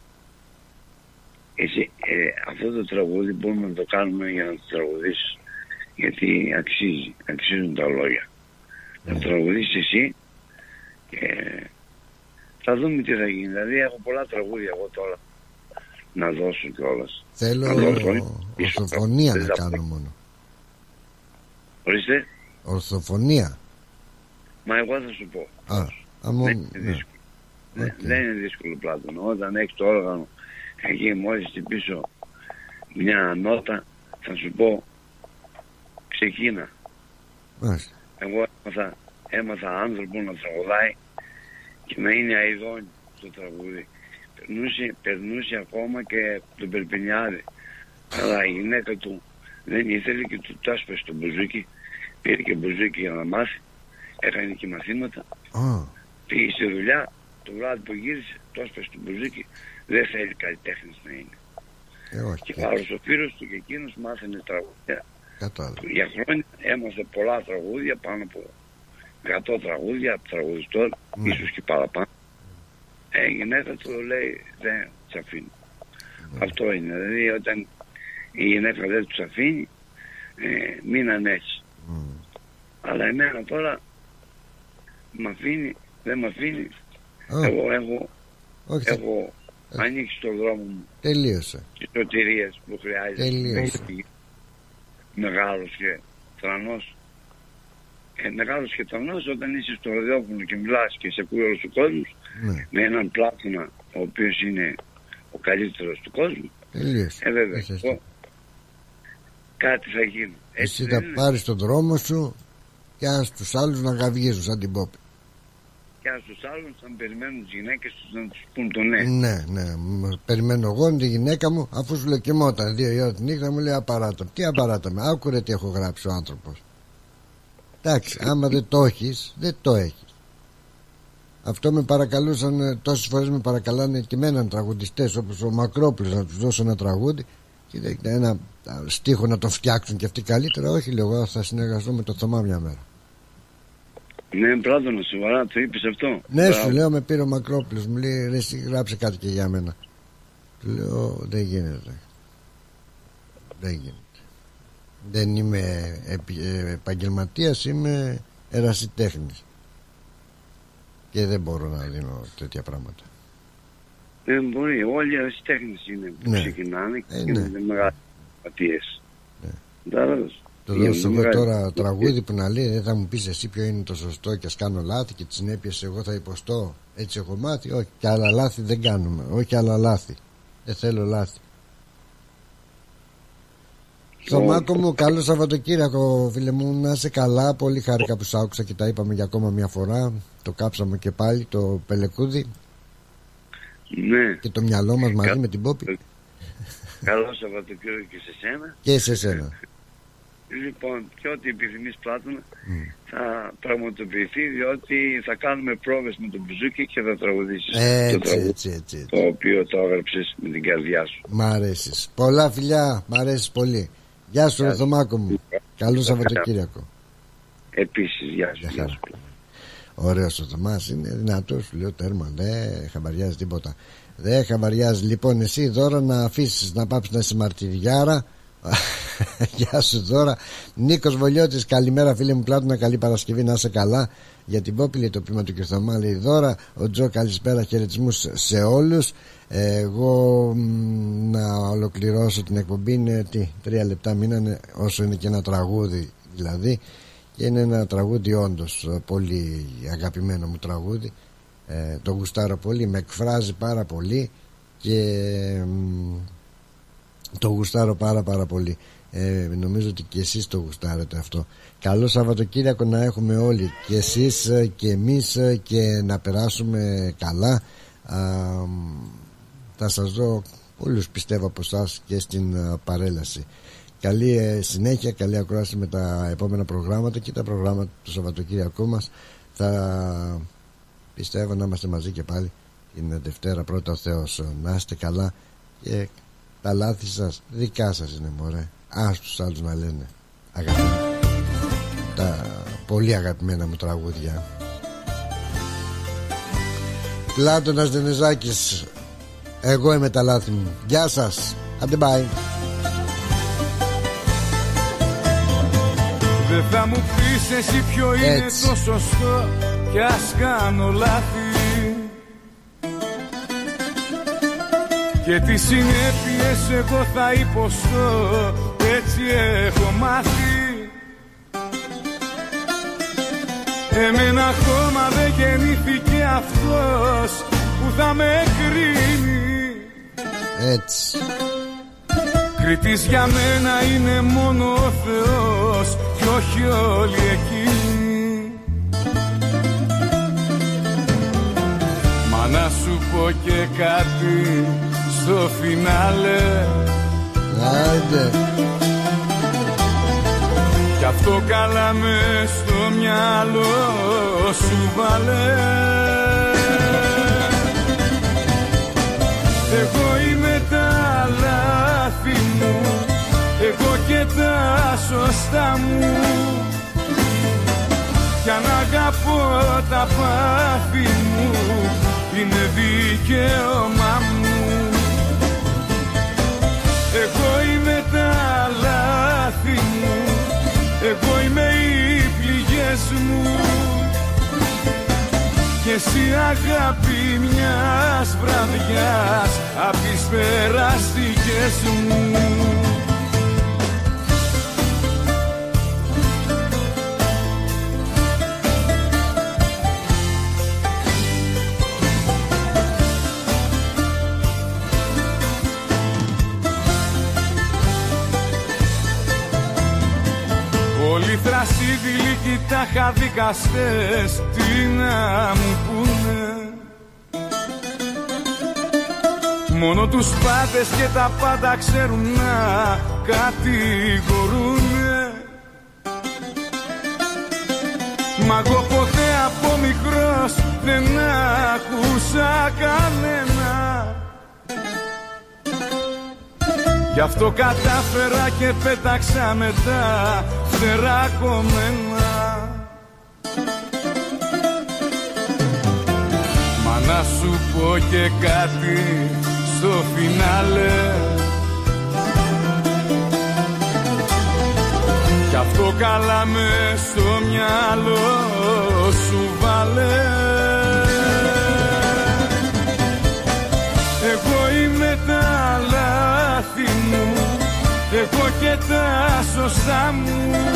Εσύ, αυτό το τραγούδι μπορούμε να το κάνουμε για να το τραγουδήσεις, γιατί αξίζουν τα λόγια. Θα τραγουδήσεις εσύ και θα δούμε τι θα γίνει. Δηλαδή έχω πολλά τραγούδια εγώ τώρα να δώσω κιόλας. Θέλω ορθοφωνία να κάνω μόνο. Ορίστε. Ορθοφωνία. Μα εγώ θα σου πω. Δεν είναι δύσκολο, Πλάτωνα. Όταν έχεις το όργανο εκεί μόλις χτυπήσω μια νότα, θα σου πω ξεκίνα. Εγώ έμαθα άνθρωπο να τραγουδάει και να είναι αηδόνι στο τραγούδι. Περνούσε ακόμα και τον Περπενιάδη, αλλά η γυναίκα του δεν ήθελε και του τάσπασε το μπουζούκι. Πήρε και μπουζούκι για να μάθει, έκανε και μαθήματα. Πήγε στη δουλειά, το βράδυ που γύρισε, το άσπασε το μπουζούκι. Δεν θέλει καλλιτέχνης να είναι. Και πάρω ο Σπύρος του και εκείνος μάθαινε τραγούδια. Για χρόνια έμαθε πολλά τραγούδια, πάνω από 100 τραγούδια, τραγουδιστών, ίσως και παραπάνω. Η γυναίκα του λέει δεν τους αφήνει. Αυτό είναι. Δηλαδή όταν η γυναίκα δεν τους αφήνει, μείναν έτσι. Αλλά εμένα τώρα μ' αφήνει, δεν μ' αφήνει. Εγώ έχω ανοίξει τον δρόμο μου. Τελείωσε. Τις σωτηρίες που χρειάζεται. Μεγάλος και τρανός. Μεγάλος και τρανός όταν είσαι στο ραδιόφωνο και μιλάς και σε ακούει όλος ο κόσμος, με έναν Πλάτωνα ο οποίος είναι ο καλύτερος του κόσμου. Τελείωσε. Βέβαια. Κάτι θα γίνει. Εσύ θα πάρεις τον δρόμο σου και ας τους άλλους να γαυγίζουν σαν την Πόπη. Και ας τους άλλους να περιμένουν τις γυναίκες τους να τους πούν το ναι. Ναι. Περιμένω εγώ τη γυναίκα μου, αφού σου λεκκιμόταν 2 η ώρα τη νύχτα, μου λέει απαράτω. Τι απαράτω με, άκουρε τι έχω γράψει ο άνθρωπος. Εντάξει, άμα δεν το έχεις, δεν το έχεις. Αυτό με παρακαλούσαν, τόσες φορές με παρακαλάνε και μέναν τραγουδιστές όπως ο Μακρόπουλος να τους δώσω ένα τραγούδι και ένα στίχο να το φτιάξουν και αυτοί καλύτερα. Όχι, λέω, εγώ θα συνεργαστώ με το Θωμά μια μέρα. Ναι, Πλάτωνα, σοβαρά το είπες αυτό? Ναι, σου λέω, με πήρε ο Μακρόπουλος, μου λέει ρε, εσύ γράψε κάτι και για μένα. Του λέω δεν γίνεται. Δεν είμαι επαγγελματίας, είμαι ερασιτέχνης. Και δεν μπορώ να δίνω τέτοια πράγματα. Μπορεί, όλοι οι αριστέχνες είναι που ξεκινάνε και είναι μεγάλες πατίες. Το δώσω εγώ τώρα τραγούδι που να λέει, δεν θα μου πεις εσύ ποιο είναι το σωστό και ας κάνω λάθη και τις συνέπειες εγώ θα υποστώ, έτσι έχω μάθει. Όχι, και άλλα λάθη δεν κάνουμε. Όχι άλλα λάθη. Δεν θέλω λάθη. Θωμάκο μου, καλό Σαββατοκύριακο, φίλε μου, να είσαι καλά. Πολύ χάρηκα που σ' άκουσα και τα είπαμε για ακόμα μια φορά. Το κάψαμε και πάλι το πελεκούδι. Ναι. Και το μυαλό μας μαζί με την Πόπη. Καλό Σαββατοκύριακο και σε σένα. Και σε σένα. Λοιπόν, και ό,τι επιθυμείς Πλάτωνα θα πραγματοποιηθεί, διότι θα κάνουμε πρόβες με τον Μπουζούκι και θα τραγουδήσεις έτσι. Το οποίο το έγραψες με την καρδιά σου. Μ' αρέσεις. Πολλά φιλιά, μ' αρέσεις πολύ. Γεια σου ρε Θωμάκο μου. Καλό Σαββατοκύριακο. Επίσης, γεια σου. Ωραίος ο Θωμάς, είναι δυνατός, σου λέω τέρμα, δεν χαμπαριάζει τίποτα. Δεν χαμπαριάζει. Λοιπόν, εσύ Δώρα να αφήσεις να πάψεις να είσαι μαρτυριάρα. Γεια σου Δώρα. Νίκος Βολιώτης, καλημέρα φίλε μου Πλάτωνα, καλή Παρασκευή, να είσαι καλά. Για την Πόπη το πείμα του Κυρθωμά λέει Δώρα. Ο Τζο, καλησπέρα, χαιρετισμούς σε όλους. Εγώ να ολοκληρώσω την εκπομπή, είναι 3 λεπτά μείνανε, όσο είναι και ένα τραγούδι δηλαδή. Και είναι ένα τραγούδι όντως πολύ αγαπημένο μου τραγούδι. Το γουστάρω πολύ, με εκφράζει πάρα πολύ και το γουστάρω πάρα πολύ. Νομίζω ότι και εσείς το γουστάρετε αυτό. Καλό Σαββατοκύριακο να έχουμε όλοι, και εσείς και εμείς, και να περάσουμε καλά. Θα σας δω όλους πιστεύω από εσάς και στην παρέλαση. Καλή συνέχεια, καλή ακρόαση με τα επόμενα προγράμματα και τα προγράμματα του Σαββατοκύριακού μας. Θα πιστεύω να είμαστε μαζί και πάλι την Δευτέρα, πρώτα ο Θεός. Να είστε καλά και τα λάθη σας δικά σας είναι, μωρέ. Ας τους άλλους να λένε. Τα πολύ αγαπημένα μου τραγούδια. Πλάτωνας Δενεζάκης, εγώ είμαι τα λάθη μου. Γεια σας, άντε bye. Δεν θα μου πεις εσύ ποιο είναι το σωστό κι ας κάνω λάθη, και τις συνέπειες εγώ θα υποστώ, έτσι έχω μάθει. Εμένα ακόμα δεν γεννήθηκε αυτός που θα με κρίνει. Έτσι. Κριτής για μένα είναι μόνο ο Θεός κι όχι όλοι εκείνοι. Μα να σου πω και κάτι στο φινάλε. Άντε. Κι αυτό καλά μες στο μυαλό σου βάλε. Εγώ είμαι τα λάθη μου, εγώ και τα σωστά μου, κι αν αγαπώ τα πάθη μου είναι δικαίωμά μου. Εγώ είμαι τα λάθη μου, εγώ είμαι οι πληγές μου, και εσύ αγάπη μιας βραδιάς απ' τις περαστικές μου. Όλοι θρασίδηλοι κι τα χαδικαστές τι να μου πούνε. Μόνο τους πάντες και τα πάντα ξέρουν να κατηγορούνε. Μα εγώ ποτέ από μικρός δεν άκουσα κανένα. Γι' αυτό κατάφερα και πέταξα μετά φτερά κομμένα. Μα να σου πω και κάτι στο φινάλε. Κι αυτό καλά μες στο μυαλό σου βάλε. λάθη μου, εγώ και τα σωστά μου.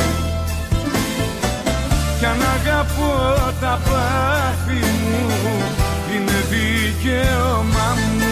Κι αν αγαπώ τα πάθη μου, είναι δικαίωμά μου.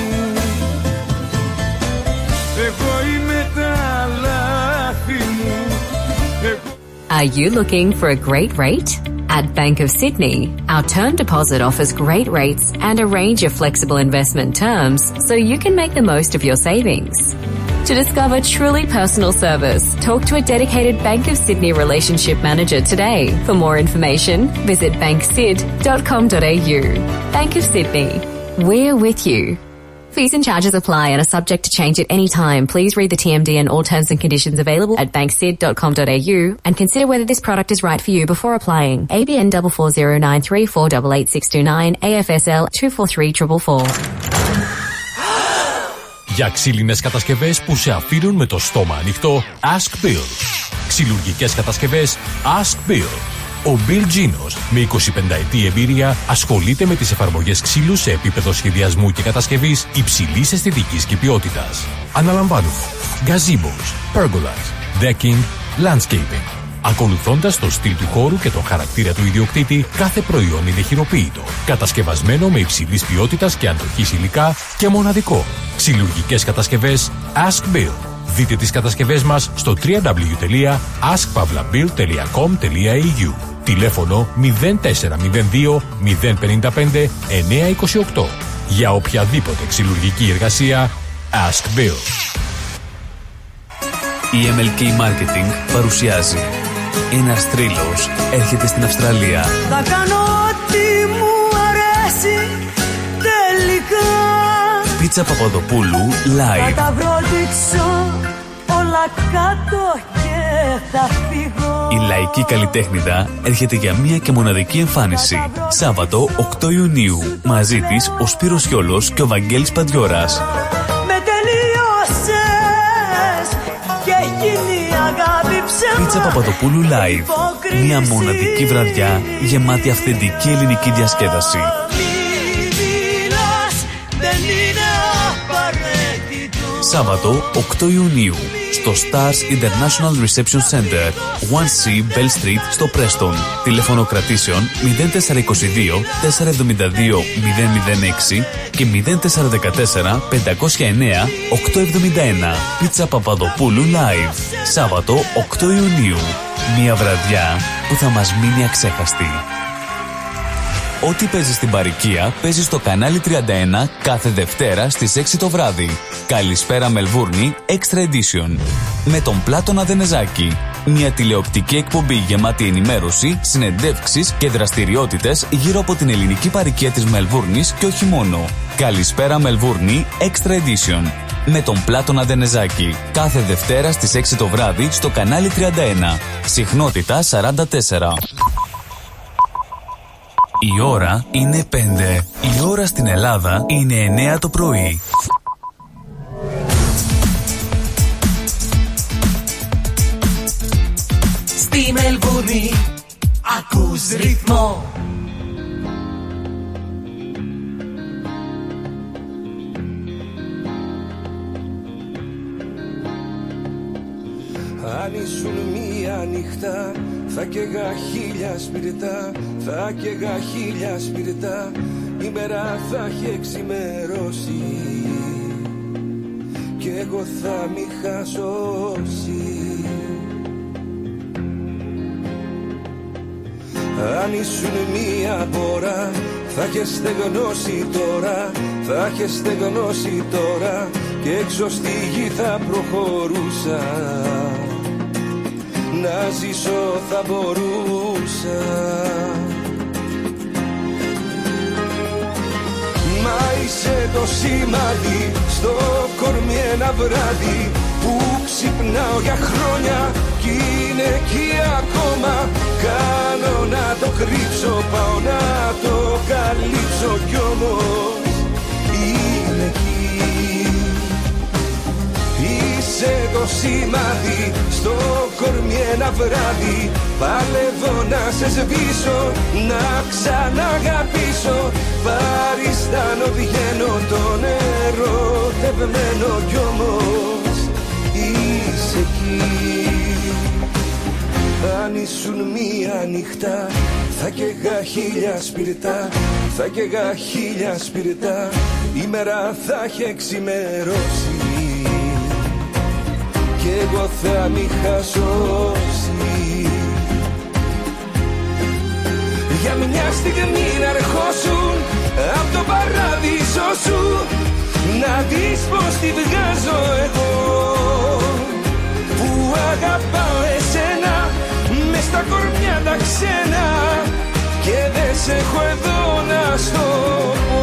Εγώ είμαι τα λάθη μου. Are you looking for a great rate? At Bank of Sydney, our term deposit offers great rates and a range of flexible investment terms so you can make the most of your savings. To discover truly personal service, talk to a dedicated Bank of Sydney relationship manager today. For more information, visit banksid.com.au. Bank of Sydney. We're with you. Fees and charges apply and are subject to change at any time. Please read the TMD and all terms and conditions available at banksid.com.au and consider whether this product is right for you before applying. ABN 44093488629 AFSL 243444. Για ξύλινες κατασκευές που σε αφήνουν με το στόμα ανοιχτό, Ask Bill. Ξυλουργικές κατασκευές, Ask Bill. Ο Bill Ginos, με 25 ετή εμπειρία, ασχολείται με τις εφαρμογές ξύλου σε επίπεδο σχεδιασμού και κατασκευής υψηλής αισθητικής και ποιότητας. Αναλαμβάνουμε gazebos, pergolas, decking, landscaping. Ακολουθώντας το στυλ του χώρου και τον χαρακτήρα του ιδιοκτήτη, κάθε προϊόν είναι χειροποίητο, κατασκευασμένο με υψηλής ποιότητας και αντοχής υλικά και μοναδικό. Ξυλουργικές κατασκευές Ask Bill. Δείτε τις κατασκευές μας στο www.askpavlabill.com.au. Τηλέφωνο 0402 055 928. Για οποιαδήποτε ξυλουργική εργασία, Ask Bill. Η MLK Marketing παρουσιάζει ένας θρύλος έρχεται στην Αυστραλία. Θα κάνω ό,τι μου αρέσει τελικά. Πίτσα Παπαδοπούλου live. Θα τα βροντίξω όλα κάτω και θα φύγω. Η λαϊκή καλλιτέχνηδα έρχεται για μία και μοναδική εμφάνιση. Σάββατο 8 Ιουνίου. Μαζί της ο Σπύρος Χιόλος και ο Βαγγέλης Παντιώρας. Με τελείωσες και γίνει αγάπη ψέμα. Πίτσα Παπαδοπούλου live. Μία μοναδική βραδιά γεμάτη αυθεντική ελληνική διασκέδαση. Σάββατο 8 Ιουνίου στο Stars International Reception Center, 1C Bell Street στο Preston. Τηλέφωνο κρατήσεων 0422 472 006 και 0414 509 871. Πίτσα Παπαδοπούλου live. Σάββατο 8 Ιουνίου. Μια βραδιά που θα μας μείνει αξέχαστη. Ό,τι παίζει στην παροικία παίζει στο κανάλι 31 κάθε Δευτέρα στις 6 το βράδυ. Καλησπέρα Μελβούρνη Extra Edition. Με τον Πλάτωνα Δενεζάκη. Μια τηλεοπτική εκπομπή γεμάτη ενημέρωση, συνεντεύξεις και δραστηριότητες γύρω από την ελληνική παροικία της Μελβούρνης και όχι μόνο. Καλησπέρα Μελβούρνη Extra Edition. Με τον Πλάτωνα Δενεζάκη. Κάθε Δευτέρα στις 6 το βράδυ στο κανάλι 31. Συχνότητα 44. Η ώρα είναι 5. Η ώρα στην Ελλάδα είναι 9 το πρωί. Στη Μελβούρνη ακούς ρυθμό. Αν ήσουν μία νύχτα θα καίγα χίλια σπιρτά, θα καίγα χίλια σπιρτά. Η μέρα θα έχει εξημερώσει κι εγώ θα μη είχα σώσει. Αν ήσουν μία πора θα έχεις στεγνώσει τώρα, θα έχεις στεγνώσει τώρα και έξω στη γη θα προχωρούσα. Να ζήσω θα μπορούσα. Μα είσαι το σημάδι στο κορμί ένα βράδυ που ξυπνάω για χρόνια κι είναι εκεί ακόμα. Κάνω να το κρύψω, πάω να το καλύψω κι όμως είναι εκεί. Είσαι το σημάδι στο κορμί ένα βράδυ. Παλεύω να σε σβήσω, να ξαναγαπήσω. Παριστάνω, βγαίνω τον ερωτευμένο κι όμως εκεί. Αν ήσουν μία νύχτα θα καίγα 1000 σπιρτά, θα καίγα 1000 σπιρτά, η μέρα θα έχει ξημερώσει κι εγώ θα μη χασώσει. Για μια στιγμή να ερχόσουν απ' το παράδεισο σου, να δεις πως τη βγάζω εγώ, που αγαπάω εσένα μες στα κορμιά τα ξένα και δεν σε έχω εδώ να στο πω.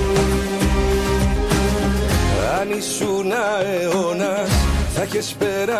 Αν ήσουν αιώνας θα έχεις περάσει